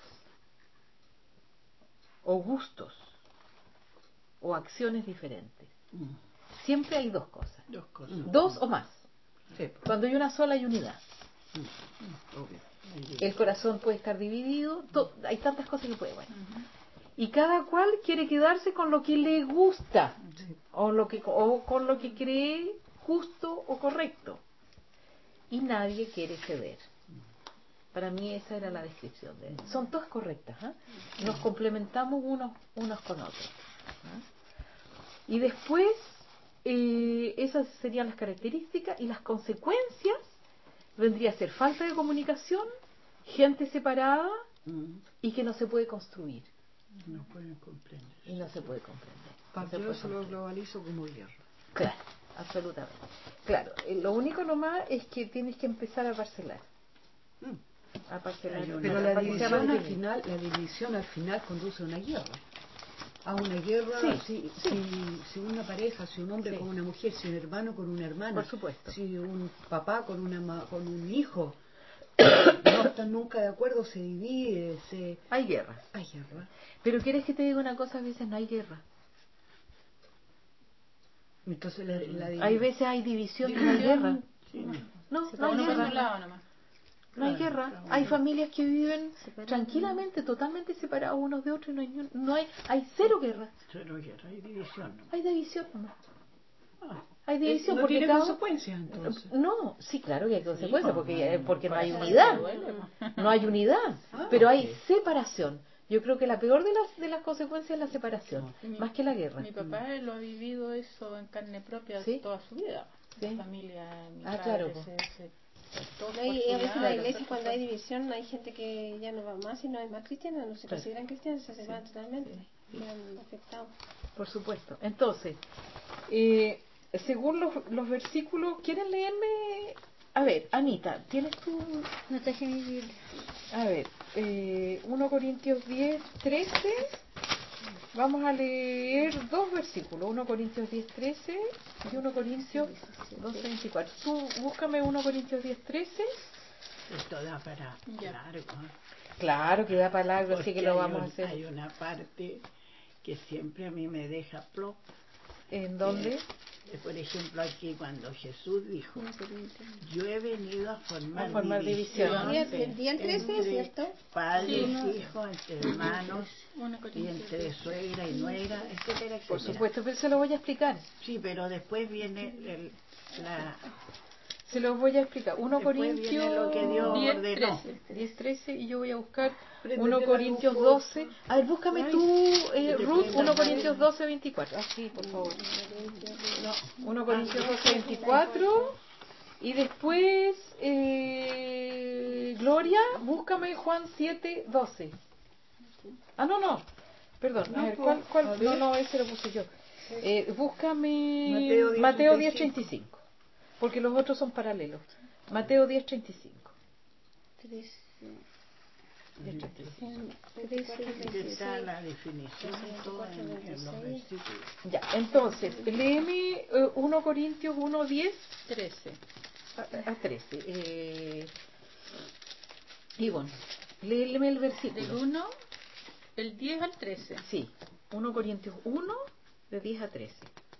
o gustos, o acciones diferentes. Mm. Siempre hay dos cosas. Dos cosas. Mm. Dos o más. Sí. Cuando hay una sola hay unidad. Mm. Obvio. El corazón puede estar dividido. To- hay tantas cosas que puede. Bueno. Uh-huh. Y cada cual quiere quedarse con lo que le gusta. Sí. O, lo que, o con lo que cree justo o correcto. Y nadie quiere ceder. Para mí esa era la descripción de él. Son todas correctas. ¿eh? Nos complementamos unos, unos con otros. ¿eh? Y después, eh, esas serían las características, y las consecuencias vendría a ser falta de comunicación, gente separada mm. y que no se puede construir. No pueden comprender. Y no se puede comprender. Para no yo se lo globalizo como guerra. Claro, absolutamente. Claro, eh, lo único nomás es que tienes que empezar a parcelar. Mm. A parcelar. Pero la división, al final, la división al final conduce a una guerra. A una guerra, sí, si, sí. Si, si una pareja, si un hombre sí. con una mujer, si un hermano con una hermana, por supuesto. Si un papá con, una, con un hijo, no están nunca de acuerdo, se divide, se... Hay guerra. Hay guerra. Pero ¿quieres que te diga una cosa? A veces no hay guerra. Entonces la, la div... Hay veces hay división y no hay guerra. Sí. No, no hay guerra. Lado nomás. No hay guerra. Hay familias que viven tranquilamente, totalmente separados unos de otros, y no hay, no hay, hay cero guerra. Cero guerra, hay división. ¿no? Hay división nomás. Ah, hay división. ¿No porque tiene cada... consecuencias entonces? No, sí, claro que hay consecuencias, sí, porque, no, porque no hay eso unidad. duele, No hay unidad, ah, pero okay. hay separación. Yo creo que la peor de las de las consecuencias es la separación, no. mi, más que la guerra. Mi papá mm. lo ha vivido eso en carne propia ¿Sí? toda su vida. ¿Sí? Mi familia, mi ah, padre claro, se, se todos No, y a veces en la iglesia nosotros cuando hay por- división hay gente que ya no va más y no hay más cristianos, no se Claro. consideran cristianos, se Sí, van totalmente, sí. quedan afectados. Por supuesto. Entonces, eh, según los, los versículos, ¿quieren leerme? A ver, Anita, ¿tienes tu...? No traje mi Biblia. A ver, eh, primera Corintios diez, trece. Vamos a leer dos versículos, primera Corintios diez, trece y primera Corintios doce, veinticuatro. Tú búscame primera Corintios diez, trece. Esto da para Ya. largo. Claro que da para largo, así Porque que lo hay vamos un- a hacer. Hay una parte que siempre a mí me deja plop. ¿En dónde? Eh, Por ejemplo, aquí cuando Jesús dijo, yo he venido a formar, A formar división. El día, el día trece, entre ¿cierto? padres, Sí. hijos, entre hermanos Una y Corintios entre diez. suegra y nuera, etcétera, Por etcétera. supuesto, pero se lo voy a explicar. Sí, pero después viene el, la, Se los voy a explicar. primera después Corintios viene lo que Dios diez, ordenó. trece. diez, trece y yo voy a buscar Préndete primera la Corintios luz, doce. porfa. A ver, búscame Ay, tú, que eh, te Ruth, prenda primera el Corintios baile. doce, veinticuatro. Así, por favor. primera Corintios doce, veinticuatro. Y después, eh, Gloria, búscame Juan siete, doce. Ah, no, no. Perdón, a No, ver, pues, ¿cuál, cuál? a No, ver. no, ese lo puse yo. Eh, búscame Mateo diez, Mateo treinta y diez, treinta y cinco. Porque los otros son paralelos. Mateo diez, treinta y cinco. trece, diez, treinta y cinco. Aquí está la definición y todo en, en los versículos. Ya, entonces, léeme eh, primera Corintios uno, diez trece. a, a trece. Eh, y bueno, léeme el Del versículo. uno, el diez al trece. Sí, primera Corintios uno, de diez a trece.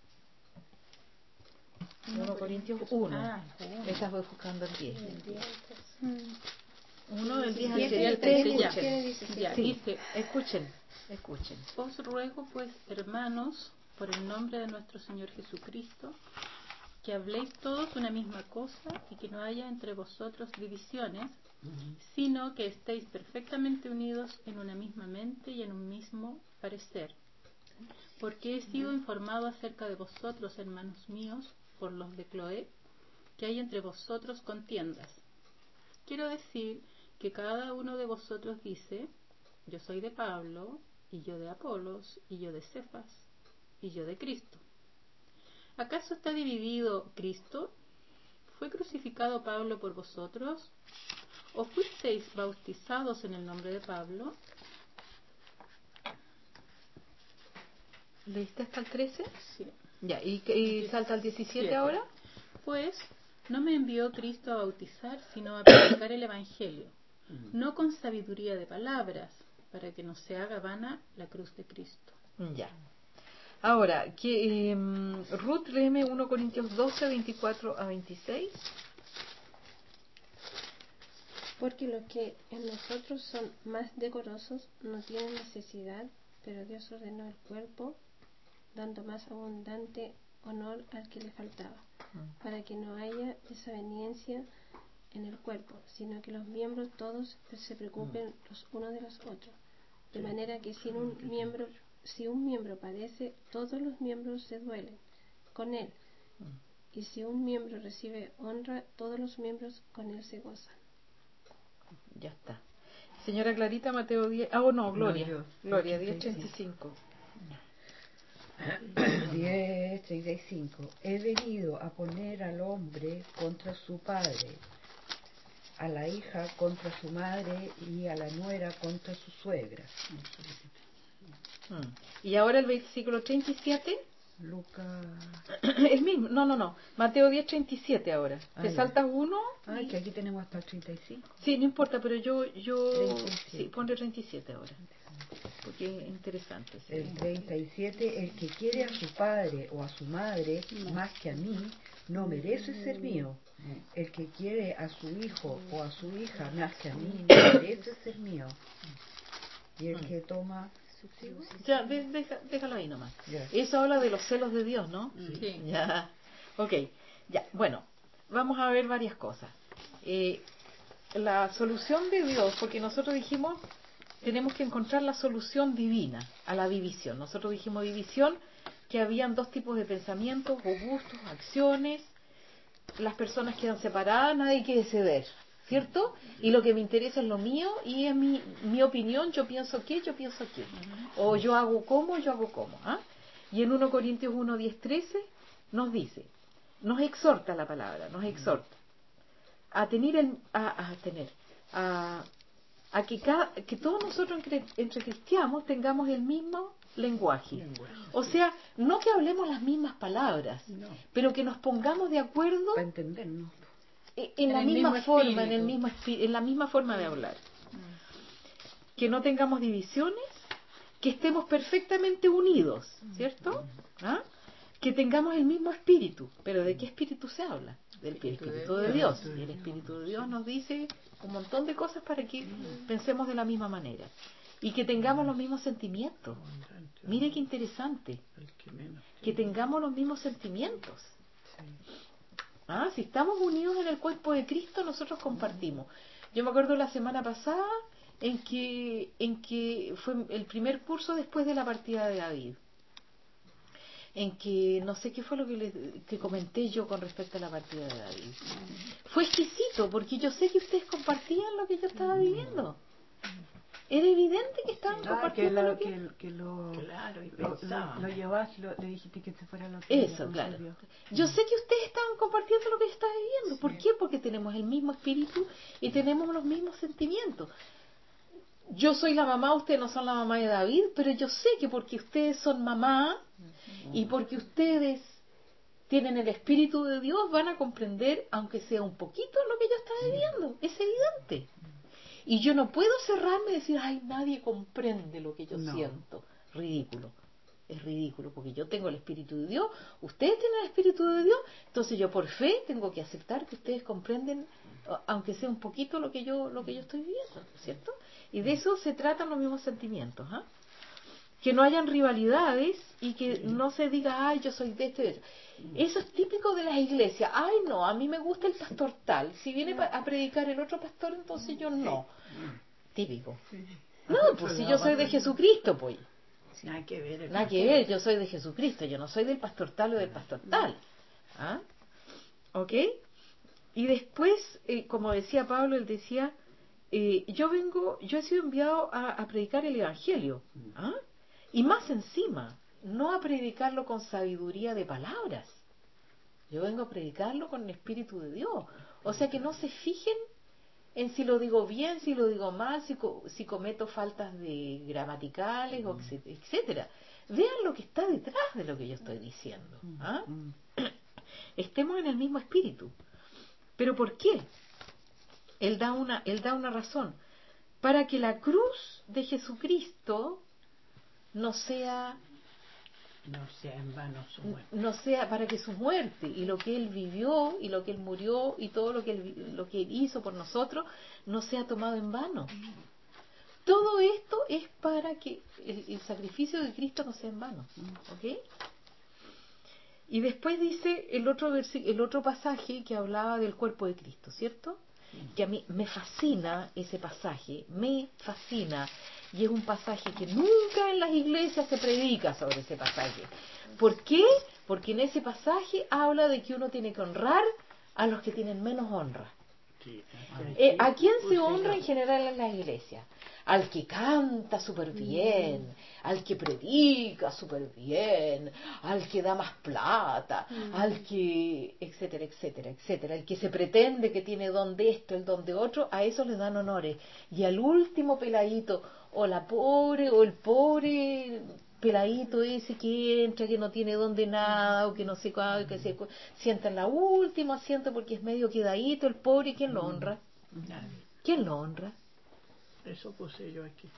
primera Corintios uno. Ah, uno. Estás buscando el diez. Mm. uno del diez al Siete, trece. trece, Ustedes ya. escuchen. diecisiete. Ya, Sí, dice, escuchen, escuchen. os ruego pues, hermanos, por el nombre de nuestro Señor Jesucristo, que habléis todos una misma cosa y que no haya entre vosotros divisiones, sino que estéis perfectamente unidos en una misma mente y en un mismo parecer. Porque he sido informado acerca de vosotros, hermanos míos, por los de Cloé, que hay entre vosotros contiendas. Quiero decir que cada uno de vosotros dice, yo soy de Pablo, y yo de Apolos, y yo de Cefas, y yo de Cristo. ¿Acaso está dividido Cristo? ¿Fue crucificado Pablo por vosotros? ¿O fuisteis bautizados en el nombre de Pablo? ¿Leíste hasta el trece? Sí. Ya, ¿y, y salta al diecisiete ahora? Pues no me envió Cristo a bautizar, sino a predicar el Evangelio, no con sabiduría de palabras, para que no se haga vana la cruz de Cristo. Ya. Ahora, que, eh, Ruth, léeme primera Corintios doce, veinticuatro a veintiséis. Porque los que en nosotros son más decorosos no tienen necesidad, pero Dios ordenó el cuerpo, dando más abundante honor al que le faltaba, para que no haya desaveniencia en el cuerpo, sino que los miembros todos se preocupen los unos de los otros, de manera que si un miembro, si un miembro padece, todos los miembros se duelen con él, y si un miembro recibe honra, todos los miembros con él se gozan. Ya está. Señora Clarita, Mateo diez. Ah, oh, no, Gloria. No, yo, Gloria, ochenta y diez treinta y cinco. diez, treinta y cinco. He venido a poner al hombre contra su padre, a la hija contra su madre y a la nuera contra su suegra. Mm. Y ahora el versículo treinta y siete. Lucas. El mismo. No, no, no. Mateo diez, treinta y siete ahora. Ah, Te ya. saltas uno. Ay, que aquí tenemos hasta el treinta y cinco. Sí, no importa, pero yo. yo treinta y siete. Sí, ponle treinta y siete ahora. Porque es interesante. Sí. El treinta y siete, el que quiere a su padre o a su madre más que a mí, no merece ser mío. El que quiere a su hijo o a su hija más que a mí, no merece ser mío. Y el que toma... Ya, de- deja- déjalo ahí nomás. Ya. Eso habla de los celos de Dios, ¿no? Sí. Ya. Ok. Ya, bueno. Vamos a ver varias cosas. Eh, la solución de Dios, porque nosotros dijimos, tenemos que encontrar la solución divina a la división. Nosotros dijimos división, que habían dos tipos de pensamientos, o gustos, acciones, las personas quedan separadas, nadie quiere ceder, ¿cierto? Y lo que me interesa es lo mío y es mi, mi opinión, yo pienso qué, yo pienso qué. O yo hago como, yo hago como. ¿ah? Y en primera Corintios uno, diez, trece nos dice, nos exhorta la palabra, nos exhorta a tener, el, a, a, tener a, a que, cada, que todos nosotros entre, entre cristianos tengamos el mismo lenguaje. lenguaje o sí. sea, no que hablemos las mismas palabras, no. pero que nos pongamos de acuerdo para entendernos en, en, en la misma forma, en, el mismo en la misma forma de hablar. Mm. Que no tengamos divisiones, que estemos perfectamente unidos, ¿cierto? ¿Ah? Que tengamos el mismo espíritu. ¿Pero de qué espíritu se habla? Del espíritu, espíritu de, de Dios. Dios. Y el espíritu de Dios nos dice un montón de cosas para que mm. pensemos de la misma manera. Y que tengamos los mismos sentimientos. Mire qué interesante. Que tengamos los mismos sentimientos. Ah, si estamos unidos en el cuerpo de Cristo, nosotros compartimos. Yo me acuerdo la semana pasada en que, en que fue el primer curso después de la partida de David. En que no sé qué fue lo que, le, que comenté yo con respecto a la partida de David. Fue exquisito, porque yo sé que ustedes compartían lo que yo estaba viviendo. Era evidente que estaban sí, compartiendo ah, que lo, lo que... que, que lo, claro, y lo, lo, lo llevaste, lo, le dijiste que se fuera lo que Eso, claro. Yo sé que ustedes estaban compartiendo lo que yo estaba viviendo. Sí. ¿Por qué? Porque tenemos el mismo espíritu y tenemos los mismos sentimientos. Yo soy la mamá, ustedes no son la mamá de David, pero yo sé que porque ustedes son mamá y porque ustedes tienen el espíritu de Dios, van a comprender, aunque sea un poquito, lo que yo estaba viviendo. Es evidente. Y yo no puedo cerrarme y decir, ay, nadie comprende lo que yo no. siento. Ridículo. Es ridículo, porque yo tengo el Espíritu de Dios, ustedes tienen el Espíritu de Dios, entonces yo por fe tengo que aceptar que ustedes comprenden, aunque sea un poquito, lo que yo lo que yo estoy viviendo, ¿cierto? Y de eso se tratan los mismos sentimientos, ¿ah? ¿eh? Que no hayan rivalidades y que no se diga, ay, yo soy de este, de este. Eso es típico de las iglesias. Ay, no, a mí me gusta el pastor tal. Si viene a predicar el otro pastor, entonces yo no. Típico. No, pues si yo soy de Jesucristo, pues. Nada que ver. Nada que ver, yo soy de Jesucristo. Yo no soy del pastor tal o del pastor tal. ¿Ah? ¿Ok? Y después, eh, como decía Pablo, él decía, eh, yo vengo, yo he sido enviado a, a predicar el Evangelio. ¿Ah? Y más encima, no a predicarlo con sabiduría de palabras. Yo vengo a predicarlo con el Espíritu de Dios. O sea que no se fijen en si lo digo bien, si lo digo mal, si, co si cometo faltas de gramaticales, o etcétera. Vean lo que está detrás de lo que yo estoy diciendo. ¿Ah? Estemos en el mismo espíritu. ¿Pero por qué? Él da una, él da una razón. Para que la cruz de Jesucristo no sea... no sea en vano su muerte. No sea para que su muerte y lo que él vivió y lo que él murió y todo lo que él, lo que él hizo por nosotros no sea tomado en vano. Todo esto es para que el, el sacrificio de Cristo no sea en vano. ¿Ok? Y después dice el otro, el otro pasaje que hablaba del cuerpo de Cristo, ¿cierto? Que a mí me fascina ese pasaje, me fascina. Y es un pasaje que nunca en las iglesias se predica sobre ese pasaje. ¿Por qué? Porque en ese pasaje habla de que uno tiene que honrar a los que tienen menos honra. Eh, ¿A quién se honra en general en las iglesias? Al que canta súper bien, mm. al que predica súper bien, al que da más plata, mm. al que, etcétera, etcétera, etcétera, el que se pretende que tiene don de esto, el don de otro, a esos les dan honores. Y al último peladito, o la pobre, o el pobre peladito ese que entra, que no tiene don de nada, o que no sé cuál, que se sienta en la última asiento porque es medio quedadito, el pobre, ¿quién lo honra? Nadie. ¿Quién lo honra? Eso puse yo aquí.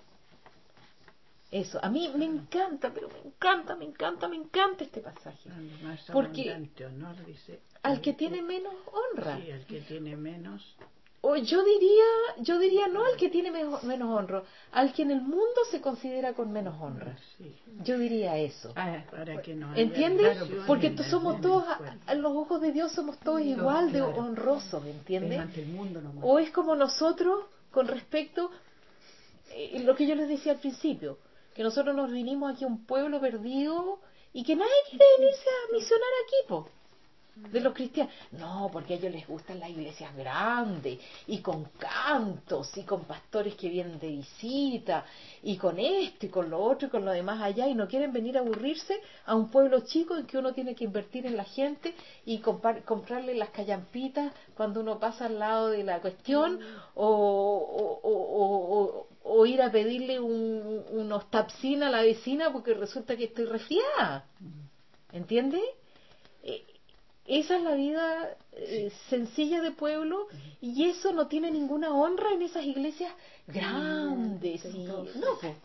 Eso, a mí me encanta, pero me encanta, me encanta, me encanta este pasaje. Porque honor, dice, al que tiene menos honra. Sí, al que tiene menos. O yo diría, yo diría no al que tiene menos, menos honra, al que en el mundo se considera con menos honra. Sí. Yo diría eso. Ah, para que no ¿entiendes? Porque somos todos, a, a los ojos de Dios somos todos sí, igual claro. de honrosos, ¿entiendes? O es como nosotros con respecto eh, lo que yo les decía al principio, que nosotros nos vinimos aquí a un pueblo perdido y que nadie quiere venirse a misionar aquí, po. de los cristianos. No, porque a ellos les gustan las iglesias grandes y con cantos y con pastores que vienen de visita y con esto y con lo otro y con lo demás allá, y no quieren venir a aburrirse a un pueblo chico en que uno tiene que invertir en la gente y compar, comprarle las callampitas cuando uno pasa al lado de la cuestión, o, o, o, o, o ir a pedirle un, unos tapsin a la vecina porque resulta que estoy resfriada. ¿Entiendes? Eh, Esa es la vida eh, sencilla de pueblo, y eso no tiene ninguna honra en esas iglesias grandes. Sí, y, no, pues.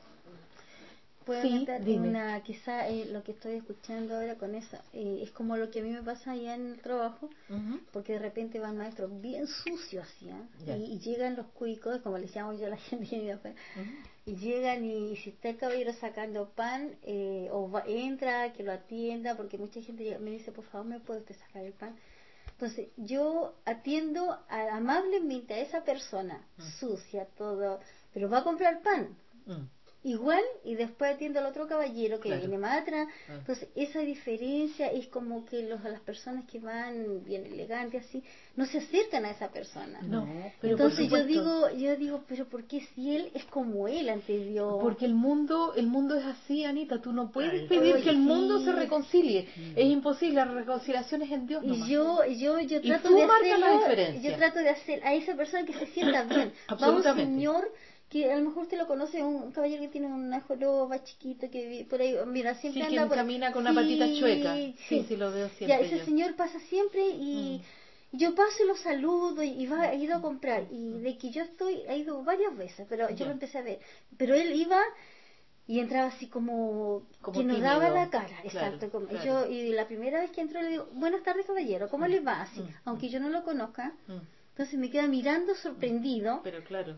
Puedo Sí, meter dime. una, quizá eh, lo que estoy escuchando ahora con eso, eh, es como lo que a mí me pasa allá en el trabajo, uh-huh. porque de repente van maestros bien sucios así, ¿eh? yeah. y, y llegan los cuicos, como les llamo yo a la gente que vive afuera, uh-huh. y llegan y, y si está el caballero sacando pan, eh, o va, entra, que lo atienda, porque mucha gente llega, me dice, por favor, ¿me puede usted sacar el pan? Entonces, yo atiendo a, amablemente a esa persona, uh-huh. sucia, todo, pero va a comprar pan. Uh-huh. Igual, y después atiendo al otro caballero que claro. viene más atrás. Ah. Entonces esa diferencia es como que los, las personas que van bien elegantes así no se acercan a esa persona. No, pero entonces yo digo yo digo pero ¿por qué si él es como él ante Dios? Porque el mundo el mundo es así, Anita. Tú no puedes pedir Ay, que el sí. mundo se reconcilie. Mm. Es imposible. La reconciliación es en Dios nomás. Y yo yo yo trato de hacer la diferencia. Yo trato de hacer a esa persona que se sienta bien. Va un señor que a lo mejor usted lo conoce, un caballero que tiene una joroba chiquito que por ahí, mira, siempre sí, anda que por camina con sí, una patita chueca. Sí, sí, sí, lo veo siempre. Ya, ese yo. señor pasa siempre y mm. yo paso y lo saludo y, y va, he ido a comprar. Y de que yo estoy, he ido varias veces, pero yo yeah. lo empecé a ver. Pero él iba y entraba así como, como que nos daba la cara. Claro, exacto. Como claro. Yo, y la primera vez que entró le digo, buenas tardes caballero, ¿cómo mm. le va? Así, mm. aunque yo no lo conozca. Mm. Entonces me queda mirando sorprendido. Pero claro.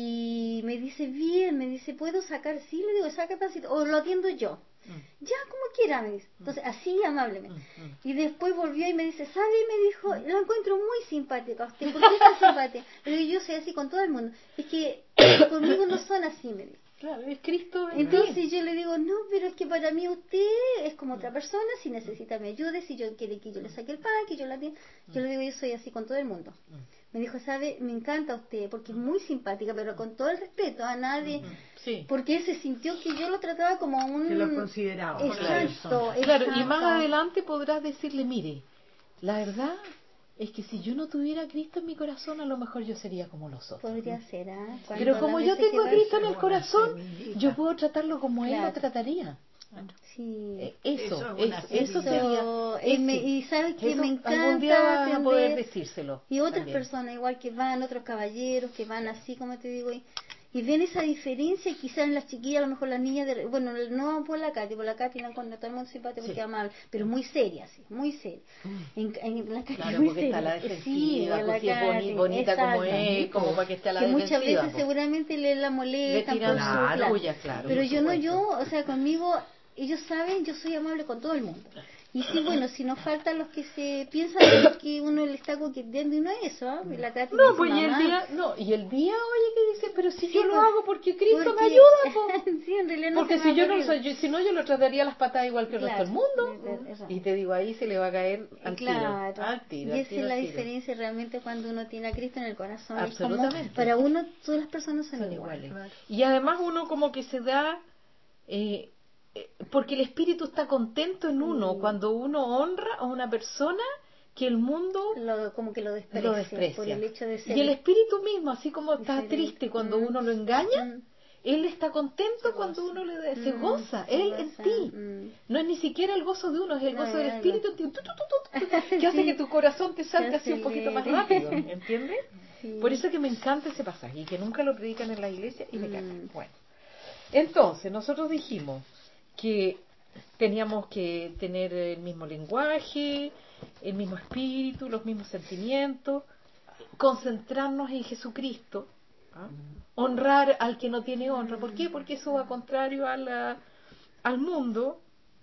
Y me dice, bien, me dice, ¿puedo sacar? Sí, le digo, saca pasito, o lo atiendo yo. Mm. Ya, como quiera, me dice. Entonces, así amablemente. Mm, mm. Y después volvió y me dice, ¿sabe? Me dijo, la encuentro muy simpática a usted. ¿Por qué está simpática? Le digo, yo soy así con todo el mundo. Es que conmigo no son así, me dice. Claro, es Cristo. Entonces bien. Yo le digo, no, pero es que para mí usted es como otra persona, si necesita me ayude, si yo quiere que yo le saque el pan, que yo la atienda. Yo le digo, yo soy así con todo el mundo. Me dijo, sabe, me encanta usted, porque es muy simpática, pero con todo el respeto a nadie, sí. porque él se sintió que yo lo trataba como un... Que lo consideraba. Exacto, claro. claro, y más adelante podrás decirle, mire, la verdad es que si yo no tuviera a Cristo en mi corazón, a lo mejor yo sería como los otros. Podría ser, ¿eh? Pero como yo tengo a Cristo en el corazón, yo puedo tratarlo como claro. Él lo trataría. Sí. Eh, eso, eso, eso sería. Y, me, y sabes que eso, me encanta. Algún día vas a poder decírselo. Y otras también. Personas, igual que van, otros caballeros que van así, como te digo, y, y ven esa diferencia, quizás en las chiquillas, a lo mejor las niñas, de, bueno, no por la Katy, por la Katy la encuentro todo el mundo simpático, sí. porque es amable, pero muy seria, sí, muy seria. Mm. En, en la Katy claro, muy porque seria. está la defensiva, sí, porque es boni, bonita exacto. Como es, como para que esté a la que defensiva. Muchas veces po. Seguramente le la molestan le por la su claro. Tuya, claro. Pero yo no, yo, o sea, conmigo... Ellos saben, yo soy amable con todo el mundo. Y sí, bueno, si nos faltan los que se piensan que uno le está coqueteando y no es eso, ¿eh? La Katy no, dice, pues y el mamá. día, no, y el día, oye, que dice, pero si sí, yo pues, lo hago porque Cristo porque, me ayuda, po. sí, en realidad no porque si yo no soy, yo, si no yo lo trataría a las patas igual que el claro, resto del mundo. De, de, de, y te digo, ahí se le va a caer al claro, tiro, al tiro. Y esa tiro, es la tiro. diferencia realmente cuando uno tiene a Cristo en el corazón. Absolutamente. Es como, para uno todas las personas son, son iguales. iguales. Y además uno como que se da eh, porque el espíritu está contento en uno sí. cuando uno honra a una persona que el mundo lo, como que lo desprecia, lo desprecia. Por el hecho de ser y el espíritu mismo, así como está diferente. Triste cuando mm. uno lo engaña, mm. él está contento se cuando goza. Uno le da, se mm. goza, se él goza. En ti. Mm. No es ni siquiera el gozo de uno, es el gozo no, del espíritu en ti, tu, tu, tu, tu, tu, que hace sí. que tu corazón te salte así un poquito más rápido, ¿entiendes? Sí. Por eso que me encanta ese pasaje y que nunca lo predican en la iglesia y me encanta. Mm. Bueno, entonces nosotros dijimos que teníamos que tener el mismo lenguaje, el mismo espíritu, los mismos sentimientos, concentrarnos en Jesucristo, ¿ah? honrar al que no tiene honra. ¿Por qué? Porque eso va contrario a la, al mundo,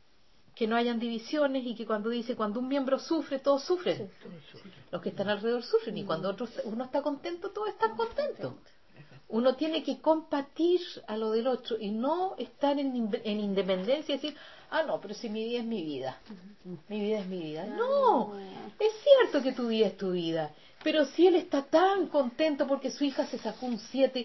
que no hayan divisiones y que cuando dice, cuando un miembro sufre, todos sufren. Los que están alrededor sufren y cuando otros, uno está contento, todos están contentos. Uno tiene que compatir a lo del otro y no estar en, en independencia y decir, ah, no, pero si mi vida es mi vida, mi vida es mi vida. No, es cierto que tu vida es tu vida, pero si él está tan contento porque su hija se sacó un siete,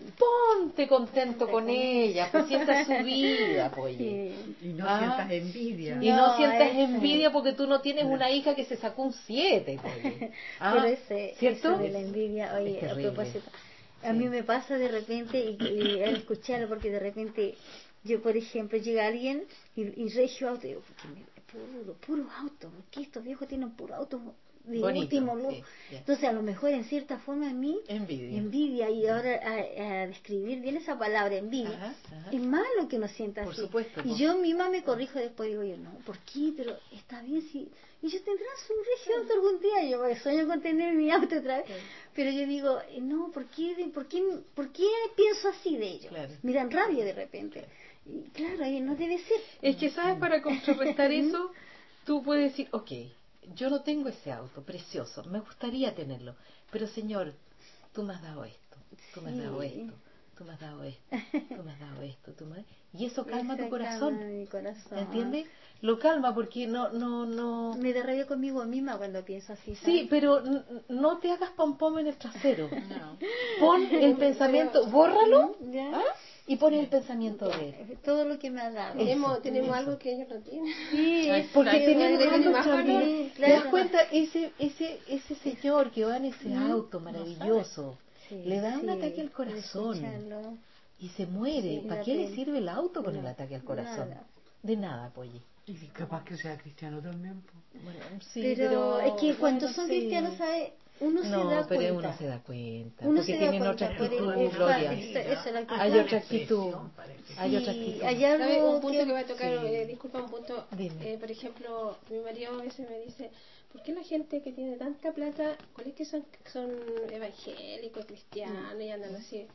ponte contento con ella, pues si esa es su vida, pues. Sí. Y no ¿Ah? sientas envidia. Y no, No, sientas ese. envidia porque tú no tienes una hija que se sacó un siete, pues. ¿Ah? Pero ese, ¿cierto? eso de la envidia, oye, Es a terrible. propósito, a Sí. mí me pasa de repente, y, y al escucharlo, porque de repente yo, por ejemplo, llega alguien y, y regio auto, y digo, porque me, puro, puro auto, porque estos viejos tienen puro auto de Bonito, último luz. sí, yeah. Entonces, a lo mejor, en cierta forma, a mí, Envidia. envidia, y ahora a, a describir bien esa palabra, envidia, Ajá, ajá. es malo que uno sienta Por así. supuesto, y por- yo misma me corrijo después, digo yo, no, ¿por qué? Pero está bien si... Ellos tendrán su regio auto algún día, yo porque sueño con tener mi auto otra vez. Pero yo digo, eh, no, ¿por qué, de- por, qué, ¿por qué pienso así de ellos? Claro. Me dan rabia de repente. Y claro, eh, no debe ser. Es que, ¿sabes? Para contrarrestar eso, tú puedes decir, ok, yo no tengo ese auto precioso, me gustaría tenerlo, pero Señor, tú me has dado esto, tú me has dado Sí. esto, tú me has dado esto, tú me has dado esto, tú me... y eso calma Eso tu corazón, calma mi corazón. ¿entiendes? Lo calma porque no, no, no... Me da rabia conmigo misma cuando pienso así, ¿sabes? Sí, pero n- no te hagas pom-pom en el trasero. No. Pon el pensamiento, bórralo, ¿Ya? ¿ah? Y pon el pensamiento de él. Todo lo que me ha dado. Tenemos, Eso, tenemos eso. algo que ellos no tienen. Sí, Ay, eso Porque sí, tenemos bueno, algo más valor. extraordinario. Sí, ¿Te das claro. cuenta? Ese, ese, ese señor que va en ese auto maravilloso, Sí, le da un sí, ataque al corazón escucharlo. y se muere. Sí, ¿Para da qué le pena. sirve el auto con el No, ataque al corazón? nada. De nada, Polly. Y capaz que sea cristiano también. Po. Bueno, sí, pero, pero, es que cuando bueno, son sí. cristianos, ¿sabe? Uno se No, da pero cuenta. uno se da cuenta. Uno porque se da tienen cuenta otra por el- actitud, el Gloria. fa- eso- eso es la actitud. Hay otra actitud. Expresión, parece. Hay otra Y actitud. hay ¿Sabe? algo Un punto que, voy a tocar, Sí. eh, disculpa, un punto. Dime. Eh, por ejemplo, mi marido a veces me dice, ¿por qué la gente que tiene tanta plata, cuál es que son, son evangélicos, cristianos y andan así?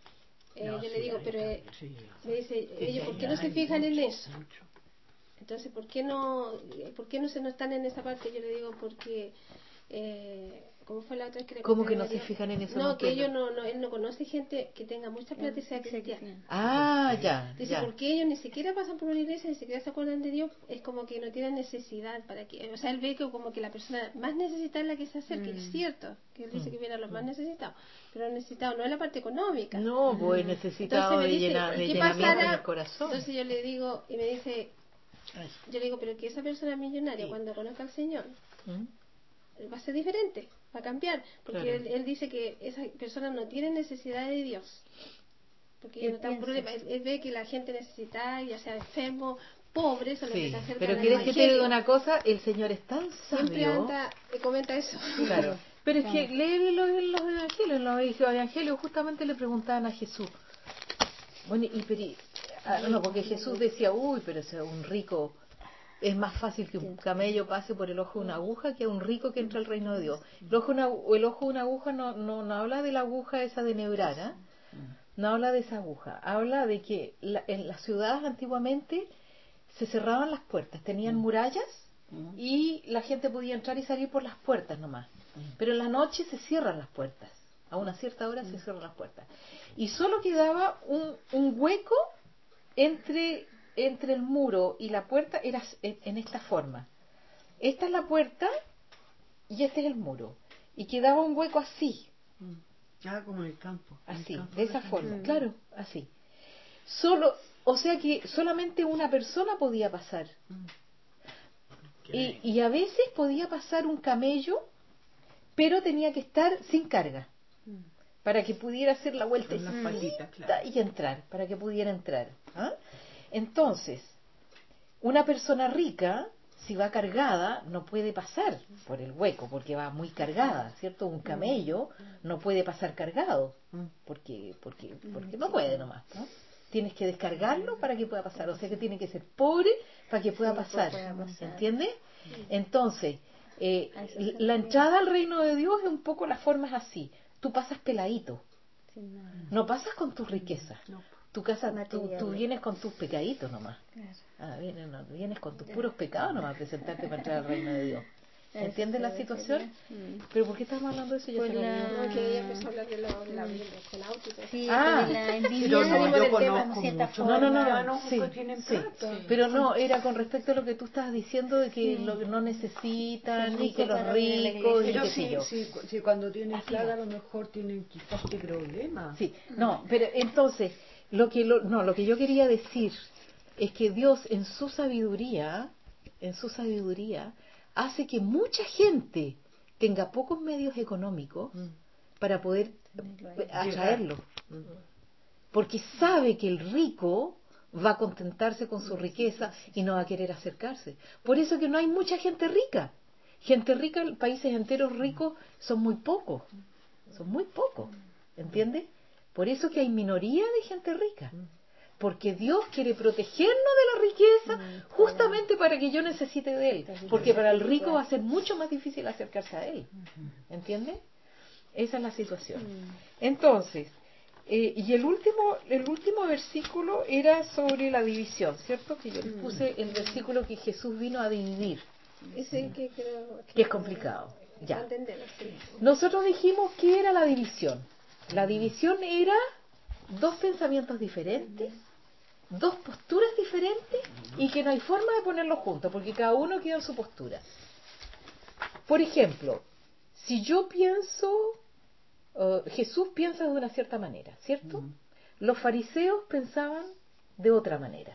Eh, No, yo sí, le digo, hay pero eh, también, sí. me dice, Sí, ellos, sí, ¿por qué no se hay fijan en mucho, eso? mucho. Entonces, ¿por qué no, por qué no se no están en esa parte? Yo le digo, porque, eh, ¿cómo fue la otra vez que le ¿Cómo conté que a mi no se marido? fijan en eso? No, No que entiendo. ellos no, no, él no conoce gente que tenga mucha plata y sea cristiana. Ah, ya, Dice, ya. porque ellos ni siquiera pasan por una iglesia, ni siquiera se acuerdan de Dios, es como que no tienen necesidad para que, o sea, él ve que como que la persona más necesitada es la que se acerca, y es cierto, que él dice que viene a los más necesitados, pero necesitado no es la parte económica. No, pues necesitado Entonces me de, dice, llena- de ¿y qué llenamiento en pasará? el corazón. Entonces yo le digo, y me dice, Ay. yo le digo, pero que esa persona millonaria, Sí. cuando conozca al Señor, ¿Mm? va a ser diferente, va a cambiar, porque Claro. él, él dice que esa persona no tiene necesidad de Dios, porque Él ellos no están piensa. problema, él, él ve que la gente necesita, ya sea enfermo, pobre, son los que Sí, se acercan pero al quieres que te Evangelio. diga una cosa, el Señor es tan Siempre sabio. anda, eh, comenta eso. Claro, pero es Sí. que lee los, los evangelios, en los evangelios justamente le preguntaban a Jesús. Bueno, y pero, ah, no, porque Jesús decía, uy, pero si un rico es más fácil que un camello pase por el ojo de una aguja que a un rico que entra al reino de Dios. El ojo de una, el ojo de una aguja no, no, no habla de la aguja esa de nebrar, ¿eh? No habla de esa aguja, habla de que la, en las ciudades antiguamente se cerraban las puertas, tenían murallas y la gente podía entrar y salir por las puertas nomás. Pero en la noche se cierran las puertas, a una cierta hora se cierran las puertas. Y solo quedaba un, un hueco entre, entre el muro y la puerta, era en, en esta forma. Esta es la puerta y este es el muro. Y quedaba un hueco así. Ah, como en el campo. En el Así, campo de esa la forma, gente. claro, así. Solo, o sea que solamente una persona podía pasar. Qué Y, bien. y a veces podía pasar un camello, pero tenía que estar sin carga, para que pudiera hacer la vuelta Con las patitas, claro. y entrar, para que pudiera entrar. ¿Ah? Entonces, una persona rica, si va cargada, no puede pasar por el hueco, porque va muy cargada, ¿cierto? Un camello no puede pasar cargado, porque porque porque no puede nomás, ¿no? Tienes que descargarlo para que pueda pasar, o sea que tiene que ser pobre para que pueda Sí, pasar, pueda pasar. ¿entiendes? Entonces, eh, A eso se la refiere. entrada al reino de Dios es un poco la forma es así, tú pasas peladito, Sin nada. no pasas con tus riquezas. No. Tu casa, tú, Materiales. tú vienes con tus pecaditos nomás. Claro. Ah, vienes, no, vienes con tus puros pecados nomás a presentarte para entrar al reino de Dios. ¿Entiendes la situación? Mm. ¿Pero por qué estamos hablando de eso? Pues la... No, que ella empezó a hablar de lo, de la mm. con autos. Sí, ah, de la envidia. No, no, yo conozco mucho. No, no, no, no, sí, sí, sí. Pero no, era con respecto a lo que tú estabas diciendo de que sí. lo que no necesitan sí, y que los ricos y qué sé yo. Sí, sí, cuando tienen plata a lo mejor tienen quizás este problema. Sí, no, pero entonces, lo que lo, no, lo que yo quería decir es que Dios en su sabiduría, en su sabiduría, hace que mucha gente tenga pocos medios económicos mm. para poder atraerlo. Mm. Porque sabe que el rico va a contentarse con su riqueza y no va a querer acercarse. Por eso que no hay mucha gente rica. Gente rica, países enteros ricos son muy pocos. Son muy pocos. ¿Entiendes? Por eso que hay minoría de gente rica. Porque Dios quiere protegernos de la riqueza justamente para que yo necesite de Él. Porque para el rico va a ser mucho más difícil acercarse a Él. ¿Entiendes? Esa es la situación. Entonces, eh, y el último, el último versículo era sobre la división, ¿cierto? Que yo les puse el versículo que Jesús vino a dividir. Ese que creo que, que es complicado. Ya. Nosotros dijimos que era la división. La división era dos pensamientos diferentes, dos posturas diferentes y que no hay forma de ponerlos juntos porque cada uno queda en su postura. Por ejemplo, si yo pienso, uh, Jesús piensa de una cierta manera, ¿cierto? Uh-huh. Los fariseos pensaban de otra manera.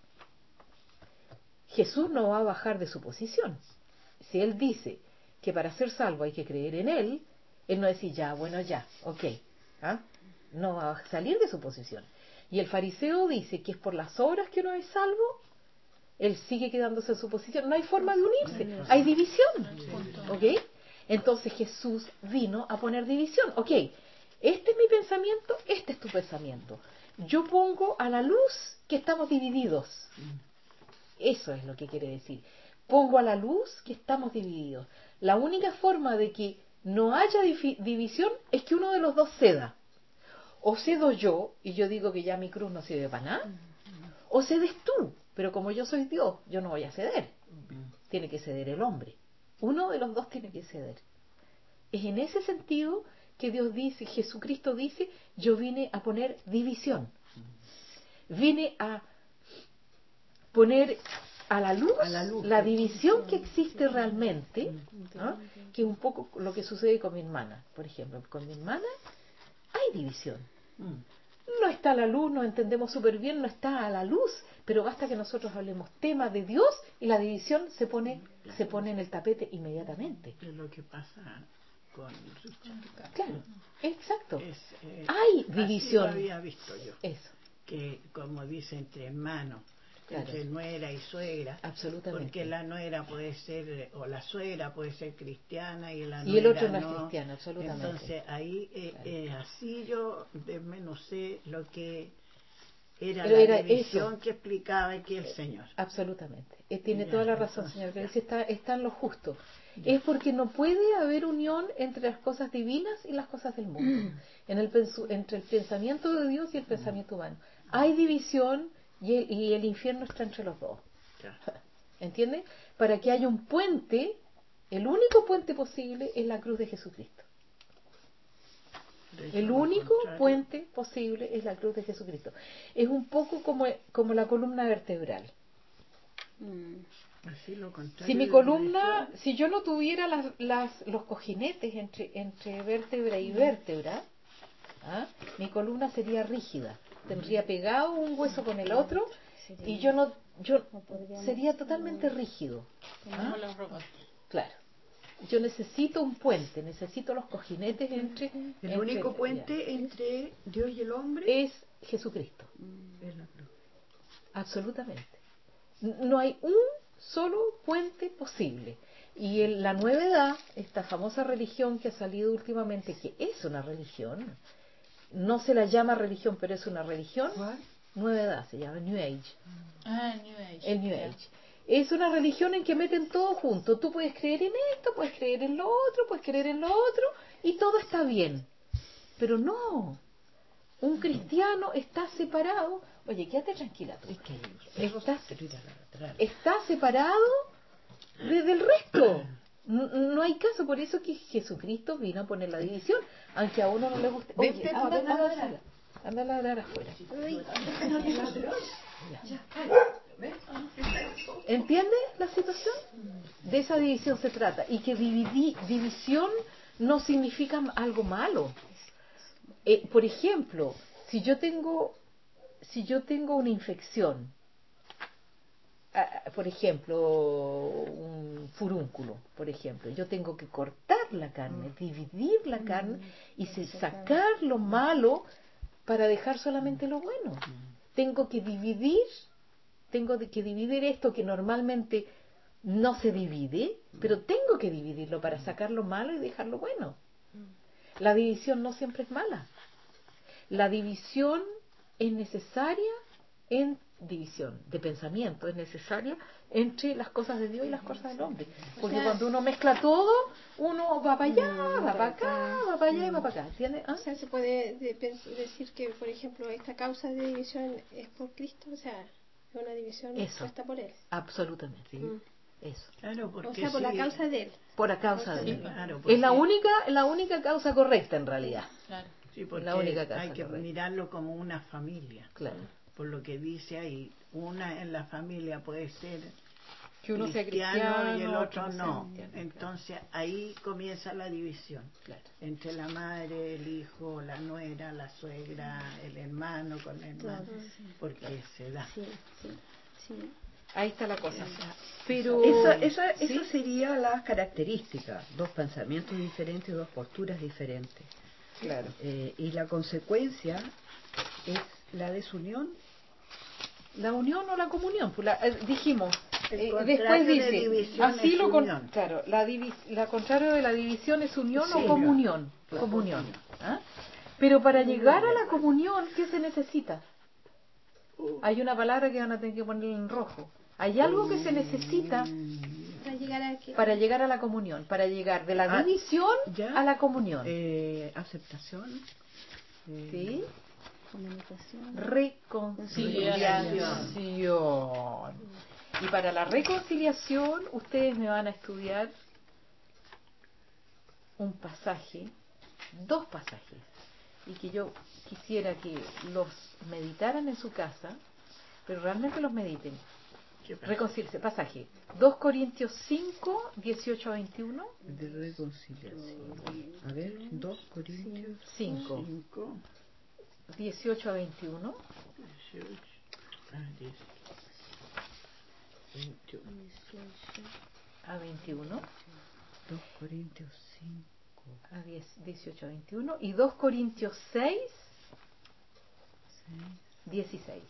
Jesús no va a bajar de su posición. Si Él dice que para ser salvo hay que creer en Él, Él no va a decir ya, bueno, ya, ok. ¿Ah? No va a salir de su posición. Y el fariseo dice que es por las obras que uno es salvo, él sigue quedándose en su posición. No hay forma de unirse, hay división. ¿Ok? Entonces Jesús vino a poner división. Ok, este es mi pensamiento, este es tu pensamiento. Yo pongo a la luz que estamos divididos. Eso es lo que quiere decir. Pongo a la luz que estamos divididos. La única forma de que no haya división es que uno de los dos ceda. O cedo yo, y yo digo que ya mi cruz no sirve para nada, o cedes tú, pero como yo soy Dios, yo no voy a ceder. Tiene que ceder el hombre. Uno de los dos tiene que ceder. Es en ese sentido que Dios dice, Jesucristo dice, yo vine a poner división. Vine a poner a la luz, a la, luz, la división que existe realmente, ¿no? Que es un poco lo que sucede con mi hermana. Por ejemplo, con mi hermana hay división. No está a la luz, nos entendemos súper bien, no está a la luz, pero basta que nosotros hablemos temas de Dios y la división se pone, claro, se pone en el tapete inmediatamente. Es lo que pasa con Richard. Claro, exacto. Es, eh, hay división. Así lo había visto yo. Eso. Que, como dice, entre hermanos. Claro. Entre nuera y suegra. Absolutamente. Porque la nuera puede ser, o la suegra puede ser cristiana y la nuera y el otro no, no es cristiano, absolutamente. Entonces ahí eh, claro. eh, así yo desmenuzé lo que era Pero la era división eso. Que explicaba aquí el Señor. Absolutamente. Eh, tiene ya, toda la razón, entonces, señor. Que está, está en lo justo. Ya. Es porque no puede haber unión entre las cosas divinas y las cosas del mundo. en el entre el pensamiento de Dios y el pensamiento humano. Hay división. Y el, y el infierno está entre los dos. ¿Entiendes? Para que haya un puente, el único puente posible es la cruz de Jesucristo. El único puente posible es la cruz de Jesucristo. Es un poco como, como la columna vertebral. Así lo si mi columna, si yo no tuviera las, las, los cojinetes entre, entre vértebra y vértebra, ¿ah? Mi columna sería rígida. Tendría pegado un hueso con el otro y yo no yo sería totalmente rígido. ¿Ah? Claro. Yo necesito un puente, necesito los cojinetes entre... El entre, único puente ya. entre Dios y el hombre es Jesucristo. Es la cruz. Absolutamente. No hay un solo puente posible. Y en la nueva edad, esta famosa religión que ha salido últimamente, que es una religión, no se la llama religión, pero es una religión. ¿Cuál? Nueva edad, se llama New Age. Ah, New Age. El New Age. Es una religión en que meten todo junto. Tú puedes creer en esto, puedes creer en lo otro, puedes creer en lo otro, y todo está bien. Pero no. Un cristiano está separado. Oye, quédate tranquila tú. Está, está separado desde el resto. No, no hay caso, por eso que Jesucristo vino a poner la división, aunque a uno no le guste. Oye, Vente, anda, ven a anda, ladrar. anda, anda a ladrar afuera. ¿Entiende la situación? De esa división se trata. Y que dividi, división no significa algo malo. Eh, por ejemplo, si yo tengo, si yo tengo una infección, por ejemplo, un furúnculo, por ejemplo, yo tengo que cortar la carne, dividir la carne y sacar lo malo para dejar solamente lo bueno. Tengo que dividir, tengo que dividir esto que normalmente no se divide, pero tengo que dividirlo para sacar lo malo y dejar lo bueno. La división no siempre es mala. La división es necesaria en división de pensamiento, es necesaria entre las cosas de Dios y las cosas del hombre. Porque o sea, cuando uno mezcla todo, uno va para allá, mm, va para acá, va para allá y va para acá. ¿Entiendes? ¿Ah? O sea, se puede de, decir que, por ejemplo, esta causa de división es por Cristo, o sea, es una división puesta por Él. Absolutamente. Sí. Mm. Eso. Claro, porque o sea, por sí, la causa de Él. Por la causa de Él. Claro, es la única, la única causa correcta en realidad. Claro. Sí, porque la única causa hay que correcta. mirarlo como una familia. Claro. Por lo que dice ahí, una en la familia puede ser que uno cristiano, sea cristiano y el otro no. Cristiano, Entonces claro. ahí comienza la división claro. entre la madre, el hijo, la nuera, la suegra, el hermano con el hermano, sí. porque claro. se da. Sí, sí, sí. Ahí está la cosa. Pero esa, esa, ¿sí? esa sería la característica, dos pensamientos diferentes, dos posturas diferentes. Claro. Eh, y la consecuencia es la desunión. La unión o la comunión, pues la, eh, dijimos, eh, después dice, de así lo con, unión. claro, la, divis, la contrario de la división es unión sí, o comunión, claro. comunión. ¿Ah? Pero para llegar a la comunión, ¿qué se necesita? Hay una palabra que van a tener que poner en rojo. Hay algo que se necesita para llegar a, para llegar a la comunión, para llegar de la división ¿Ya? a la comunión. Eh, aceptación. Eh, ¿Sí? Comunicación. Reconciliación. Y para la reconciliación ustedes me van a estudiar un pasaje, dos pasajes, y que yo quisiera que los meditaran en su casa, pero realmente los mediten. Reconciliación, pasaje, dos Corintios cinco, dieciocho a veintiuno. De reconciliación. A ver, dos Corintios cinco. dieciocho a veintiuno. dieciocho. Ah, diez. veintiuno. A veintiuno. dos Corintios cinco. A diez, dieciocho a veintiuno. Y dos Corintios seis, dieciséis.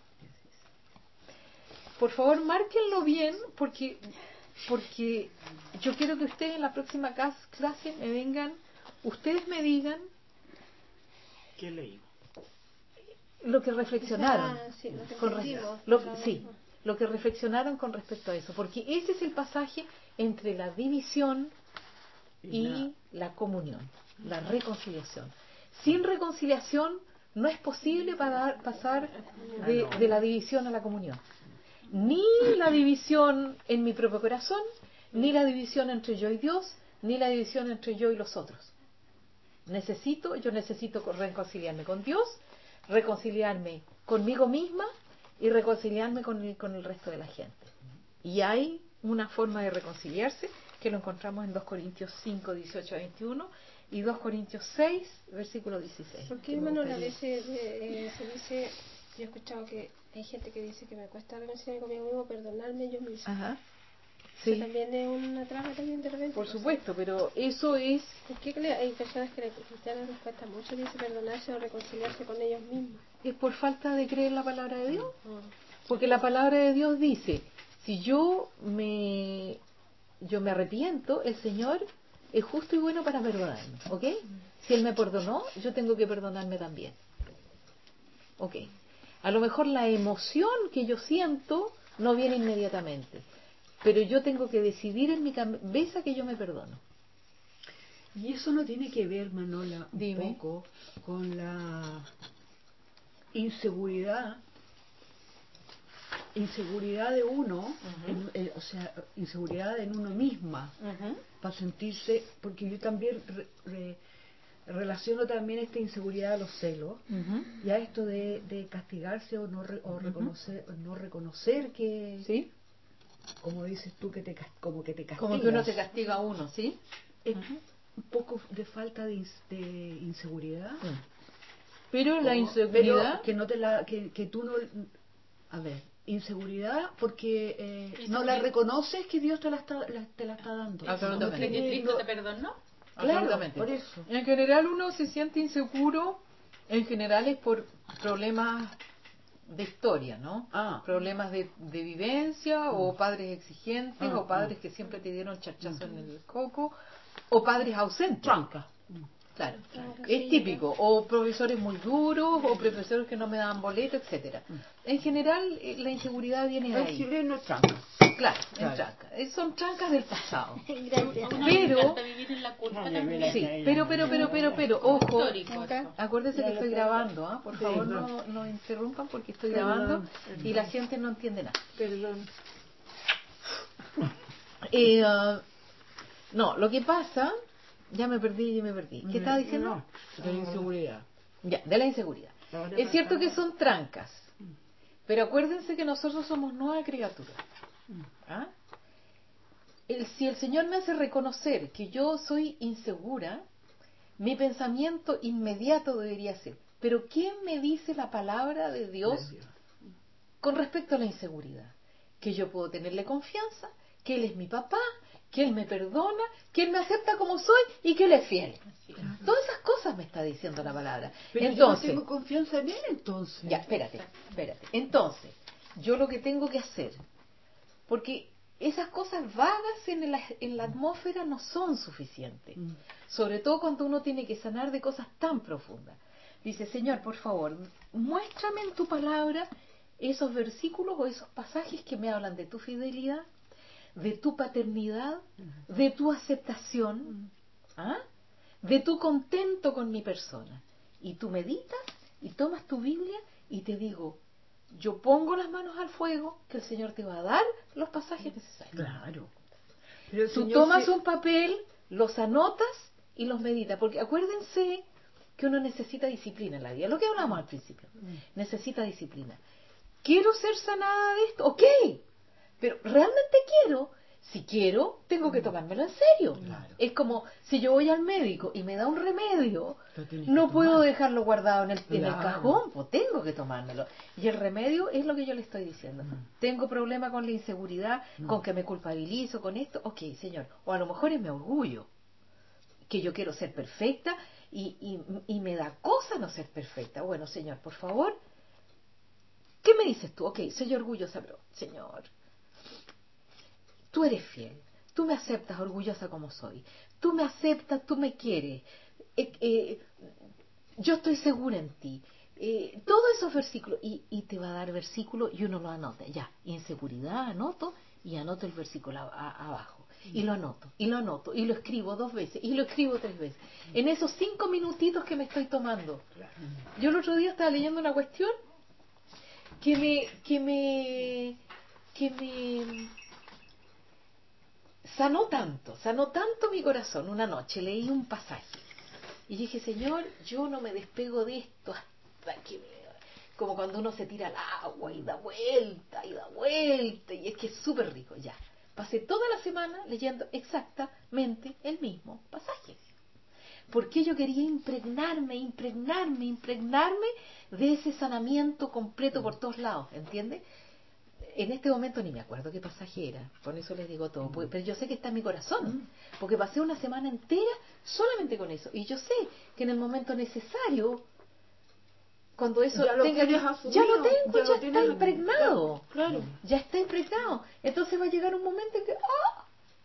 Por favor, márquenlo bien, porque, porque yo quiero que ustedes en la próxima clase me vengan, ustedes me digan ¿qué leí? Lo que reflexionaron. Ah, sí, lo que con lo, sí, lo que reflexionaron con respecto a eso, porque ese es el pasaje entre la división y, y la... la comunión, la reconciliación. Sin reconciliación no es posible para, pasar de, de la división a la comunión. Ni la división en mi propio corazón, ni la división entre yo y Dios, ni la división entre yo y los otros. Necesito, yo necesito reconciliarme con Dios, reconciliarme conmigo misma y reconciliarme con el, con el resto de la gente. Y hay una forma de reconciliarse que lo encontramos en dos Corintios cinco, dieciocho a veintiuno y dos Corintios seis, versículo dieciséis. ¿Por qué, hermano, a veces eh, se dice, yo he escuchado que hay gente que dice que me cuesta reconciliarme conmigo mismo, perdonarme yo mismo? Ajá. Sí. ¿Eso también es una traba también de repente? Por supuesto, pero eso es... ¿Por qué hay personas que a los cristianos les cuesta mucho, dice, perdonarse o reconciliarse con ellos mismos? Es por falta de creer la palabra de Dios. Porque la palabra de Dios dice, si yo me, yo me arrepiento, el Señor es justo y bueno para perdonarme, ¿ok? Si Él me perdonó, yo tengo que perdonarme también. ¿Ok? A lo mejor la emoción que yo siento no viene inmediatamente, pero yo tengo que decidir en mi cabeza que yo me perdono. Y eso no tiene que ver, Manola, un Dime. poco con la inseguridad inseguridad de uno, uh-huh. en, eh, o sea, inseguridad en uno misma, uh-huh. para sentirse, porque yo también re, re, relaciono también esta inseguridad a los celos, uh-huh. y a esto de, de castigarse o no, re, o uh-huh. reconocer, no reconocer que, ¿sí? Como dices tú, que te, como que te castigas. Como que uno se castiga a uno, ¿sí? Es uh-huh. un poco de falta de, de inseguridad. Uh-huh. Pero la inseguridad... Pero que, no te la, que, que tú no... A ver, inseguridad porque eh, no la reconoces que Dios te la está, la, te la está dando. Absolutamente. No tiene, Cristo no, te perdonó. Claro, por eso. En general uno se siente inseguro, en general es por problemas de historia, ¿no? Ah. Problemas de, de vivencia, mm. o padres exigentes, ah, o padres ah. que siempre te dieron chachazo mm. en el coco, o padres ausentes. Tranca. Mm. Claro, es típico, o profesores muy duros, o profesores que no me daban boleto, etcétera. En general, la inseguridad viene de ahí. El chileno es tranca. Claro, claro. Es tranca. Son trancas del pasado. Gracias. Pero, vivir en la culpa sí, pero, pero, pero, pero, pero, ojo, acuérdense que estoy grabando, ¿eh? Por favor, no, no interrumpan porque estoy grabando y la gente no entiende nada. Perdón. Eh, uh, no, lo que pasa... Ya me perdí, ya me perdí. ¿Qué estaba diciendo? No, de la inseguridad. Ya, de la inseguridad. Es cierto que son trancas, pero acuérdense que nosotros somos nueva criatura. ¿Ah? El, si el Señor me hace reconocer que yo soy insegura, mi pensamiento inmediato debería ser, ¿pero qué me dice la palabra de Dios con respecto a la inseguridad? Que yo puedo tenerle confianza, que Él es mi papá, que Él me perdona, que Él me acepta como soy y que Él es fiel. Claro. Todas esas cosas me está diciendo la palabra. Pero entonces, yo no tengo confianza en Él, entonces. Ya, espérate, espérate. Entonces, yo lo que tengo que hacer, porque esas cosas vagas en la, en la atmósfera no son suficientes. Mm. Sobre todo cuando uno tiene que sanar de cosas tan profundas. Dice, Señor, por favor, muéstrame en tu palabra esos versículos o esos pasajes que me hablan de tu fidelidad, de tu paternidad, de tu aceptación, ¿ah? de tu contento con mi persona. Y tú meditas y tomas tu Biblia y te digo, yo pongo las manos al fuego, que el Señor te va a dar los pasajes necesarios. Claro. Pero tú tomas se... un papel, los anotas y los meditas, porque acuérdense que uno necesita disciplina en la vida, lo que hablamos al principio, necesita disciplina. ¿Quiero ser sanada de esto? Ok, pero realmente quiero. Si quiero, tengo que tomármelo en serio. Claro. Es como si yo voy al médico y me da un remedio, no puedo dejarlo guardado en el, claro. en el cajón, pues tengo que tomármelo. Y el remedio es lo que yo le estoy diciendo. Mm. Tengo problema con la inseguridad, mm. con que me culpabilizo, con esto. Ok, Señor. O a lo mejor es mi orgullo, que yo quiero ser perfecta y, y, y me da cosa no ser perfecta. Bueno, Señor, por favor, ¿qué me dices tú? Ok, soy orgullosa, pero Señor, tú eres fiel, tú me aceptas orgullosa como soy, tú me aceptas, tú me quieres, eh, eh, yo estoy segura en ti, eh, todos esos versículos, y, y te va a dar versículos y uno lo anota, ya, inseguridad, anoto, y anoto el versículo a, a, abajo, y lo anoto, y lo anoto, y lo escribo dos veces, y lo escribo tres veces, en esos cinco minutitos que me estoy tomando. Yo el otro día estaba leyendo una cuestión que me, que me, que me... sanó tanto, sanó tanto mi corazón. Una noche leí un pasaje y dije, Señor, yo no me despego de esto hasta que me... como cuando uno se tira al agua y da vuelta y da vuelta y es que es súper rico. Ya, pasé toda la semana leyendo exactamente el mismo pasaje porque yo quería impregnarme, impregnarme, impregnarme de ese sanamiento completo por todos lados, ¿entiendes? En este momento ni me acuerdo qué pasaje era, por eso les digo todo, mm. pero yo sé que está en mi corazón, porque pasé una semana entera solamente con eso, y yo sé que en el momento necesario, cuando eso ya lo, tenga, asumido, ya lo tengo, ya, ya lo está impregnado, claro. ya está impregnado, entonces va a llegar un momento en que, ¡ah!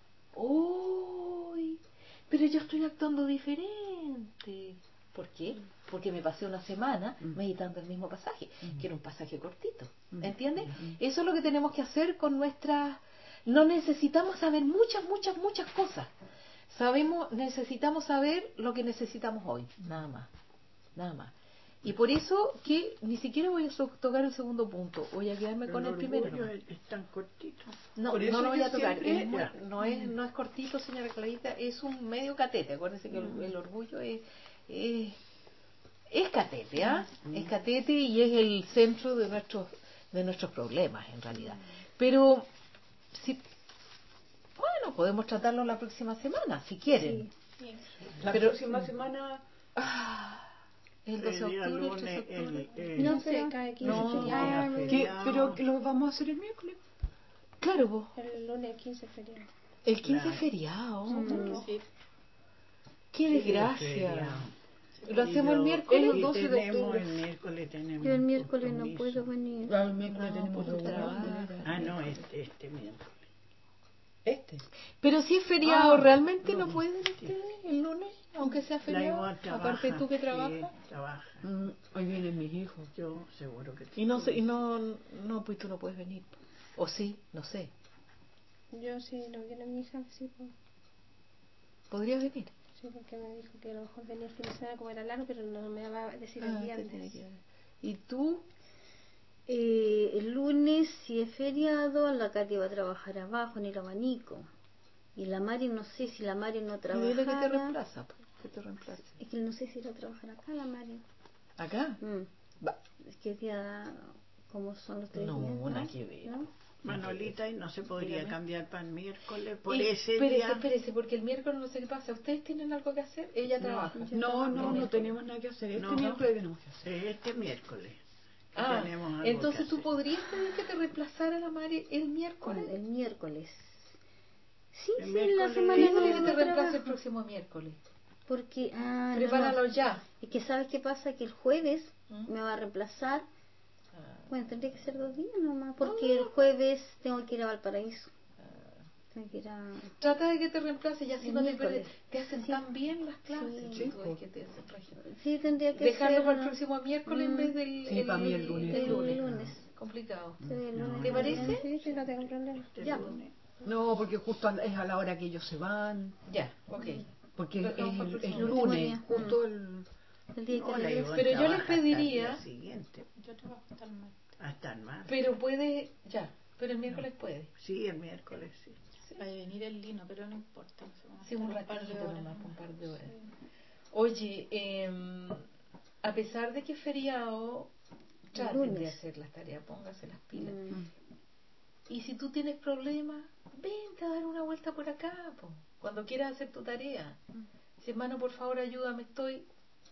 ¡Uy! Pero yo estoy actuando diferente. ¿Por qué? Porque me pasé una semana mm. meditando el mismo pasaje, mm. que era un pasaje cortito. ¿Entiendes? Mm. Eso es lo que tenemos que hacer con nuestras... No necesitamos saber muchas, muchas, muchas cosas. Sabemos, necesitamos saber lo que necesitamos hoy. Nada más. Nada más. Y por eso que ni siquiera voy a tocar el segundo punto, voy a quedarme Pero con el, el primero. orgullo ¿no? es, es tan cortito. No, Por eso no lo voy yo a tocar. siempre- Es muy- Ya. no, es, no es cortito, señora Clarita, es un medio catete. Acuérdense que el, el orgullo es, es, es catete, ¿ah? Es catete y es el centro de nuestros, de nuestros problemas, en realidad. Pero, si, bueno, podemos tratarlo la próxima semana, si quieren. Sí. La Pero- próxima semana... Ah, el doce de El día octubre, el trece de lunes, octubre. el, el, No, No sé, pero- cae quince no, feriado. Ah, no. ¿Qué? feriado. ¿Pero que lo vamos a hacer el miércoles? Claro, vos. El lunes quince feriado. El quince Claro. es feriado. Mm. Sí. Qué Sí, desgracia. feriado. Lo hacemos el Y yo- miércoles. y doce de tenemos octubre. el miércoles tenemos Yo el miércoles no compromiso. puedo venir. Ah, el miércoles No, tenemos pues tú reunión, trabajas. de veras. Ah, no, este, este miércoles. Este. Pero si es feriado, Ah, ¿realmente no lunes, pueden sí. ustedes el lunes? Aunque sea La feriado. igual trabaja. Aparte tú que sí, trabajas. trabaja. Mm, hoy vienen mis hijos. Yo seguro que Y no sé, y no, no, pues tú no puedes venir. O sí, no sé. Yo sí, no viene mi hija, sí, pues, ¿Podrías venir? sí, porque me dijo que a lo mejor venía el fin de semana como era largo, pero no me va a decir Ah, el te viernes. tiene que- ¿Y tú? Eh, el lunes, si es feriado, la Katy va a trabajar abajo en el abanico. Y la Mari, no sé si la Mari no Y dile que te trabaja. reemplaza, pues, que te reemplace. Es que no sé si va a trabajar acá la Mari. ¿Acá? Mm. Va. Es que día, como son los tres No, días, nada que ver. ¿no? Manolita, y no se podría Dígame. cambiar para el miércoles por Y ese espérese, día. espérese, porque el miércoles no sé qué pasa. ¿Ustedes tienen algo que hacer? Ella No, trabaja. yo No, trabajo no, no miércoles. tenemos nada que hacer. Este No. miércoles tenemos que hacer. Este miércoles. que Ah, tenemos algo entonces que tú hacer. podrías pedir que te reemplazara la Mari el Con miércoles. el miércoles. Sí, El sí, miércoles- la semana Pídele no, que te no reemplace el trabajo. próximo miércoles. Porque, ah, no, Prepáralo no. ya. Es que sabes qué pasa, que el jueves ¿Mm? me va a reemplazar. Ah, Bueno, tendría que ser dos días nomás, porque el jueves tengo que ir a Valparaíso. Tengo que ir a... Trata de que te reemplace y así El no te miércoles. pierdes. Te hacen Sí. tan bien las clases. Sí. tú, es que te hacen régimen. Sí, tendría que Dejarlo ser... para el próximo miércoles en Mm. vez del Sí, para mí el lunes. del lunes. El lunes. Complicado. Sí, el No, lunes ¿Te también. parece? Sí, sí, no tengo problema. Este Ya. lunes. No, porque justo a- es a la hora que ellos se van. Ya, ok. Porque Lo es dejamos para el el, el próximo lunes, día. justo el... El día que No, la regrese. Ivonne Pero yo les trabaja hasta el pediría- día siguiente, Yo trabajo hasta el martes. hasta el martes. Pero puede, ya, pero el miércoles puede. Sí, el miércoles sí. Va a venir el lino, pero no importa. No sé, vamos a Sí, estar un par de ratito horas. nomás, un par de horas. Oye, eh, a pesar de que es feriado, traten de lunes. hacer las tareas, póngase las pilas. Mm. Y si tú tienes problemas, vente a dar una vuelta por acá, po, cuando quieras hacer tu tarea. Si hermano, por favor, ayúdame, estoy...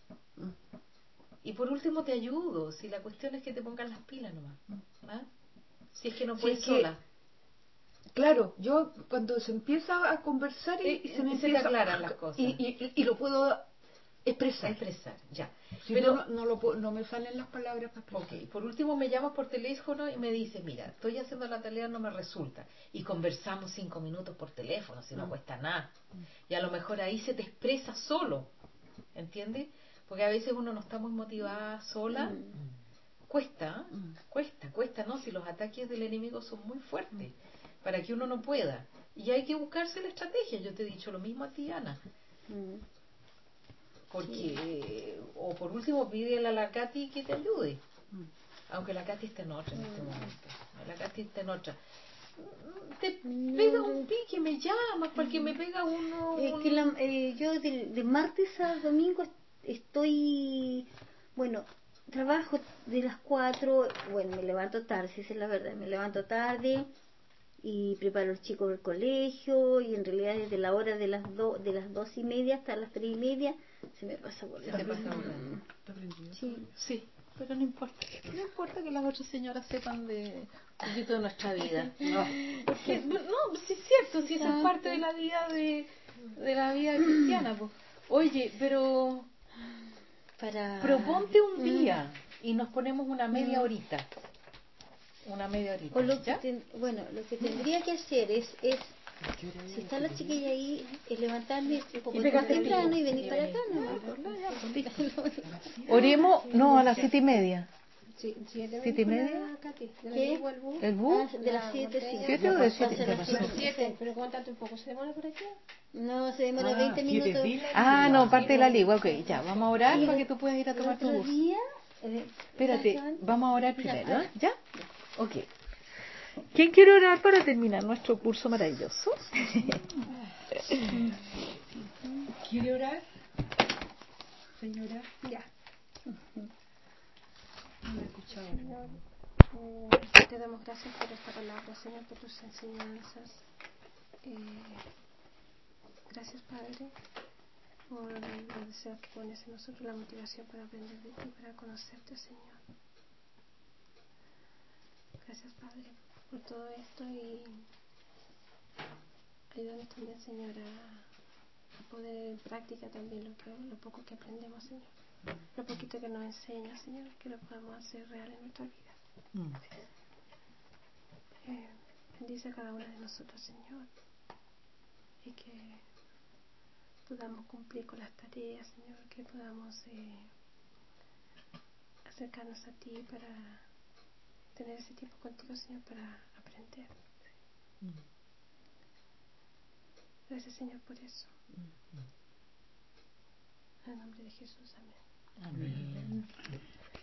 Y por último te ayudo, si la cuestión es que te pongan las pilas nomás. ¿Ah? Si es que no Sí, puedes es que- sola. Claro, yo cuando se empieza a conversar y, Eh, y se me se te empieza aclaran las cosas. Y, y, y lo puedo expresar. Expresar, ya. Si Pero, no, no, lo puedo- no me salen las palabras para expresar. ok, por último me llamas por teléfono y me dices, mira, estoy haciendo la tarea, no me resulta. Y conversamos cinco minutos por teléfono, si no Mm. cuesta nada. Y a lo mejor ahí se te expresa solo, ¿entiendes? Porque a veces uno no está muy motivada sola. Cuesta, ¿eh? Mm. cuesta, cuesta, ¿no? Si los ataques del enemigo son muy fuertes, para que uno no pueda. Y hay que buscarse la estrategia. Yo te he dicho lo mismo a ti, Ana. Mm. Porque, o por último, pídele a la Katy que te ayude. Mm. Aunque la Katy esté en otra en este momento. La Katy está en otra. Te No, pega no. un pique, me llama, porque me pega uno. Es un- que la- eh, yo de, de martes a domingo estoy, bueno, trabajo de las cuatro, bueno, me levanto tarde, si esa es la verdad, me levanto tarde y preparo a los chicos del colegio y en realidad desde la hora de las do, de las dos y media hasta las tres y media se me pasa Se volando. te pasa volando. ¿Te aprendió? Sí. Sí, pero no importa. No importa que las otras señoras sepan de un poquito de nuestra vida. No, porque, no, sí es cierto, sí, eso es parte de la vida de, de la vida cristiana. Pues. Oye, pero Para... proponte un Mm. día y nos ponemos una media Mm. horita. Una media horita. O lo que ¿ya? ten- bueno, lo que tendría que hacer es, es si está la chiquilla ahí, es levantarme un poco Y más pegarte el temprano pico. y venir Y para venir. acá, ¿no? Oremos, no, a las siete y media. Sí, siete, ¿Siete y media? Katy. ¿De la ¿Qué? lengua al bus? ¿El bus? Ah, de las siete, sí. ¿Siete o de Va a siete? ser ¿Qué las pasó? Siete, pero ¿cómo tanto un poco se demora por aquí? No, se demora Ah, veinte siete minutos. días. Ah, no, parte de la ligua, ok, ya, vamos a orar Y para el- que tú puedas ir a tomar el tu otro bus. día Eh, Espérate, oración. vamos a orar Ya, primero, ah, ¿eh? ¿Ya? Ok. ¿Quién quiere orar para terminar nuestro curso maravilloso? ¿Quiere orar, señora? Ya. No he escuchado. Señor, eh, te damos gracias por esta palabra, Señor, por tus enseñanzas. Eh, gracias, Padre, por los deseos que pones en nosotros, la motivación para aprender de ti, para conocerte, Señor. Gracias, Padre, por todo esto y ayúdanos también, Señor, a, a poner en práctica también lo, que, lo poco que aprendemos, Señor. Lo poquito que nos enseña, Señor, que lo podamos hacer real en nuestra vida. Mm. Eh, bendice a cada una de nosotros, Señor, y que podamos cumplir con las tareas, Señor, que podamos eh, acercarnos a ti para tener ese tiempo contigo, Señor, para aprender. Mm. Gracias, Señor, por eso. En el nombre de Jesús, amén. Amén.